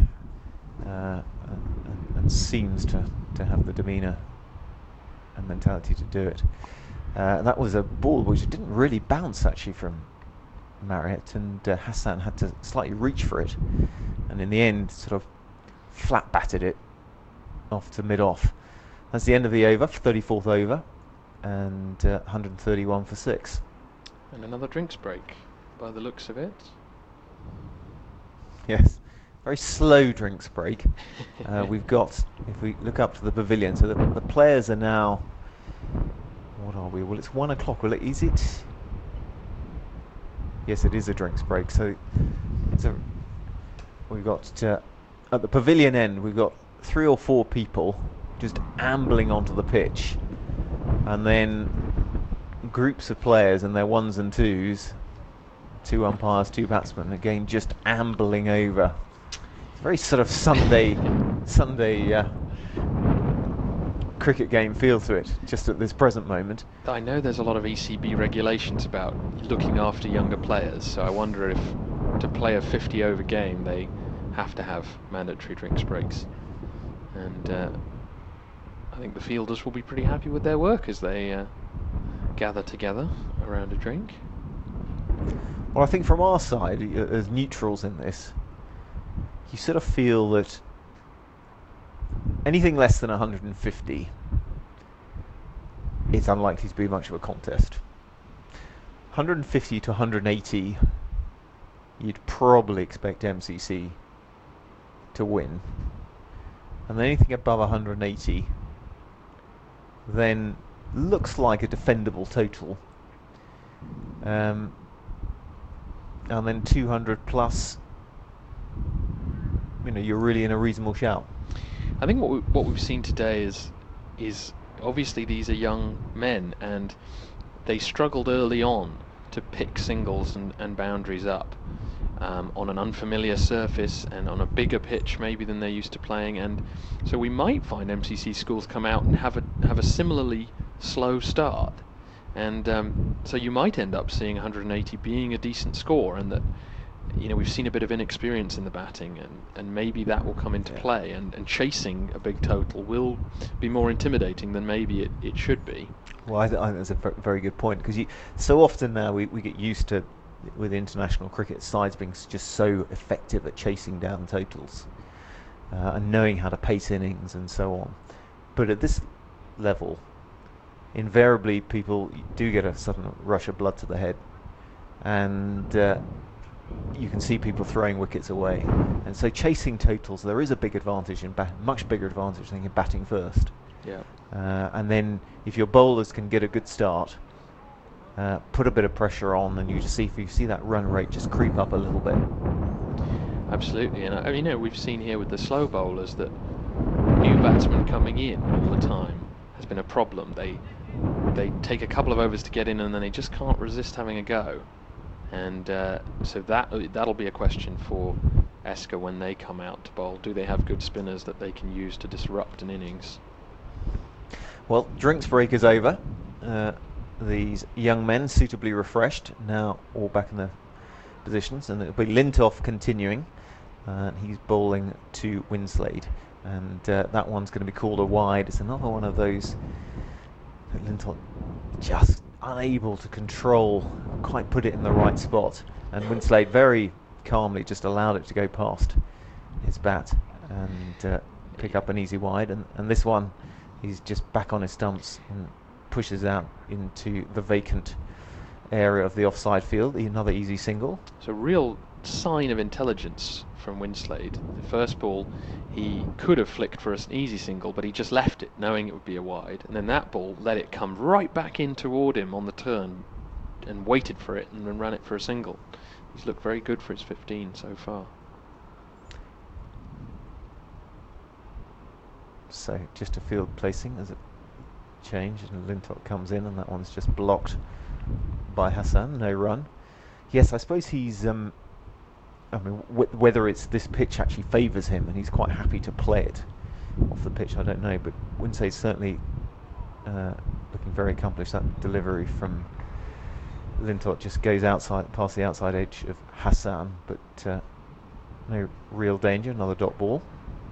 and seems to have the demeanour and mentality to do it. That was a ball which didn't really bounce actually from Marriott, and Hassan had to slightly reach for it, and in the end sort of flat batted it off to mid-off. That's the end of the over, 34th over, and 131 for 6. And another drinks break, by the looks of it. Yes, very slow drinks break. We've got, if we look up to the pavilion, so the players are now, what are we? Well, it's 1 o'clock. Well, is it? Yes, it is a drinks break. So we've got, at the pavilion end, we've got 3 or 4 people just ambling onto the pitch, and then groups of players and their 1s and 2s, 2 umpires, 2 batsmen, again just ambling over. It's very sort of Sunday cricket game feel to it, just at this present moment. I know there's a lot of ECB regulations about looking after younger players, so I wonder if to play a 50 over game they have to have mandatory drinks breaks. And I think the fielders will be pretty happy with their work as they gather together around a drink. Well, I think from our side, as neutrals in this, you sort of feel that anything less than 150 is unlikely to be much of a contest. 150 to 180, you'd probably expect MCC to win. And anything above 180 then looks like a defendable total. and then 200 plus, you're really in a reasonable shout. I think what we've seen today is obviously these are young men, and they struggled early on to pick singles and boundaries up on an unfamiliar surface and on a bigger pitch maybe than they're used to playing, and so we might find MCC schools come out and have a similarly slow start, and so you might end up seeing 180 being a decent score, and that we've seen a bit of inexperience in the batting, and maybe that will come into play, and chasing a big total will be more intimidating than maybe it should be. Well, I think that's a very good point, because so often now we get used to, with international cricket sides being just so effective at chasing down totals and knowing how to pace innings and so on. But at this level, invariably people do get a sudden rush of blood to the head, and you can see people throwing wickets away, and so chasing totals, there is a big advantage much bigger advantage than in batting first. Yeah. And then if your bowlers can get a good start, put a bit of pressure on, and you see that run rate just creep up a little bit. Absolutely, and we've seen here with the slow bowlers that new batsmen coming in all the time has been a problem. They take a couple of overs to get in, and then they just can't resist having a go. And so that'll be a question for Esker when they come out to bowl. Do they have good spinners that they can use to disrupt an innings? Well, drinks break is over. These young men, suitably refreshed, now all back in their positions, and it'll be Lintoff continuing. He's bowling to Winslade, and that one's going to be called a wide. It's another one of those that Lintoff just unable to control, quite put it in the right spot, and Winslade very calmly just allowed it to go past his bat and pick up an easy wide, and this one he's just back on his stumps and pushes out into the vacant area of the offside field. Another easy single. So real sign of intelligence from Winslade. The first ball he could have flicked for an easy single, but he just left it knowing it would be a wide, and then that ball let it come right back in toward him on the turn and waited for it and then ran it for a single. He's looked very good for his 15 so far. So just a field placing as a change, and Lintoff comes in, and that one's just blocked by Hassan. No run. Yes, I suppose he's whether it's this pitch actually favours him and he's quite happy to play it off the pitch, I don't know, but Winslade's certainly looking very accomplished. That delivery from Lintoff just goes outside, past the outside edge of Hassan, but no real danger. Another dot ball,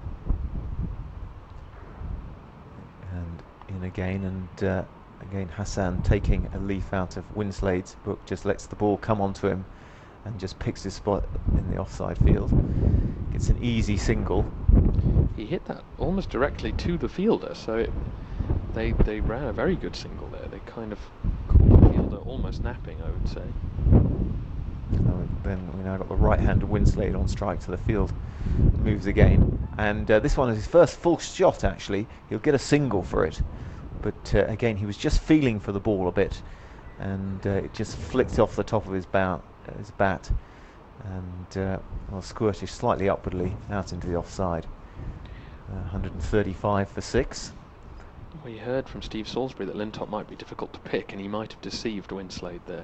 and in again, and again Hassan taking a leaf out of Winslade's book, just lets the ball come onto him and just picks his spot in the offside field. Gets an easy single. He hit that almost directly to the fielder, so they ran a very good single there. They kind of caught the fielder almost napping, I would say. So then we now got the right-handed Winslade on strike, so the field moves again. And this one is his first full shot, actually. He'll get a single for it. But again, he was just feeling for the ball a bit, and it just flicked off the top of his bat, and squirted slightly upwardly out into the offside. 135 for 6. Well, you heard from Steve Salisbury that Lintoff might be difficult to pick, and he might have deceived Winslade there.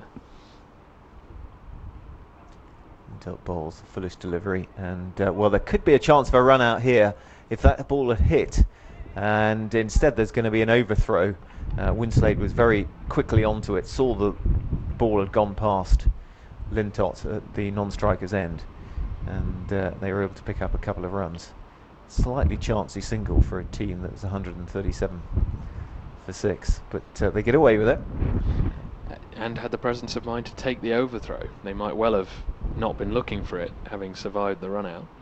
Lintoff bowls a foolish delivery, and well, there could be a chance of a run out here if that ball had hit, and instead there's going to be an overthrow. Winslade was very quickly onto it, saw the ball had gone past Lintoff at the non-striker's end, and they were able to pick up a couple of runs. Slightly chancy single for a team that was 137 for 6, but they get away with it. And had the presence of mind to take the overthrow. They might well have not been looking for it, having survived the run out.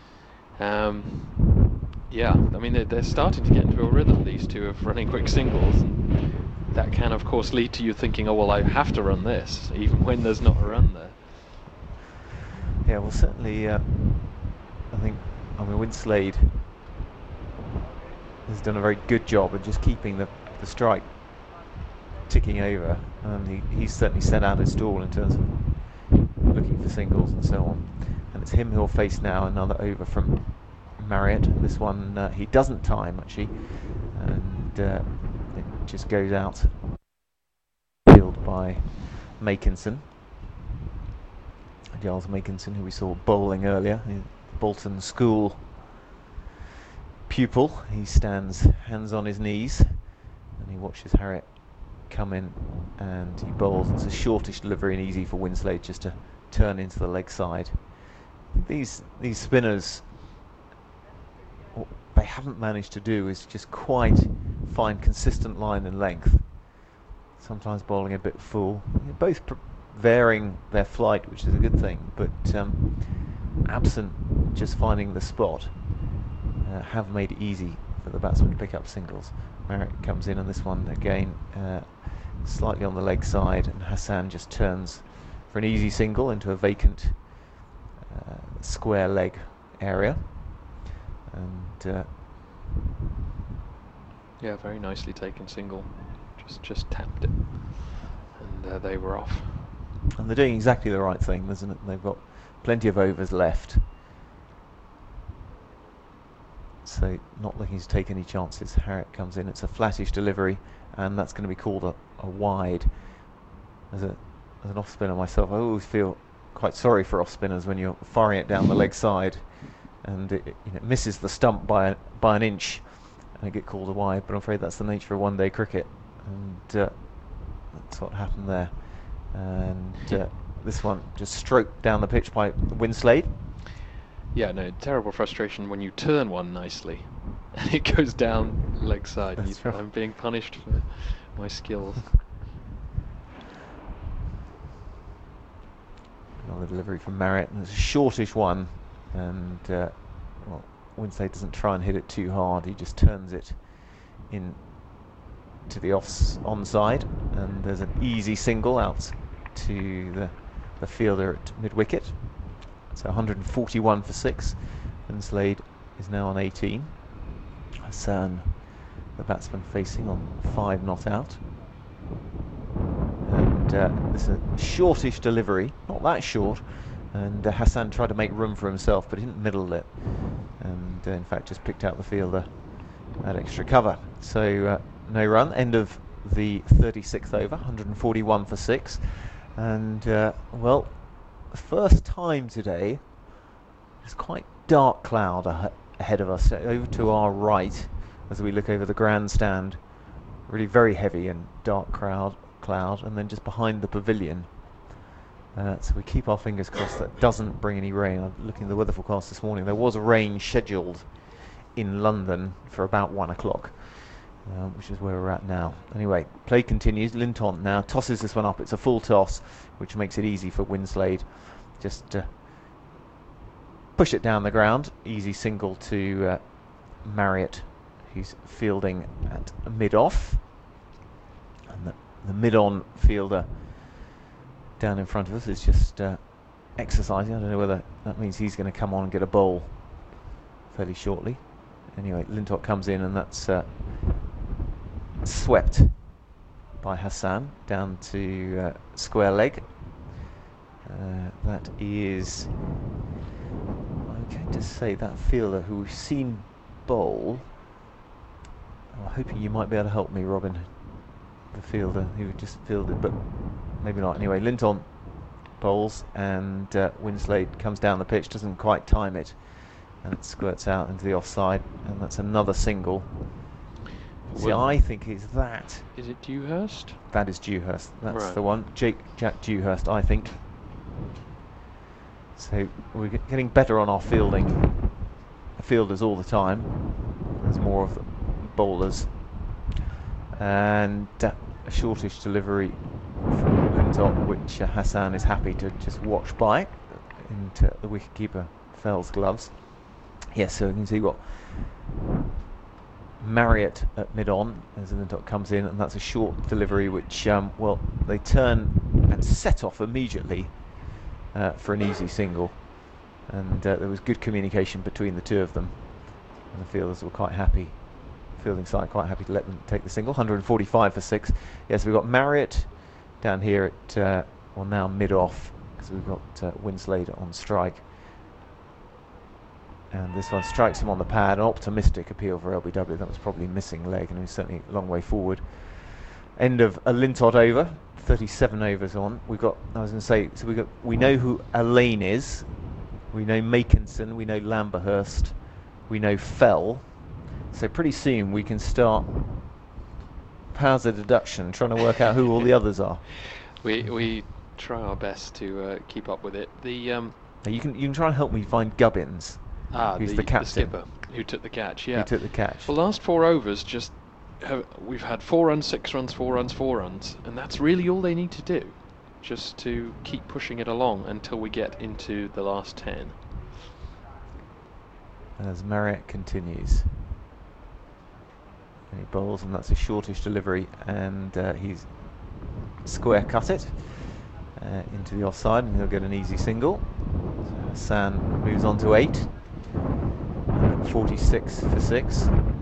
Yeah, I mean they're starting to get into a rhythm, these two, of running quick singles, and that can of course lead to you thinking, oh well, I have to run this even when there's not a run there. Yeah, well certainly I mean Winslade has done a very good job of just keeping the strike ticking over, and he's certainly set out his stall in terms of looking for singles and so on. And it's him who'll face now another over from Marriott. And this one he doesn't time actually, and it just goes out field by Makinson. Giles Makinson, who we saw bowling earlier, Bolton School pupil. He stands hands on his knees and he watches Harriott come in and he bowls. It's a shortish delivery and easy for Winslade just to turn into the leg side. These spinners, what they haven't managed to do is just quite find consistent line and length. Sometimes bowling a bit full. They're both varying their flight, which is a good thing, but absent just finding the spot, have made it easy for the batsman to pick up singles. Marriott comes in on this one again, slightly on the leg side, and Hassan just turns for an easy single into a vacant square leg area. And yeah, very nicely taken single. Just tapped it, and they were off. And they're doing exactly the right thing, isn't it? They've got plenty of overs left, so not looking to take any chances. Harriott comes in, it's a flattish delivery, and that's going to be called a wide. As an off spinner myself, I always feel quite sorry for off spinners when you're firing it down the leg side and it misses the stump by an inch and it get called a wide. But I'm afraid that's the nature of one-day cricket, and that's what happened there. And this one just stroked down the pitch by Winslade. Yeah, no, terrible frustration when you turn one nicely and it goes down leg side. Right. I'm being punished for my skills. Another delivery from Marriott, and it's a shortish one, and Winslade doesn't try and hit it too hard, he just turns it in to the onside, and there's an easy single out to the fielder at mid-wicket. So 141 for 6. Winslade is now on 18. Hassan, the batsman, facing on 5 not out. And this is a shortish delivery, not that short, and Hassan tried to make room for himself but he didn't middle it, and in fact just picked out the fielder that extra cover. So no run, end of the 36th over, 141 for 6. And well, the first time today there's quite dark cloud ahead of us, over to our right as we look over the grandstand. Really very heavy and dark cloud, and then just behind the pavilion. So we keep our fingers crossed that doesn't bring any rain. I'm looking at the weather forecast this morning. There was rain scheduled in London for about 1 o'clock, which is where we're at now. Anyway, play continues. Linton now tosses this one up. It's a full toss, which makes it easy for Winslade. Just push it down the ground. Easy single to Marriott, who's fielding at mid-off. And the mid-on fielder down in front of us is just exercising. I don't know whether that means he's going to come on and get a bowl fairly shortly. Anyway, Lintott comes in, and that's swept by Hassan down to square leg. That is, I'm going to say, that fielder who we've seen bowl. I'm hoping you might be able to help me, Robin. The fielder who just fielded, but maybe not. Anyway, Linton bowls, and Winslade comes down the pitch, doesn't quite time it, and it squirts out into the offside, and that's another single. See, I think it's that. Is it Dewhurst? That is Dewhurst. That's right. the one. Jack Dewhurst, I think. So we're getting better on our fielders all the time. There's more of the bowlers. And a shortish delivery from Linton, which Hassan is happy to just watch by into the wicketkeeper Fell's gloves. Yes, so you can see what Marriott at mid-on as Linton comes in, and that's a short delivery which, well, they turn and set off immediately for an easy single, and there was good communication between the two of them, and the fielders were quite happy. Fielding side quite happy to let them take the single. 145 for 6. Yes, we've got Marriott down here at well, now mid-off, because we've got Winslade on strike. And this one strikes him on the pad. An optimistic appeal for LBW. That was probably missing leg, and he's certainly a long way forward. End of a Lintott over. 37 overs on. We've got, I was going to say, so we know who Elaine is. We know Makinson. We know Lamberhurst. We know Fell. So pretty soon we can start powers of deduction, trying to work out who all the others are. We try our best to keep up with it. You can try and help me find Gubbins. Who's the captain? The skipper who took the catch. Yeah. Who took the catch? The last 4 overs, we've had 4 runs, 6 runs, 4 runs, 4 runs, and that's really all they need to do, just to keep pushing it along until we get into the last 10. As Marriott continues, and he bowls, and that's a shortish delivery, and he's square cut it into the offside, and he'll get an easy single. So Hassan moves on to 8. 46 for 6.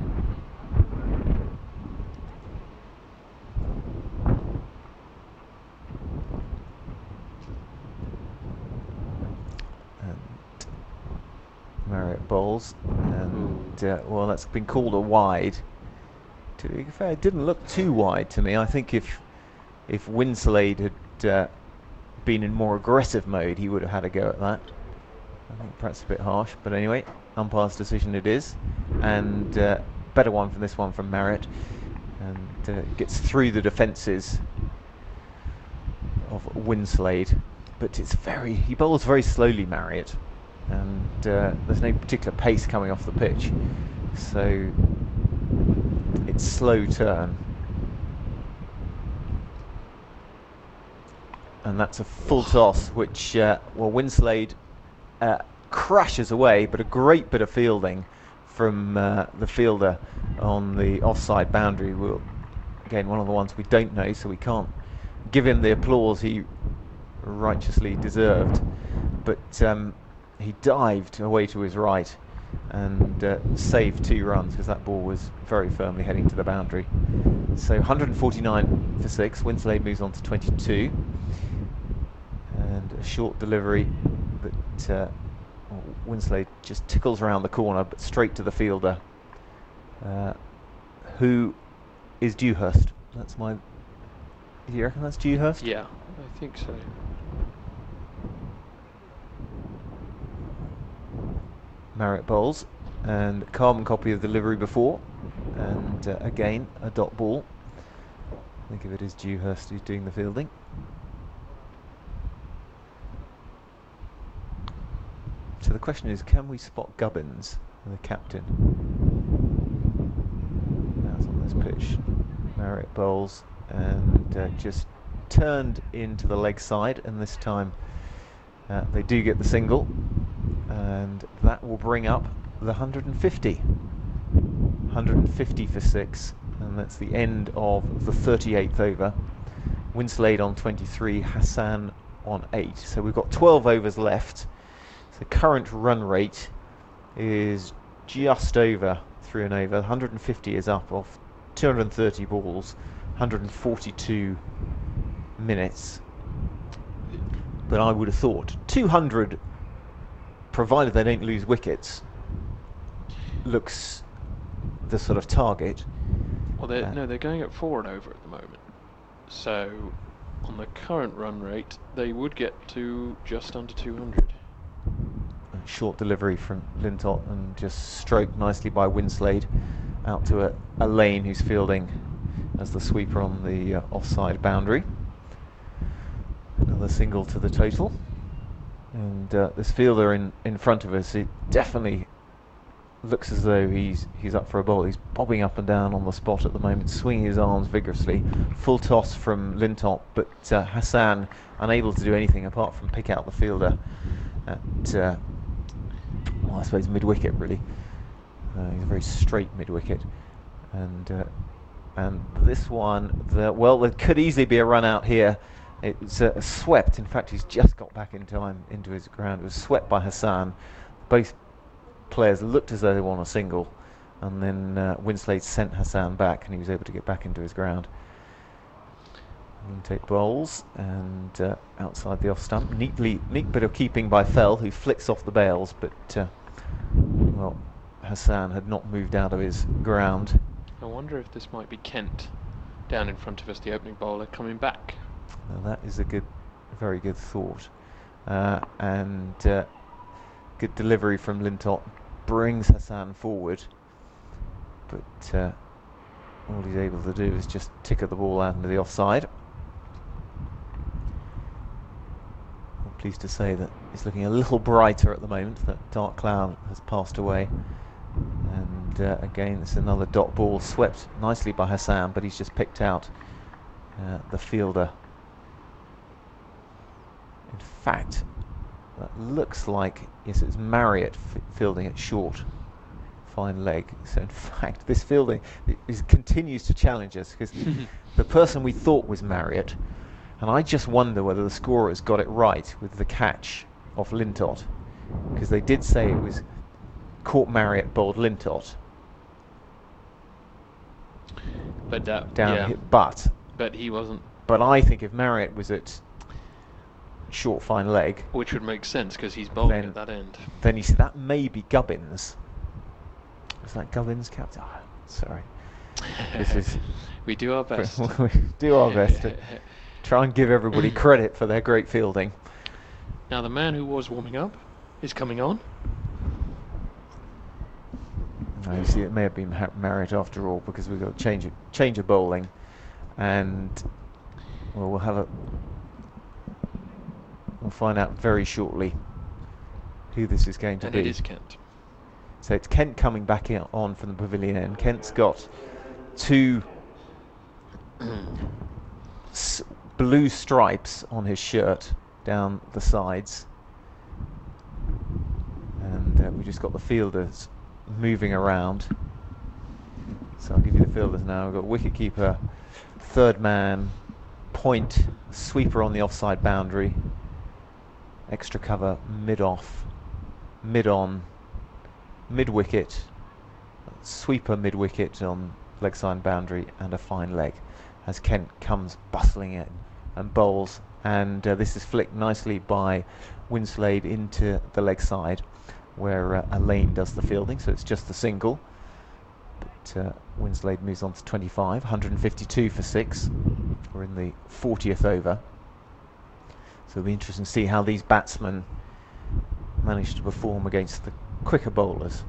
And Marriott bowls, and well, that's been called a wide. To be fair, it didn't look too wide to me. I think if Winslade had been in more aggressive mode, he would have had a go at that. I think perhaps a bit harsh, but anyway, umpire's decision it is, and better one from this one from Marriott, and gets through the defences of Winslade, but he bowls very slowly, Marriott, and there's no particular pace coming off the pitch, so it's slow turn, and that's a full toss, which Winslade crashes away, but a great bit of fielding from the fielder on the offside boundary. Again, one of the ones we don't know, so we can't give him the applause he righteously deserved, but he dived away to his right and saved 2 runs, because that ball was very firmly heading to the boundary. So 149 for 6. Winslade moves on to 22, and a short delivery, but Winslade just tickles around the corner, but straight to the fielder, who is Dewhurst. That's my... Do you reckon that's Dewhurst? Yeah, I think so. Marriott bowls, and carbon copy of the delivery before, and again a dot ball. I think of it as Dewhurst who's doing the fielding. So the question is, can we spot Gubbins, the captain? That's on this pitch. Marriott bowls, and just turned into the leg side, and this time they do get the single, and that will bring up the 150. 150 for 6, and that's the end of the 38th over. Winslade on 23, Hassan on 8. So we've got 12 overs left. The current run rate is just over 3 and over. 150 is up off 230 balls, 142 minutes. But I would have thought 200, provided they don't lose wickets, looks the sort of target. Well, they're going at 4 and over at the moment. So on the current run rate, they would get to just under 200. Short delivery from Lintott, and just stroked nicely by Winslade out to a Lane, who's fielding as the sweeper on the offside boundary. Another single to the total, and this fielder in front of us, it definitely looks as though he's up for a bowl. He's bobbing up and down on the spot at the moment, swinging his arms vigorously. Full toss from Lintott, but Hassan unable to do anything apart from pick out the fielder at well, I suppose mid-wicket, really. He's a very straight mid-wicket, and this one, well, there could easily be a run out here. It's swept. In fact, he's just got back in time into his ground. It was swept by Hassan. Both players looked as though they won a single, and then Winslade sent Hassan back, and he was able to get back into his ground. Take bowls and outside the off stump. Neat bit of keeping by Fell, who flicks off the bails, but well, Hassan had not moved out of his ground. I wonder if this might be Kent down in front of us, the opening bowler, coming back. Now that is a very good thought, and good delivery from Lintott brings Hassan forward, but all he's able to do is just ticker the ball out into the offside. I'm pleased to say that it's looking a little brighter at the moment. That dark cloud has passed away, and again it's another dot ball swept nicely by Hassan, but he's just picked out the fielder. In fact, that looks like, yes, it's Marriott fielding at short, fine leg. So in fact, this fielding continues to challenge us, because the person we thought was Marriott, and I just wonder whether the scorers got it right with the catch off Lintott, because they did say it was caught Marriott, bowled Lintott. But but he wasn't. But I think if Marriott was at short fine leg, which would make sense because he's bowling at that end, then you see that may be Gubbins. Was that Gubbins, captain? Oh, sorry. This is we do our best. We do our best to try and give everybody credit for their great fielding. Now the man who was warming up is coming on. No, you see, it may have been Marriott after all, because we've got a change of bowling, and well, we'll find out very shortly who this is going to be. And it is Kent. So it's Kent coming back on from the pavilion end. Kent's got two blue stripes on his shirt down the sides, and we just got the fielders moving around. So I'll give you the fielders now. We've got wicketkeeper, third man, point, sweeper on the offside boundary, extra cover mid-off, mid-on, mid-wicket, sweeper mid-wicket on leg side boundary, and a fine leg as Kent comes bustling in and bowls, and this is flicked nicely by Winslade into the leg side where Elaine does the fielding, so it's just the single, but Winslade moves on to 25, 152 for 6. We're in the 40th over, so it'll be interesting to see how these batsmen manage to perform against the quicker bowlers.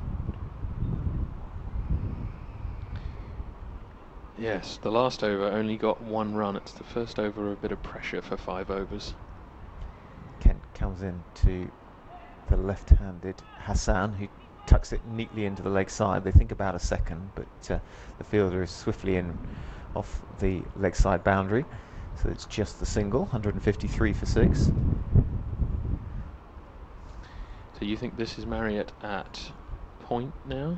Yes, the last over only got 1 run. It's the first over, a bit of pressure for 5 overs. Kent comes in to the left-handed Hassan, who tucks it neatly into the leg side. They think about a second, but the fielder is swiftly in off the leg side boundary, so it's just the single, 153 for 6. So you think this is Marriott at point now?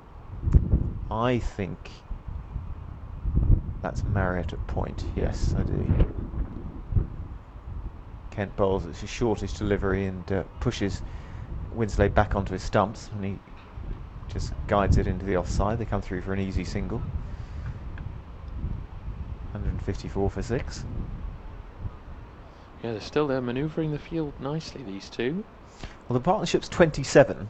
I think that's Marriott at point, yes, I do. Kent bowls, it's his shortish delivery and pushes Winslade back onto his stumps, and he just guides it into the offside. They come through for an easy single. 154 for 6. Yeah, they're still there manoeuvring the field nicely, these two. Well, the partnership's 27,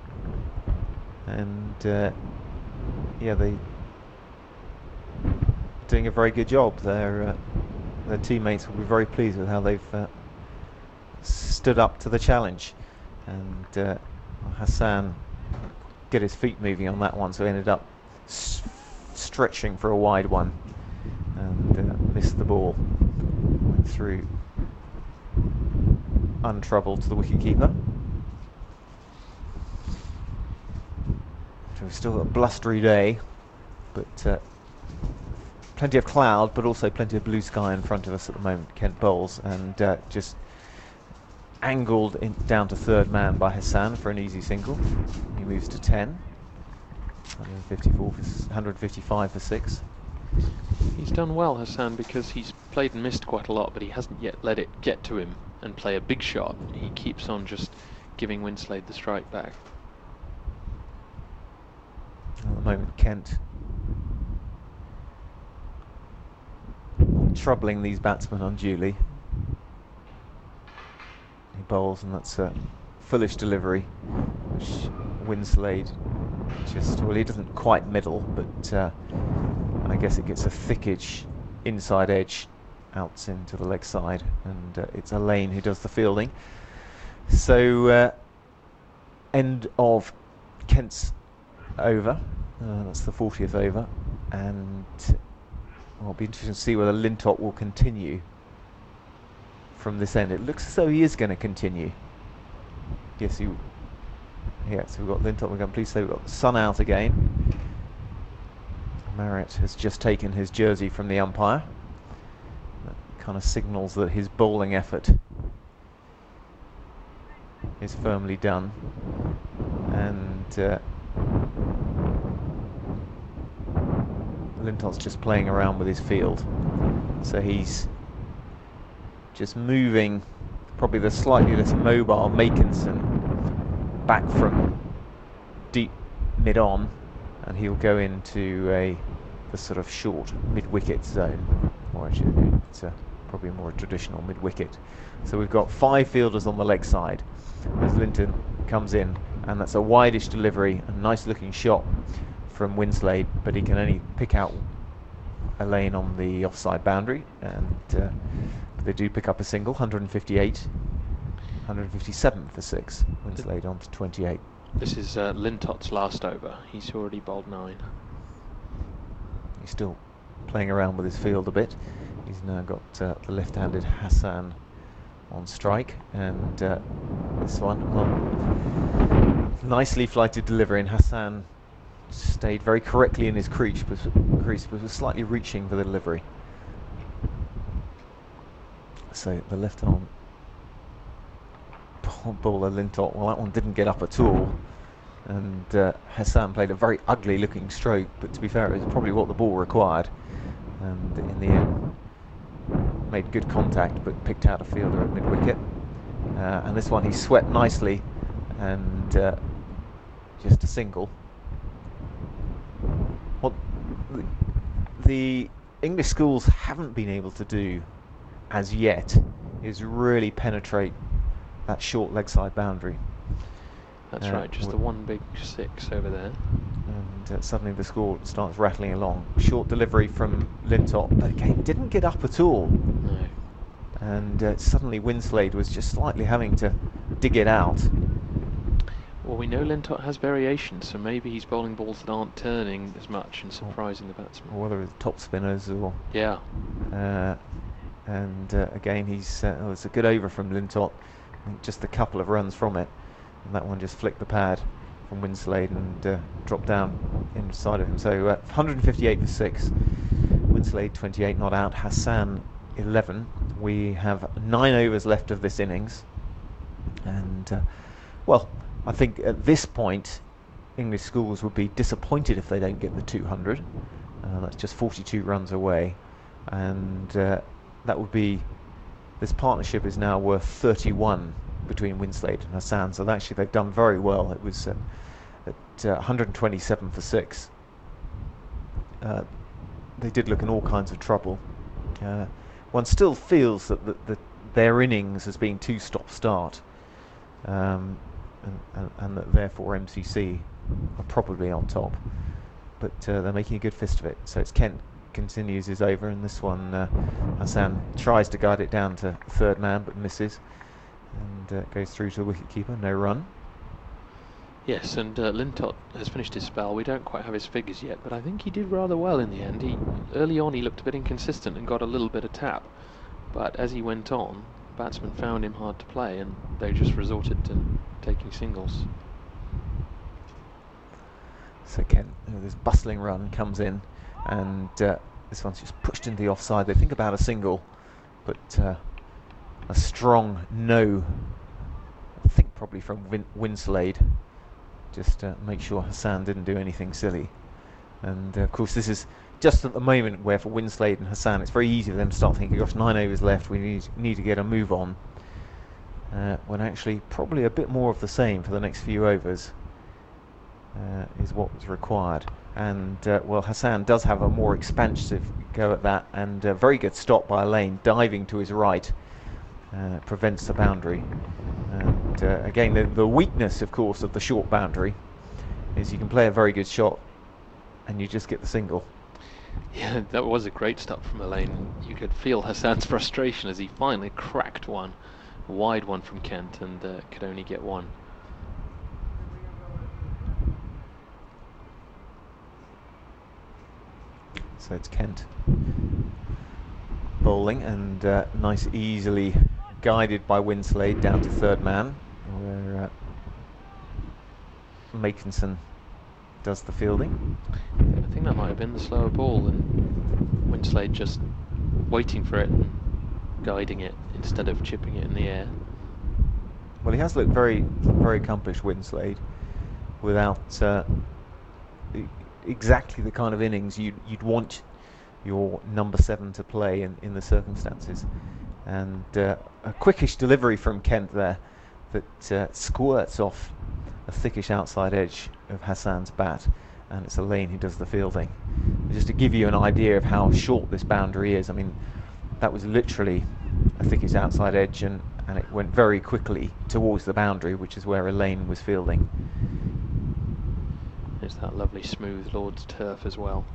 and yeah, they're doing a very good job. Their teammates will be very pleased with how they've stood up to the challenge, and Hassan get his feet moving on that one, so he ended up stretching for a wide one and missed the ball. Went through untroubled to the wicketkeeper. So we've still got a blustery day, but plenty of cloud, but also plenty of blue sky in front of us at the moment. Kent bowls and just angled down to third man by Hassan for an easy single. He moves to 10. 155 for 6. He's done well, Hassan, because he's played and missed quite a lot, but he hasn't yet let it get to him and play a big shot. He keeps on just giving Winslade the strike back. At the moment, Kent troubling these batsmen unduly. He bowls, and that's a foolish delivery, which Winslade well, he doesn't quite middle, but I guess it gets a thickish inside edge out into the leg side, and it's Allain who does the fielding. So end of Kent's over. That's the 40th over, and it'll be interesting to see whether Lintott will continue from this end. It looks as though he is going to continue. Yes, so we've got Lintott. We're going to please say we've got the sun out again. Marriott has just taken his jersey from the umpire. That kind of signals that his bowling effort is firmly done, and Lintott's just playing around with his field, so he's just moving probably the slightly less mobile Makinson back from deep mid-on, and he'll go into the sort of short mid-wicket zone, or actually it's probably more a traditional mid-wicket. So we've got 5 fielders on the leg side as Linton comes in, and that's a wideish delivery, a nice looking shot from Winslade, but he can only pick out Allain on the offside boundary, and they do pick up a single. 158, 157 for 6. Winslade on to 28. This is Lintott's last over. He's already bowled 9. He's still playing around with his field a bit. He's now got the left-handed Hassan on strike, and this one, well, nicely flighted delivery, and Hassan stayed very correctly in his crease, but was slightly reaching for the delivery. So the left-arm bowler Lintott, well, that one didn't get up at all, and Hassan played a very ugly looking stroke, but to be fair, it was probably what the ball required, and in the end made good contact but picked out a fielder at mid-wicket. And this one he swept nicely, and just a single. What the English schools haven't been able to do as yet is really penetrate that short leg side boundary. That's right, just the one big 6 over there. And suddenly the score starts rattling along. Short delivery from Lintott, again didn't get up at all. No. And suddenly Winslade was just slightly having to dig it out. Well, we know Lintott has variations, so maybe he's bowling balls that aren't turning as much and surprising the batsman. Or whether it's top spinners or... Yeah. And again, it's a good over from Lintott. I think just a couple of runs from it. And that one just flicked the pad from Winslade and dropped down inside of him. So 158 for 6. Winslade 28 not out. Hassan 11. We have 9 overs left of this innings. And, well, I think at this point, English schools would be disappointed if they don't get the 200. That's just 42 runs away. And that would be... This partnership is now worth 31 between Winslade and Hassan, so actually they've done very well. It was at 127 for 6. They did look in all kinds of trouble. One still feels that their innings has been too stop-start, and that therefore MCC are probably on top. But they're making a good fist of it. So it's Kent continues his over, and this one Hassan tries to guide it down to third man but misses, and goes through to the wicketkeeper. No run. Yes, and Lintott has finished his spell. We don't quite have his figures yet, but I think he did rather well in the end. Early on he looked a bit inconsistent and got a little bit of tap, but as he went on, batsmen found him hard to play, and they just resorted to taking singles. So Kent, this bustling run comes in, and this one's just pushed into the offside. They think about a single, but a strong no, I think probably from Winslade, just to make sure Hassan didn't do anything silly. And of course this is just at the moment where for Winslade and Hassan it's very easy for them to start thinking, gosh, 9 overs left, we need to get a move on, when actually probably a bit more of the same for the next few overs is what was required. And well, Hassan does have a more expansive go at that, and a very good stop by Elaine, diving to his right, prevents the boundary. And again, the weakness, of course, of the short boundary is you can play a very good shot and you just get the single. Yeah, that was a great stop from Elaine. You could feel Hassan's frustration as he finally cracked one, a wide one from Kent, and could only get one. So it's Kent bowling, and nice, easily guided by Winslade down to third man, where Makinson does the fielding. I think that might have been the slower ball, and Winslade just waiting for it and guiding it instead of chipping it in the air. Well, he has looked very, very accomplished, Winslade, without exactly the kind of innings you'd want your number 7 to play in the circumstances. And a quickish delivery from Kent there that squirts off a thickish outside edge of Hassan's bat, and it's Elaine who does the fielding. Just to give you an idea of how short this boundary is, I mean, that was literally a thickish outside edge, and it went very quickly towards the boundary, which is where Elaine was fielding. It's that lovely smooth Lord's turf as well.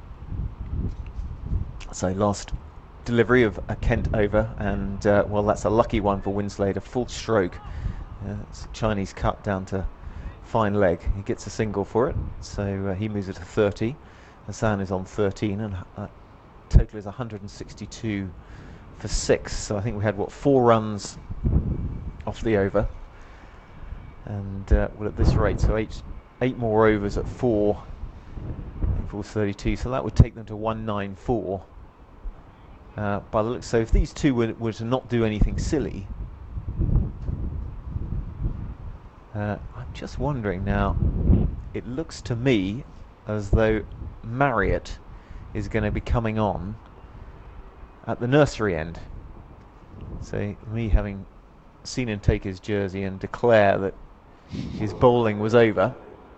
So last delivery of a Kent over, and well, that's a lucky one for Winslade, a full stroke. It's a Chinese cut down to fine leg. He gets a single for it, so he moves it to 30. Hassan is on 13, and total is 162 for 6. So I think we had, what, 4 runs off the over, and well, at this rate, so 8 more overs at 4 equals 32. So that would take them to 194. By the looks, so if these two were to not do anything silly, I'm just wondering now, it looks to me as though Marriott is going to be coming on at the nursery end. So me having seen him take his jersey and declare that his bowling was over.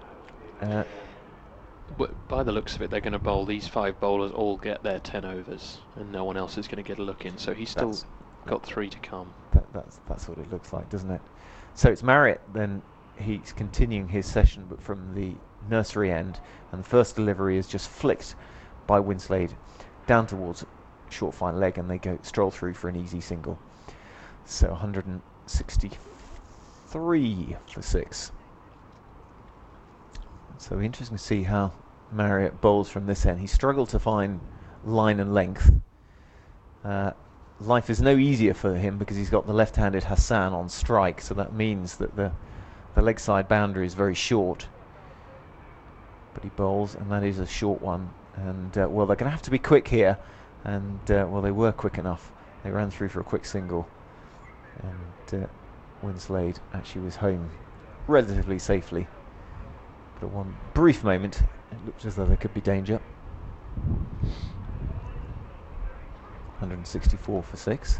By the looks of it, they're going to bowl, these 5 bowlers all get their 10 overs, and no one else is going to get a look in, so he's still got 3 to come. That's what it looks like, doesn't it? So it's Marriott, then he's continuing his session, but from the nursery end, and the first delivery is just flicked by Winslade down towards short fine leg, and they stroll through for an easy single. So 163 for 6. So interesting to see how Marriott bowls from this end. He struggled to find line and length. Life is no easier for him because he's got the left-handed Hassan on strike, so that means that the leg side boundary is very short. But he bowls, and that is a short one. And well, they're going to have to be quick here, and well, they were quick enough. They ran through for a quick single, and Winslade actually was home relatively safely. But at one brief moment, it looked as though there could be danger. 164 for 6.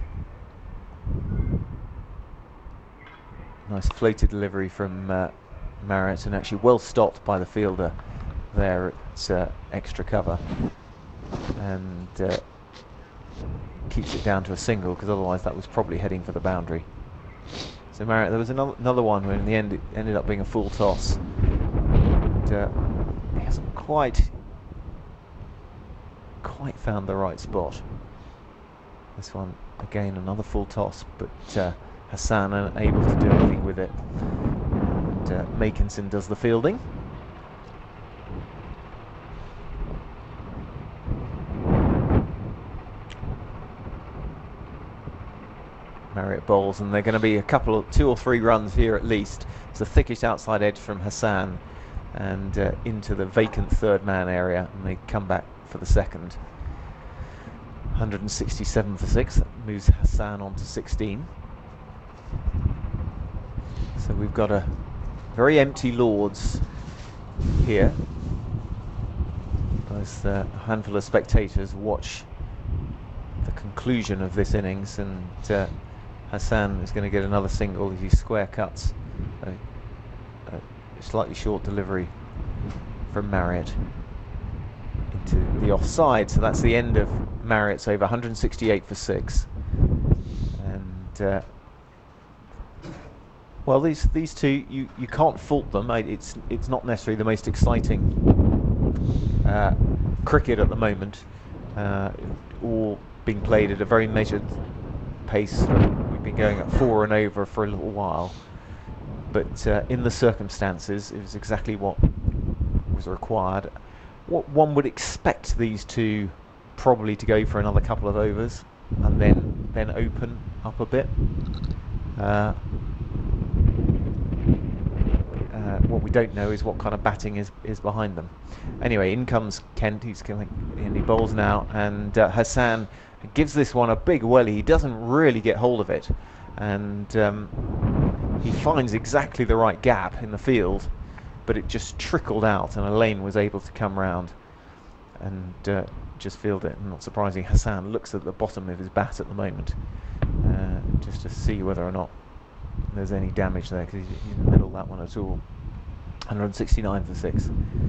Nice floated delivery from Marriott, and actually well stopped by the fielder there at extra cover, and keeps it down to a single, because otherwise that was probably heading for the boundary. So Marriott, there was another one where in the end it ended up being a full toss. He hasn't quite found the right spot. This one, again, another full toss, but Hassan unable to do anything with it. And Makinson does the fielding. Marriott bowls, and they're going to be a 2 or 3 runs here at least. It's the thickest outside edge from Hassan, and into the vacant third man area, and they come back for the second. 167 for 6. That moves Hassan on to 16. So we've got a very empty Lords here, as a handful of spectators watch the conclusion of this innings, and Hassan is going to get another single as he square cuts a slightly short delivery from Marriott. to the offside. So that's the end of Marriott's over, 168 for 6. And well, these two, you can't fault them. It's not necessarily the most exciting cricket at the moment. All being played at a very measured pace. We've been going at 4 and over for a little while, but in the circumstances, it was exactly what was required. What one would expect these two probably to go for another couple of overs and then open up a bit. What we don't know is what kind of batting is behind them. Anyway, in comes Kent. He's coming in. He bowls now, and Hassan gives this one a big welly. He doesn't really get hold of it, and he finds exactly the right gap in the field, but it just trickled out, and Elaine was able to come round and just field it. And not surprising, Hassan looks at the bottom of his bat at the moment, just to see whether or not there's any damage there, because he's in the middle of that one at all. 169 for 6.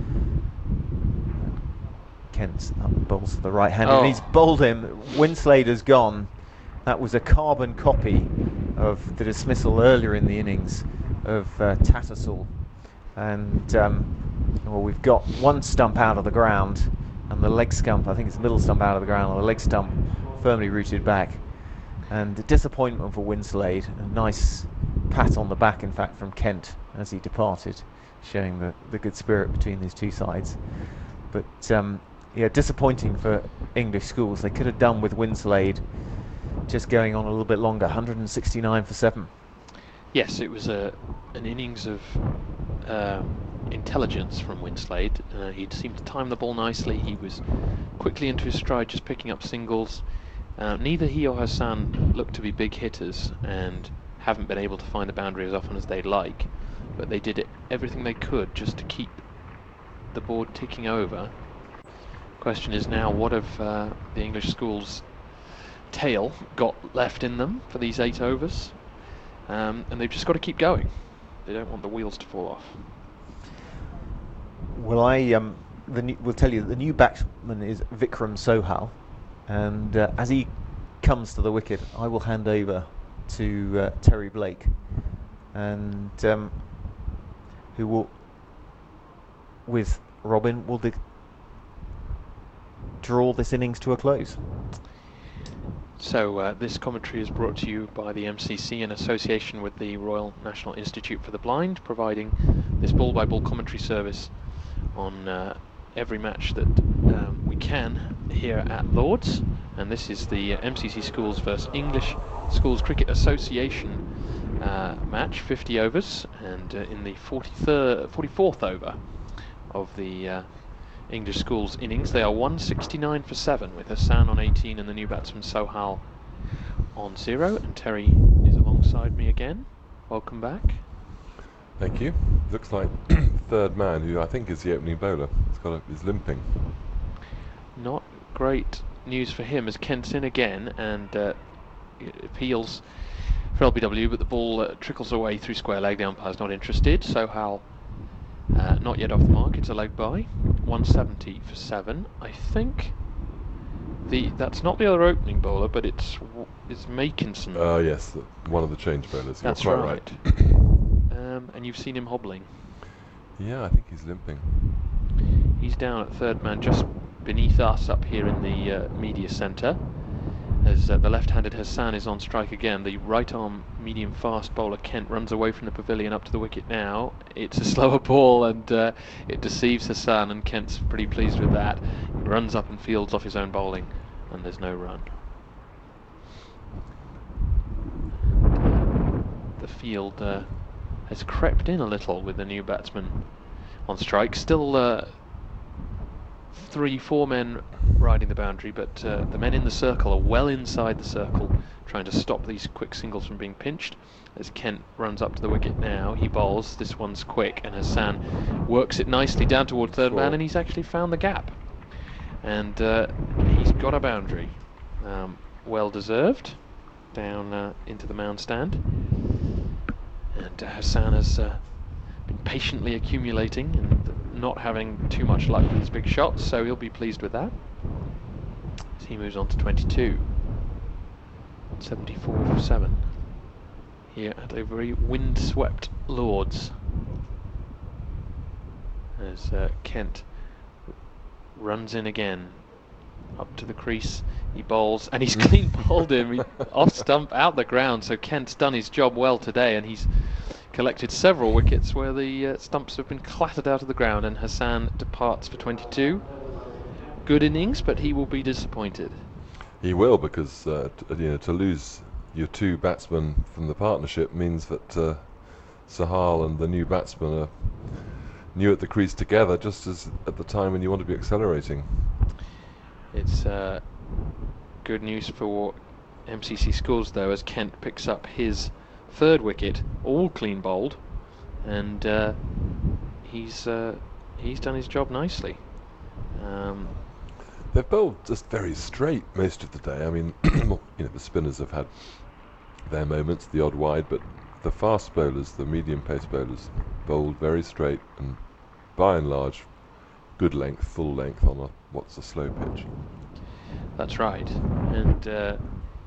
Kent bowls to the right hand, and he's bowled him. Winslade has gone. That was a carbon copy of the dismissal earlier in the innings of Tattersall. And well, we've got one stump out of the ground, and the leg stump, I think it's the middle stump out of the ground, and the leg stump firmly rooted back. And a disappointment for Winslade. A nice pat on the back, in fact, from Kent as he departed, showing the good spirit between these two sides. But yeah, disappointing for English schools. They could have done with Winslade just going on a little bit longer. 169 for 7. Yes, it was an innings of intelligence from Winslade. He seemed to time the ball nicely. He was quickly into his stride, just picking up singles. Neither he or Hassan look to be big hitters and haven't been able to find the boundary as often as they'd like, but they did everything they could just to keep the board ticking over. Question is now, what of the English school's tail got left in them for these 8 overs? And they've just got to keep going. They don't want the wheels to fall off. Well, we'll tell you that the new batsman is Vikram Sohal, and as he comes to the wicket, I will hand over to Terry Blake, and who will, with Robin, will draw this innings to a close. So this commentary is brought to you by the MCC in association with the Royal National Institute for the Blind, providing this ball-by-ball commentary service on every match that we can here at Lord's. And this is the MCC Schools versus English Schools Cricket Association match, 50 overs, and in the 44th over of the English Schools innings. They are 169 for 7 with Hassan on 18 and the new batsman Sohal on 0. And Terry is alongside me again. Welcome back. Thank you. Looks like third man, who I think is the opening bowler, is limping. Not great news for him as Kent's in again, and it appeals for LBW, but the ball trickles away through square leg. The umpire's not interested. Sohal not yet off the mark. It's a leg by. 170 for 7. I think that's not the other opening bowler, but it's Makinson. Yes, one of the change bowlers. That's You're quite right. And you've seen him hobbling. Yeah, I think he's limping. He's down at third man, just beneath us up here in the media centre, as the left-handed Hassan is on strike again. The right-arm medium-fast bowler Kent runs away from the pavilion up to the wicket now. It's a slower ball, and it deceives Hassan, and Kent's pretty pleased with that. He runs up and fields off his own bowling, and there's no run. The field has crept in a little with the new batsman on strike. Still 3-4 men riding the boundary, but the men in the circle are well inside the circle, trying to stop these quick singles from being pinched. As Kent runs up to the wicket now, he bowls. This one's quick, and Hassan works it nicely down toward third man, and he's actually found the gap. And he's got a boundary. Well deserved, down into the mound stand. And Hassan has been patiently accumulating, and not having too much luck with his big shots, so he'll be pleased with that. As he moves on to 22. 74 for 7. Here at a very wind-swept Lords. As Kent runs in again. Up to the crease, he bowls, and he's clean bowled him off stump, out the ground. So Kent's done his job well today, and he's collected several wickets where the stumps have been clattered out of the ground, and Hassan departs for 22. Good innings, but he will be disappointed. He will, because to lose your two batsmen from the partnership means that Sahal and the new batsman are new at the crease together, just as at the time when you want to be accelerating. It's good news for MCC Schools, though, as Kent picks up his third wicket, all clean bowled, and he's done his job nicely. They've bowled just very straight most of the day. I mean, the spinners have had their moments, the odd wide, but the fast bowlers, the medium pace bowlers, bowled very straight and by and large good length, full length on what's a slow pitch. That's right, and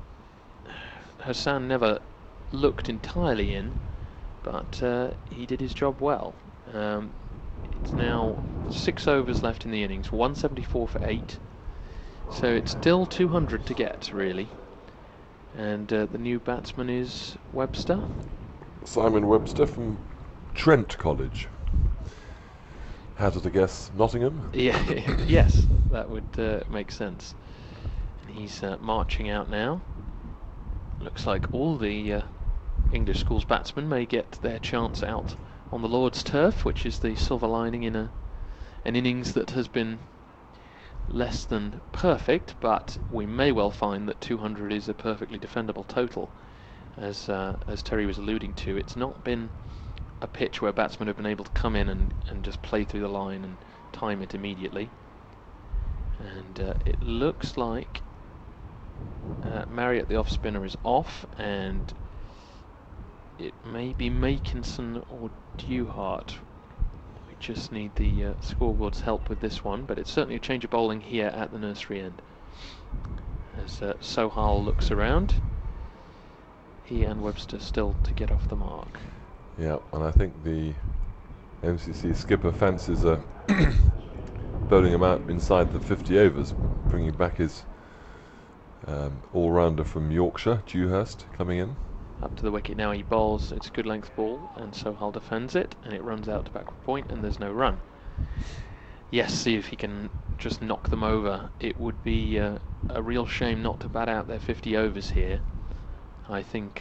Hassan never looked entirely in, but he did his job well. It's now 6 overs left in the innings, 174 for 8, so it's still 200 to get, really. And the new batsman is Webster. Simon Webster from Trent College. Hazard a guess, Nottingham? Yeah, yes, that would make sense. And he's marching out now. Looks like all the English schools batsmen may get their chance out on the Lord's turf, which is the silver lining in an innings that has been less than perfect, but we may well find that 200 is a perfectly defendable total. As Terry was alluding to, it's not been a pitch where batsmen have been able to come in and just play through the line and time it immediately. And it looks like Marriott, the off spinner, is off, and it may be Makinson or Dewhart. We just need the scoreboard's help with this one, but it's certainly a change of bowling here at the nursery end. As Sohal looks around, he and Webster still to get off the mark. Yeah, and I think the MCC skipper fancies bowling him out inside the 50 overs, bringing back his all-rounder from Yorkshire, Dewhurst, coming in. Up to the wicket now, he bowls. It's a good length ball, and Sohal defends it, and it runs out to backward point, and there's no run. Yes, see if he can just knock them over. It would be a real shame not to bat out their 50 overs here. I think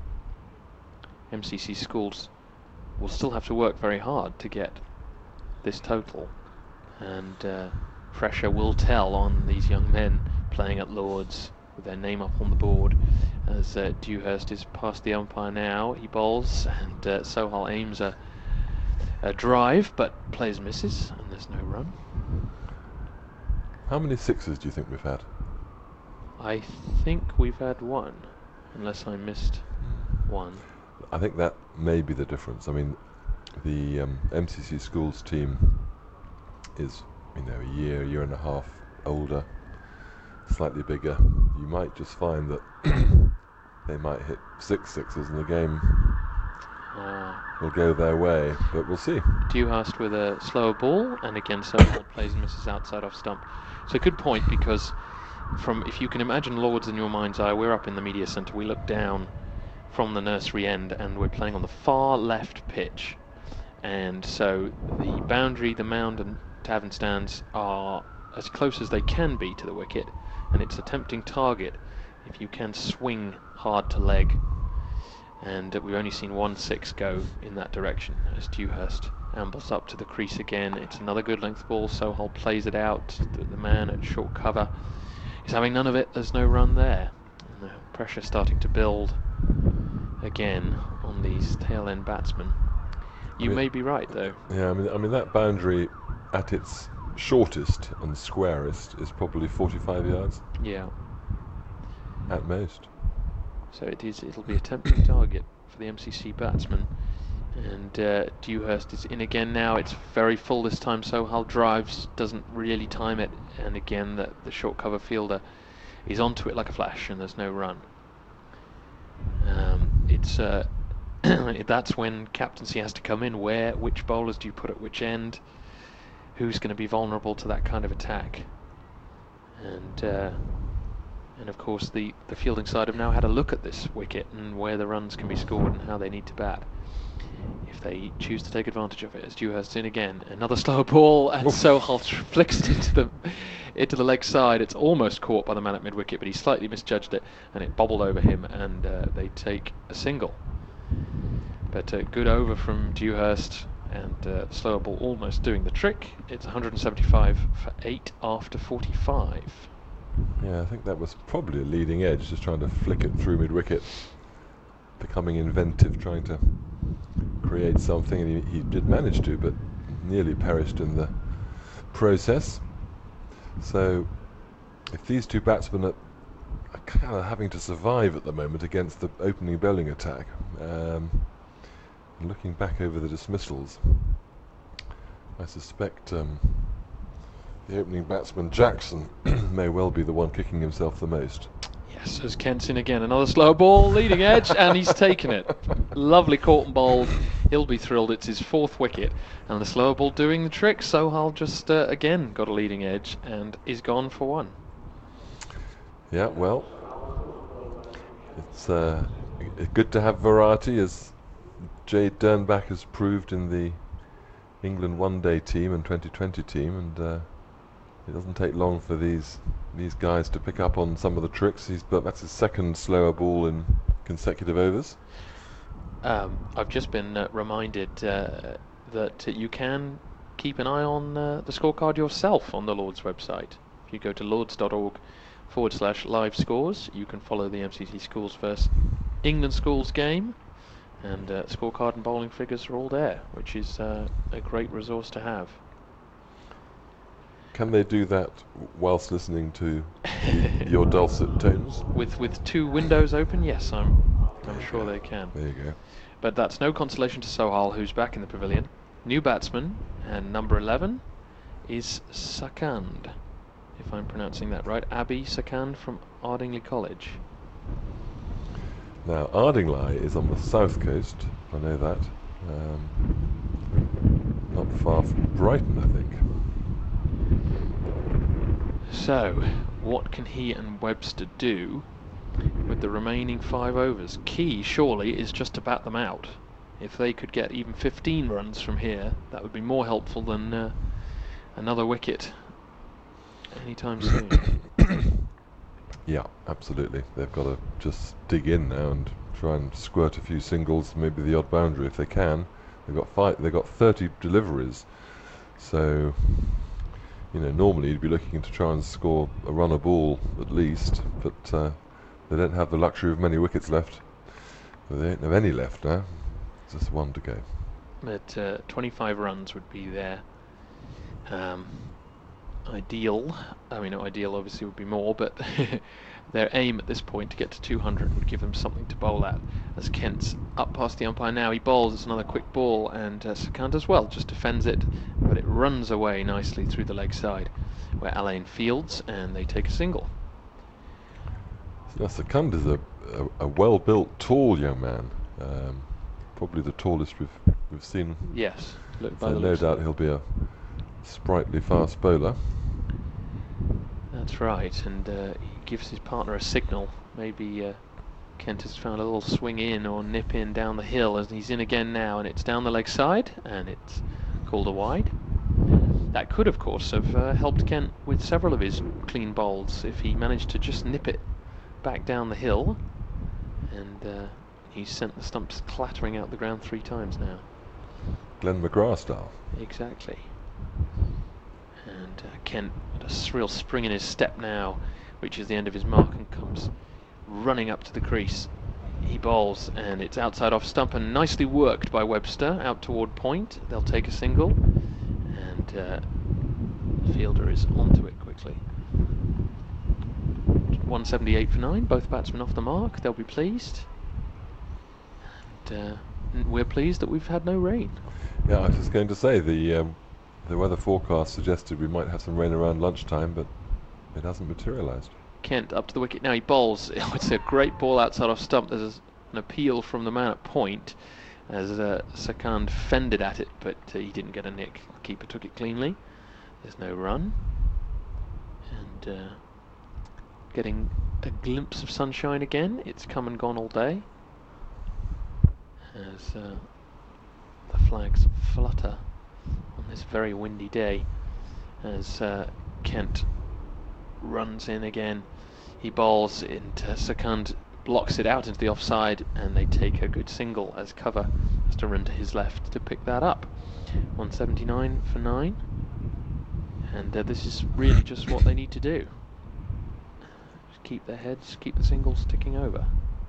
MCC Schools will still have to work very hard to get this total, and pressure will tell on these young men playing at Lords with their name up on the board. As Dewhurst is past the umpire now, he bowls, and Sohal aims a drive, but plays misses, and there's no run. How many sixes do you think we've had? I think we've had one, unless I missed one. I think that may be the difference. I mean, the MCC Schools team is, a year and a half older, slightly bigger. You might just find that they might hit 6 sixes and the game will go their way, but we'll see. Dewhurst with a slower ball, and again Sohal plays and misses outside off stump. So good point, because if you can imagine Lords in your mind's eye, we're up in the media centre, we look down from the nursery end and we're playing on the far left pitch, and so the boundary, the mound and tavern stands are as close as they can be to the wicket, and it's a tempting target if you can swing hard to leg, and we've only seen 1 6 go in that direction as Dewhurst ambles up to the crease again. It's another good length ball. Sohal plays it out. The man at short cover is having none of it. There's no run there, and the pressure starting to build again on these tail end batsmen. You may be right, though. Yeah, I mean that boundary at its shortest and squarest is probably 45 yards. Yeah. At most. So it'll be a tempting target for the MCC batsmen, And Dewhurst is in again now. It's very full this time. Sohail drives, doesn't really time it, and again the short cover fielder is onto it like a flash, and there's no run. That's when captaincy has to come in. Which bowlers do you put at which end? Who's going to be vulnerable to that kind of attack? And of course the fielding side have now had a look at this wicket and where the runs can be scored and how they need to bat. If they choose to take advantage of it, as Dewhurst's in again, another slow ball, and Sohail flicks it into the leg side. It's almost caught by the man at mid wicket, but he slightly misjudged it, and it bobbled over him, and they take a single. But a good over from Dewhurst, and the slower ball almost doing the trick. It's 175 for 8 after 45. Yeah, I think that was probably a leading edge, just trying to flick it through mid wicket, becoming inventive, trying to create something, and he did manage to, but nearly perished in the process. So if these two batsmen are kind of having to survive at the moment against the opening bowling attack, looking back over the dismissals, I suspect the opening batsman Jackson may well be the one kicking himself the most. Yes, as Kent's in again, another slow ball, leading edge, and he's taken it. Lovely caught and bowled. He'll be thrilled. It's his 4th wicket, and the slower ball doing the trick. Sohail just again got a leading edge and is gone for 1. Yeah, well, it's good to have variety, as Jade Dernbach has proved in the England one-day team and 2020 team, and it doesn't take long for these guys to pick up on some of the tricks. That's his 2nd slower ball in consecutive overs. I've just been reminded that you can keep an eye on the scorecard yourself on the Lords website. If you go to lords.org/live scores, you can follow the MCC Schools vs England Schools game, and scorecard and bowling figures are all there, which is a great resource to have. Can they do that whilst listening to your dulcet tones? With 2 windows open, yes, I'm sure they can. There you go. But that's no consolation to Sohail, who's back in the pavilion. New batsman, and number 11 is Sakand, if I'm pronouncing that right. Abhi Sakand from Ardingly College. Now, Ardingly is on the south coast, I know that. Not far from Brighton, I think. So, what can he and Webster do with the remaining 5 overs? Key, surely, is just to bat them out. If they could get even 15 runs from here, that would be more helpful than another wicket anytime soon. Yeah, absolutely. They've got to just dig in now and try and squirt a few singles, maybe the odd boundary if they can. They've got 30 deliveries, so normally you'd be looking to try and score a run a ball at least, but they don't have the luxury of many wickets left. They don't have any left now. Just 1 to go. But 25 runs would be their ideal. I mean, not ideal, obviously would be more, but their aim at this point to get to 200 would give them something to bowl at. As Kent's up past the umpire now, he bowls. It's another quick ball, and Sakand as well just defends it, but it runs away nicely through the leg side, where Alain fields, and they take a single. Now, Sakand is a well-built, tall young man. Probably the tallest we've seen. Yes, so no doubt he'll be a sprightly fast bowler. That's right, and he gives his partner a signal. Maybe Kent has found a little swing in or nip in down the hill, as he's in again now, and it's down the leg side, and it's called a wide. That could, of course, have helped Kent with several of his clean bowls if he managed to just nip it back down the hill, and he's sent the stumps clattering out the ground 3 times now. Glenn McGrath style. Exactly. And Kent had a real spring in his step now, reaches the end of his mark and comes running up to the crease. He bowls, and it's outside off stump, and nicely worked by Webster out toward point. They'll take a single, and the fielder is onto it quickly. 178 for 9, both batsmen off the mark. They'll be pleased. And we're pleased that we've had no rain. Yeah, I was just going to say the weather forecast suggested we might have some rain around lunchtime, but it hasn't materialised. Kent up to the wicket now. He bowls. It's a great ball outside off stump. There's an appeal from the man at point as Sakand fended at it, but he didn't get a nick. The keeper took it cleanly. There's no run. And getting a glimpse of sunshine again. It's come and gone all day as the flags flutter on this very windy day as Kent runs in again. He bowls into Sakand, blocks it out into the offside, and they take a good single as cover has to run to his left to pick that up. 179 for 9, and this is really just what they need to do. Just keep their heads, keep the singles ticking over.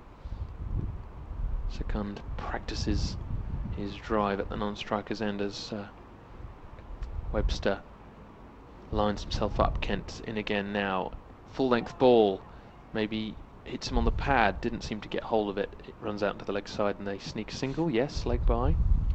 Sakand practices his drive at the non-striker's end as Webster lines himself up. Kent in again now. Full length ball. Maybe hits him on the pad. Didn't seem to get hold of it. It runs out to the leg side and they sneak a single. Yes, leg by.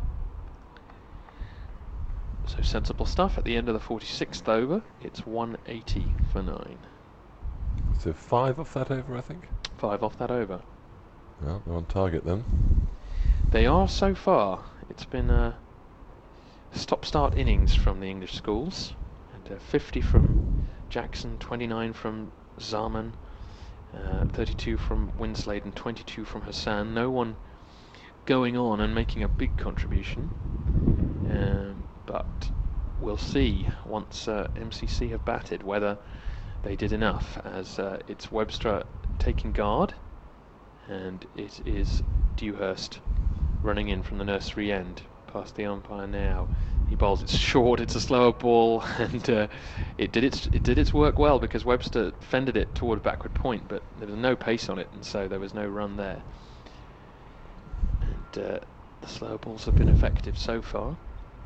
So sensible stuff at the end of the 46th over. It's 180 for 9. So 5 off that over, I think? 5 off that over. Well, they're on target then. They are so far. It's been a stop-start innings from the English schools. 50 from Jackson, 29 from Zaman, 32 from Winslade and 22 from Hassan. No one going on and making a big contribution, but we'll see once MCC have batted whether they did enough, as it's Webster taking guard and it is Dewhurst running in from the nursery end past the umpire now. He bowls it short. It's a slower ball, and it did its work well because Webster fended it toward backward point, but there was no pace on it, and so there was no run there. And the slower balls have been effective so far.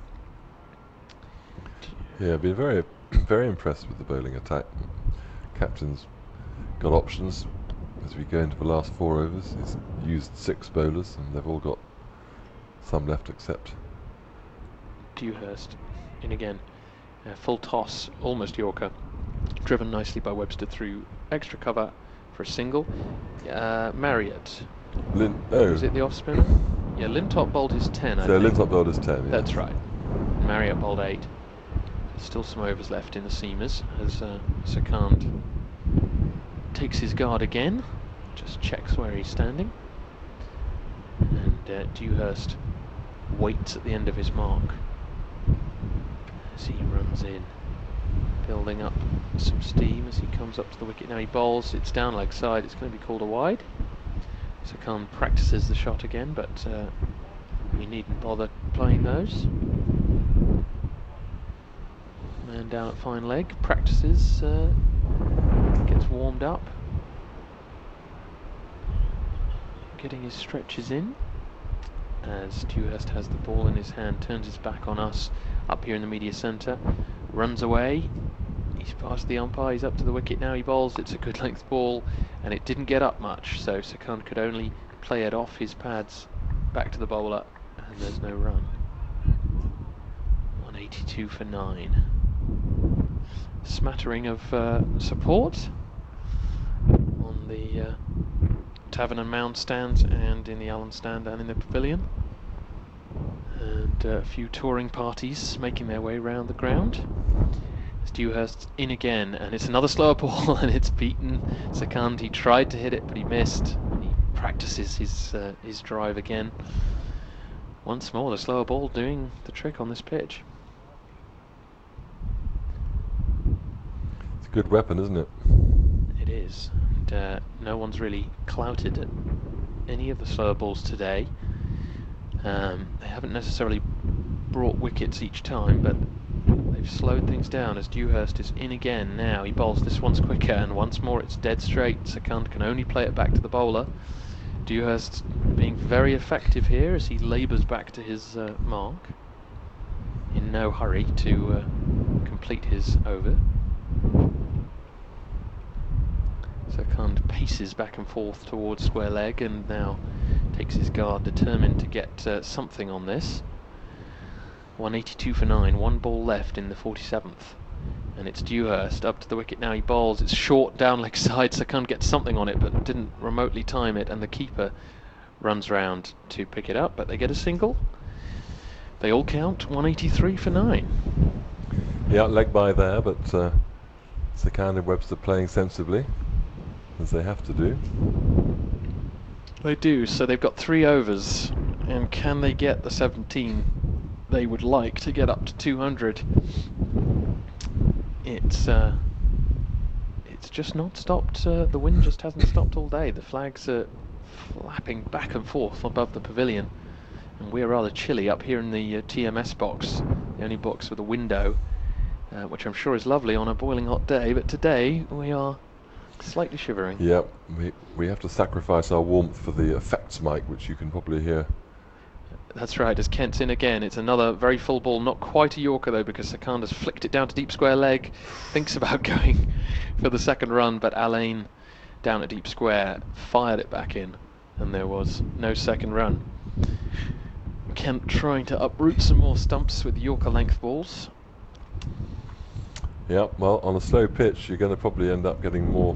Yeah, I've been very, very impressed with the bowling attack. Captain's got options as we go into the last 4 overs. He's used 6 bowlers, and they've all got some left except Dewhurst in again. Full toss, almost Yorker. Driven nicely by Webster through extra cover for a single. Marriott. Was it the off spinner? Yeah, Lintop bowled his 10. So Lintop bowled his 10. Yeah. That's right. Marriott bowled 8. Still some overs left in the seamers as Sakand takes his guard again. Just checks where he's standing. And Dewhurst waits at the end of his mark as he runs in, building up some steam as he comes up to the wicket. Now he bowls, it's down leg side, it's going to be called a wide. Sakand practices the shot again, but we needn't bother playing those. Man down at fine leg, practices, gets warmed up, getting his stretches in. As Dewhurst has the ball in his hand, turns his back on us up here in the media centre, runs away. He's past the umpire, he's up to the wicket now. He bowls, it's a good length ball, and it didn't get up much, so Sakand could only play it off his pads back to the bowler, and there's no run. 182 for 9. Smattering of support on the Tavern and Mound stands and in the Allen stand and in the pavilion, and a few touring parties making their way round the ground. As Dewhurst's in again, and it's another slower ball and it's beaten Sakand. He tried to hit it but he missed. He practices his drive again. Once more the slower ball doing the trick on this pitch. it's a good weapon, isn't it? It is. And no one's really clouted at any of the slower balls today. They haven't necessarily brought wickets each time, but they've slowed things down as Dewhurst is in again now. He bowls, this one's quicker, and once more it's dead straight. Sakand can only play it back to the bowler. Dewhurst being very effective here as he labours back to his mark, in no hurry to complete his over. Sakand paces back and forth towards square leg and now takes his guard, determined to get something on this. 182 for 9, 1 ball left in the 47th. And it's Dewhurst up to the wicket now. He bowls. It's short down leg side. Sakand gets something on it, but didn't remotely time it. And the keeper runs round to pick it up, but they get a single. They all count 183 for 9. Yeah, leg by there, but Sakand and Webster playing sensibly, as they have to do. They do. So they've got 3 overs, and can they get the 17 they would like to get up to 200? It's just not stopped. The wind just hasn't stopped all day. The flags are flapping back and forth above the pavilion, and we're rather chilly up here in the TMS box, the only box with a window, which I'm sure is lovely on a boiling hot day, but today we are slightly shivering. Yeah, we have to sacrifice our warmth for the effects mic, which you can probably hear. That's right, as Kent's in again. It's another very full ball, not quite a Yorker though, because Sakand has flicked it down to deep square leg, thinks about going for the second run, but Alain down at deep square fired it back in, and there was no second run. Kent trying to uproot some more stumps with Yorker length balls. Yeah, well, on a slow pitch, you're going to probably end up getting more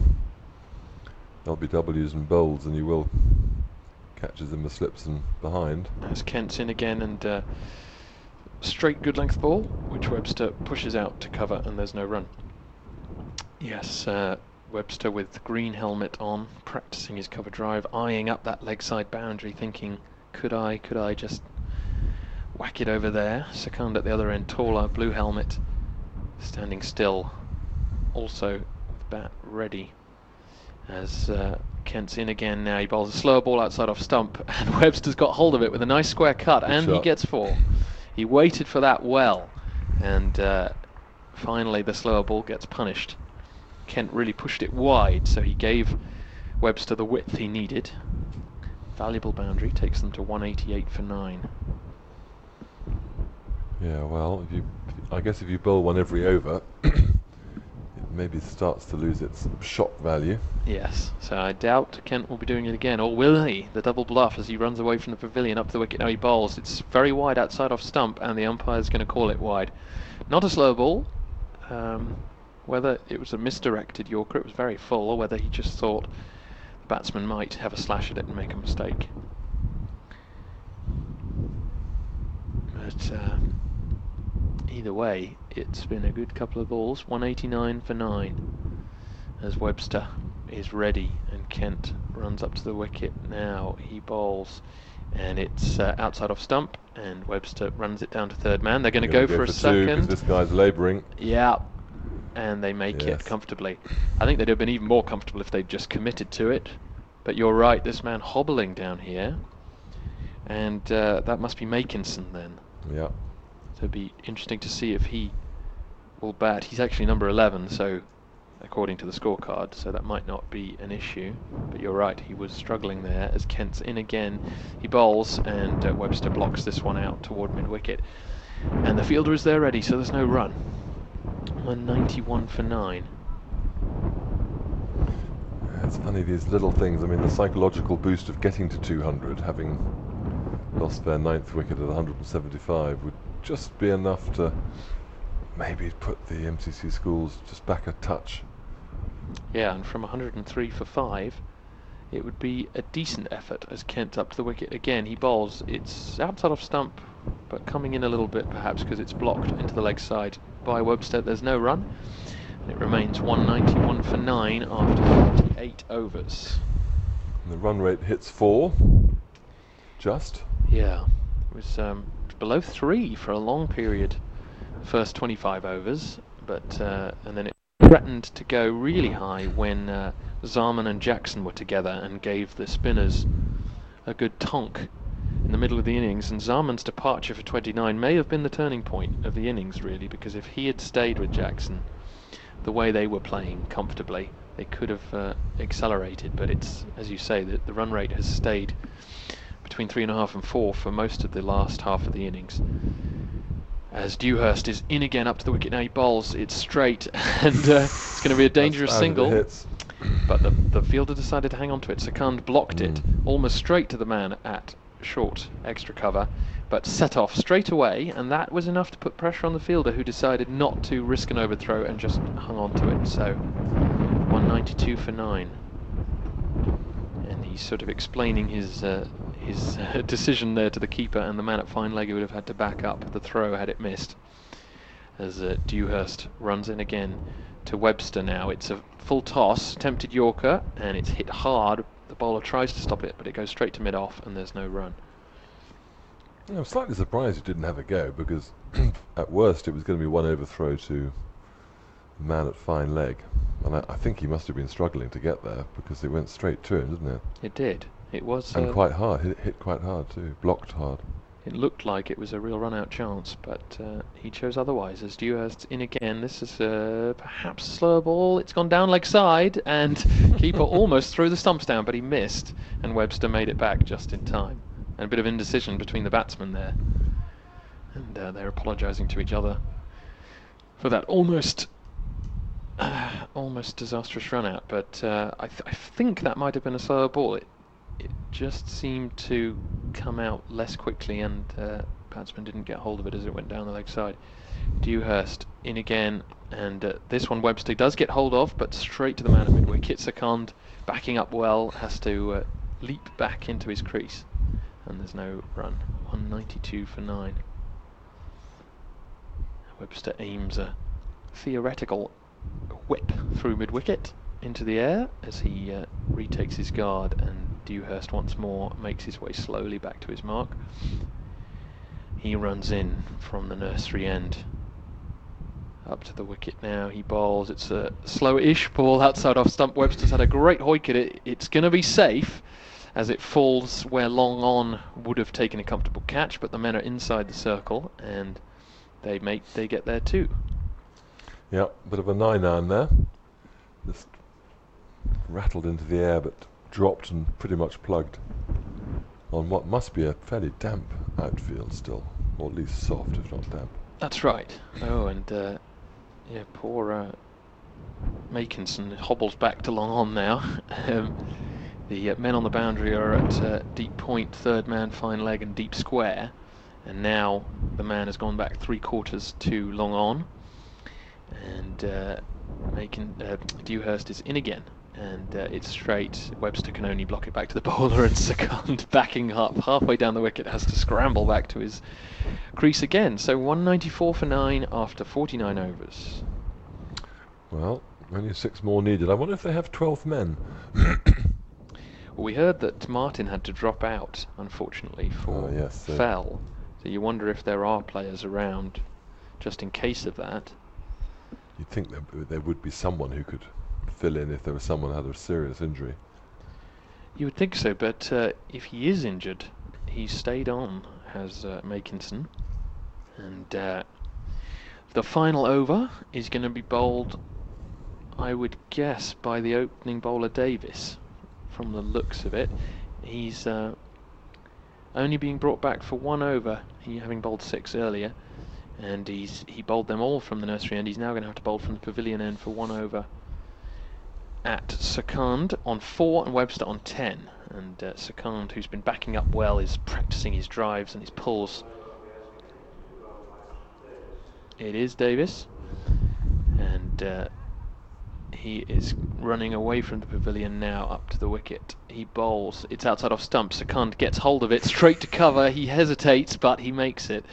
LBWs and bowls than you will catches in the slips and behind. As Kent's in again, and straight good length ball, which Webster pushes out to cover, and there's no run. Yes, Webster with the green helmet on, practicing his cover drive, eyeing up that leg side boundary, thinking, could I just whack it over there? Sakand at the other end, taller, blue helmet, standing still, also with bat ready. As Kent's in again now, he bowls a slower ball outside off stump, and Webster's got hold of it with a nice square cut, and he gets 4. He waited for that well, and finally the slower ball gets punished. Kent really pushed it wide, so he gave Webster the width he needed. Valuable boundary, takes them to 188 for 9. Yeah, well, I guess if you bowl one every over, maybe starts to lose its shock value. Yes, so I doubt Kent will be doing it again, or will he? The double bluff as he runs away from the pavilion up the wicket. Now he bowls. It's very wide outside off stump, and the umpire's going to call it wide. Not a slow ball. Whether it was a misdirected Yorker, it was very full, or whether he just thought the batsman might have a slash at it and make a mistake. But either way, it's been a good couple of balls. 189 for 9 as Webster is ready, and Kent runs up to the wicket now. He bowls, and it's outside off stump, and Webster runs it down to third man. They're going to go for a second. This guy's labouring. Yeah, and they make it comfortably. I think they'd have been even more comfortable if they'd just committed to it. But you're right, this man hobbling down here, and that must be Makinson then. Yeah. So it'd be interesting to see if he will bat. He's actually number 11, so according to the scorecard, so that might not be an issue. But you're right, he was struggling there. As Kent's in again, he bowls, and Webster blocks this one out toward mid-wicket. And the fielder is there ready, so there's no run. 191 for 9. It's funny, these little things. I mean, the psychological boost of getting to 200, having lost their 9th wicket at 175, would just be enough to maybe put the MCC schools just back a touch. Yeah, and from 103 for 5, it would be a decent effort as Kent up to the wicket again. He bowls. It's outside off stump, but coming in a little bit perhaps because it's blocked into the leg side by Webster. There's no run. And it remains 191 for 9 after 48 overs. And the run rate hits 4. Just. Yeah, it was below 3 for a long period. First 25 overs, but and then it threatened to go really high when Zaman and Jackson were together and gave the spinners a good tonk in the middle of the innings. And Zaman's departure for 29 may have been the turning point of the innings, really, because if he had stayed with Jackson the way they were playing comfortably, they could have accelerated. But it's, as you say, that the run rate has stayed between 3.5 and 4 for most of the last half of the innings. As Dewhurst is in again up to the wicket now, he bowls. It's straight, and it's going to be a dangerous single. but the fielder decided to hang on to it. Secund blocked it almost straight to the man at short extra cover, but set off straight away, and that was enough to put pressure on the fielder, who decided not to risk an overthrow and just hung on to it. So 192 for 9. And he's sort of explaining his decision there to the keeper and the man at fine leg, who would have had to back up the throw had it missed. As Dewhurst runs in again to Webster now. It's a full toss, attempted Yorker, and it's hit hard. The bowler tries to stop it, but it goes straight to mid-off, and there's no run. Yeah, I'm slightly surprised he didn't have a go, because at worst it was going to be one overthrow to the man at fine leg. And I think he must have been struggling to get there, because it went straight to him, didn't it? It did. It was... And quite hard. Hit quite hard too. Blocked hard. It looked like it was a real run-out chance, but he chose otherwise. As Dewhurst's in again, this is perhaps a slower ball. It's gone down leg side, and keeper almost threw the stumps down, but he missed, and Webster made it back just in time. And a bit of indecision between the batsmen there, and they're apologising to each other for that almost disastrous run-out. But I think that might have been a slower ball. It just seemed to come out less quickly, and batsman didn't get hold of it as it went down the leg side. Dewhurst in again, and this one Webster does get hold of, but straight to the man at mid-wicket. Secund backing up well, has to leap back into his crease, and there's no run. 192 for 9. Webster aims a theoretical whip through mid-wicket into the air as he retakes his guard, and Dewhurst once more makes his way slowly back to his mark. He runs in from the nursery end up to the wicket now. He bowls. It's a slow-ish ball outside off stump. Webster's had a great hoik at it. It's going to be safe as it falls where long on would have taken a comfortable catch, but the men are inside the circle, and they get there too. Yeah, bit of a 9-iron there. Just rattled into the air, but dropped and pretty much plugged on what must be a fairly damp outfield still, or at least soft if not damp. That's right. Oh, and yeah, poor Makinson hobbles back to long on now. The men on the boundary are at deep point, third man, fine leg and deep square, and now the man has gone back 3/4 to long on, and Dewhurst is in again. And it's straight. Webster can only block it back to the bowler, and Secund backing up halfway down the wicket has to scramble back to his crease again. So 194 for 9 after 49 overs. Well, only 6 more needed. I wonder if they have 12 men. Well, we heard that Martin had to drop out, unfortunately, for fell. So you wonder if there are players around just in case of that. You'd think there would be someone who could fill in if there was someone who had a serious injury. You would think so, but if he is injured, he stayed on, has Makinson, and the final over is going to be bowled, I would guess, by the opening bowler Davis. From the looks of it, he's only being brought back for 1 over, he having bowled 6 earlier, and he bowled them all from the nursery end. He's now going to have to bowl from the pavilion end for 1 over at Secund on 4 and Webster on 10, and Secund, who's been backing up well, is practicing his drives and his pulls. It is Davis, and he is running away from the pavilion now up to the wicket. He bowls, it's outside off stump. Secund gets hold of it straight to cover. He hesitates, but he makes it.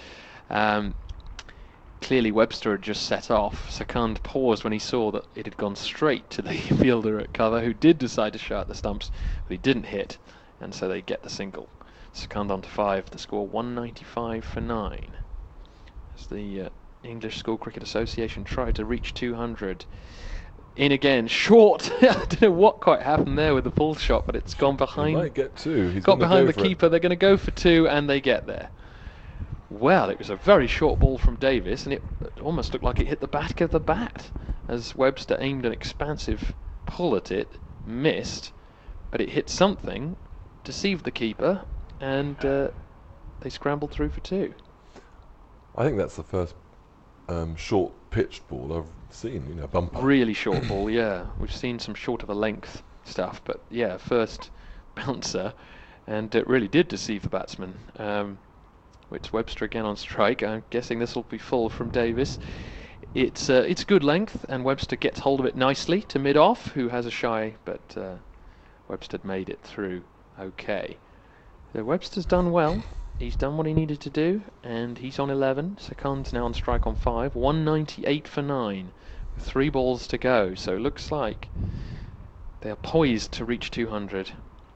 Clearly Webster had just set off. Secund paused when he saw that it had gone straight to the fielder at cover, who did decide to show at the stumps, but he didn't hit, and so they get the single. Secund on to 5, the score 195 for 9. As the English School Cricket Association tried to reach 200. In again, short. I don't know what quite happened there with the full shot, but it's gone behind. He might get 2. He's got behind the keeper. They're going to go for 2, and they get there. Well, it was a very short ball from Davis, and it almost looked like it hit the back of the bat as Webster aimed an expansive pull at it, missed, but it hit something, deceived the keeper, and they scrambled through for 2. I think that's the first short pitched ball I've seen, you know, bumper. Really short ball, yeah. We've seen some short of a length stuff, but yeah, first bouncer, and it really did deceive the batsman. It's Webster again on strike. I'm guessing this will be full from Davis. It's good length, and Webster gets hold of it nicely to mid-off, who has a shy, but Webster made it through okay. So Webster's done well. He's done what he needed to do, and he's on 11. Sekund's now on strike on 5. 198 for 9, with 3 balls to go. So it looks like they are poised to reach 200.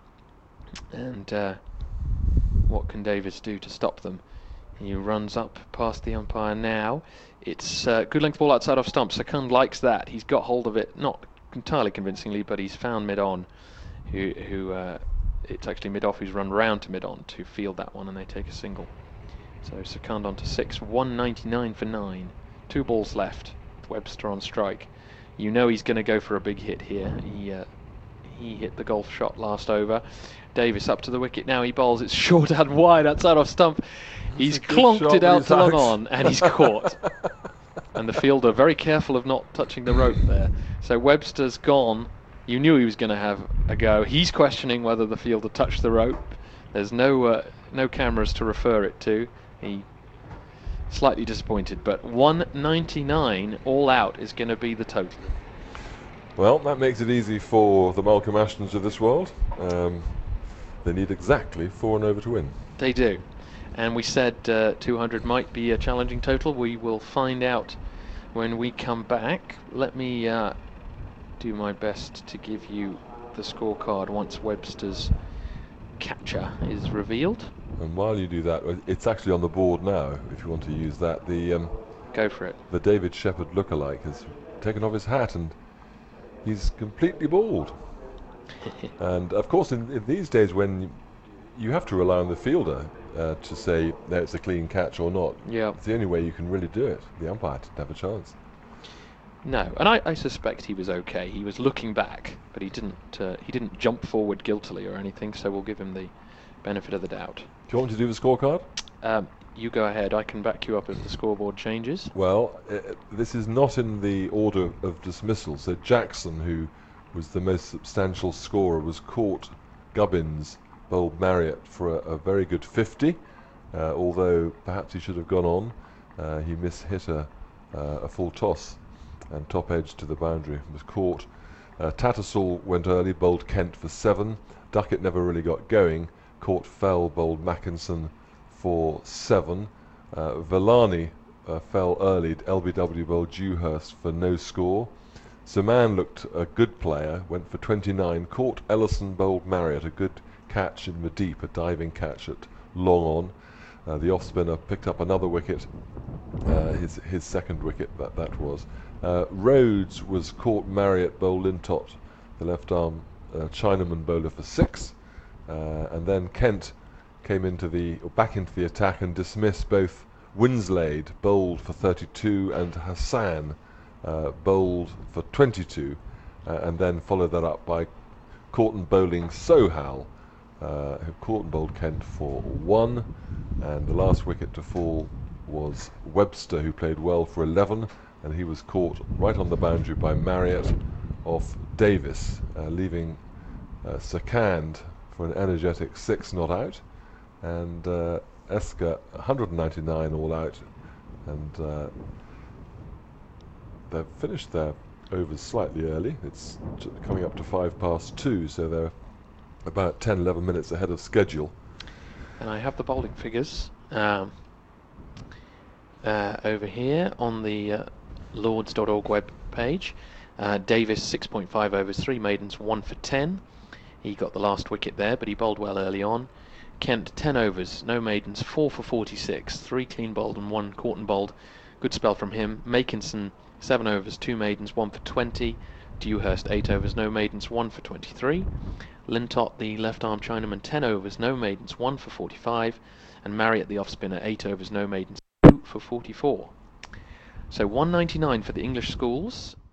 And what can Davis do to stop them? He runs up past the umpire now. It's good length ball outside off stump. Sekund likes that. He's got hold of it, not entirely convincingly, but he's found mid-on, who it's actually mid-off who's run round to mid-on to field that one, and they take a single. So Sekund on to 6, 199 for 9. 2 balls left, with Webster on strike. You know he's going to go for a big hit here. He hit the golf shot last over. Davis up to the wicket now. He bowls. It's short and wide outside off stump. He's clonked it out to long on, and he's caught. And the fielder very careful of not touching the rope there. So Webster's gone. You knew he was going to have a go. He's questioning whether the fielder touched the rope. There's no cameras to refer it to. He slightly disappointed, but 199 all out is going to be the total. Well, that makes it easy for the Malcolm Ashtons of this world. They need exactly 4 and over to win. They do. And we said 200 might be a challenging total. We will find out when we come back. Let me do my best to give you the scorecard once Webster's catcher is revealed. And while you do that, it's actually on the board now, if you want to use that. Go for it. The David Shepherd lookalike has taken off his hat and he's completely bald. And of course, in these days when you have to rely on the fielder to say that it's a clean catch or not, yeah, it's the only way you can really do it. The umpire didn't have a chance. No, and I suspect he was okay. He was looking back, but he didn't jump forward guiltily or anything. So we'll give him the benefit of the doubt. Do you want me to do the scorecard? You go ahead. I can back you up if the scoreboard changes. Well, this is not in the order of dismissal. So Jackson, who was the most substantial scorer, was caught. Gubbins bowled Marriott for a very good 50, although perhaps he should have gone on. He mishit a full toss and top edge to the boundary, was caught. Tattersall went early, bowled Kent for 7. Duckett never really got going. Caught Fell, bowled Mackinson for 7. Villani fell early. LBW bowled Dewhurst for no score. Zaman looked a good player, went for 29. Caught Ellison, bowled Marriott, a good catch in Madeep, a diving catch at long on. The off-spinner picked up another wicket, his second wicket that was. Rhodes was caught Marriott, bowled Lintott, the left-arm Chinaman bowler for 6. And then Kent came back into the attack and dismissed both Winslade, bowled for 32, and Hassan, bowled for 22, and then followed that up by Corton bowling Sohal, who Corton bowled Kent for 1, and the last wicket to fall was Webster, who played well for 11, and he was caught right on the boundary by Marriott off Davis, leaving Sekund for an energetic 6 not out, and Esker 199 all out, and they've finished their overs slightly early. It's coming up to 2:05, so they're about 10-11 minutes ahead of schedule. And I have the bowling figures over here on the lords.org web page. Davis 6.5 overs, 3 maidens, 1 for 10. He got the last wicket there, but he bowled well early on. Kent 10 overs, no maidens, 4 for 46, 3 clean bowled and 1 Corton bowled. Good spell from him. Mackinson 7 overs, 2 maidens, 1 for 20. Dewhurst 8 overs, no maidens, 1 for 23. Lintott, the left-arm Chinaman, 10 overs, no maidens, 1 for 45. And Marriott, the off-spinner, 8 overs, no maidens, 2 for 44. So 199 for the English schools,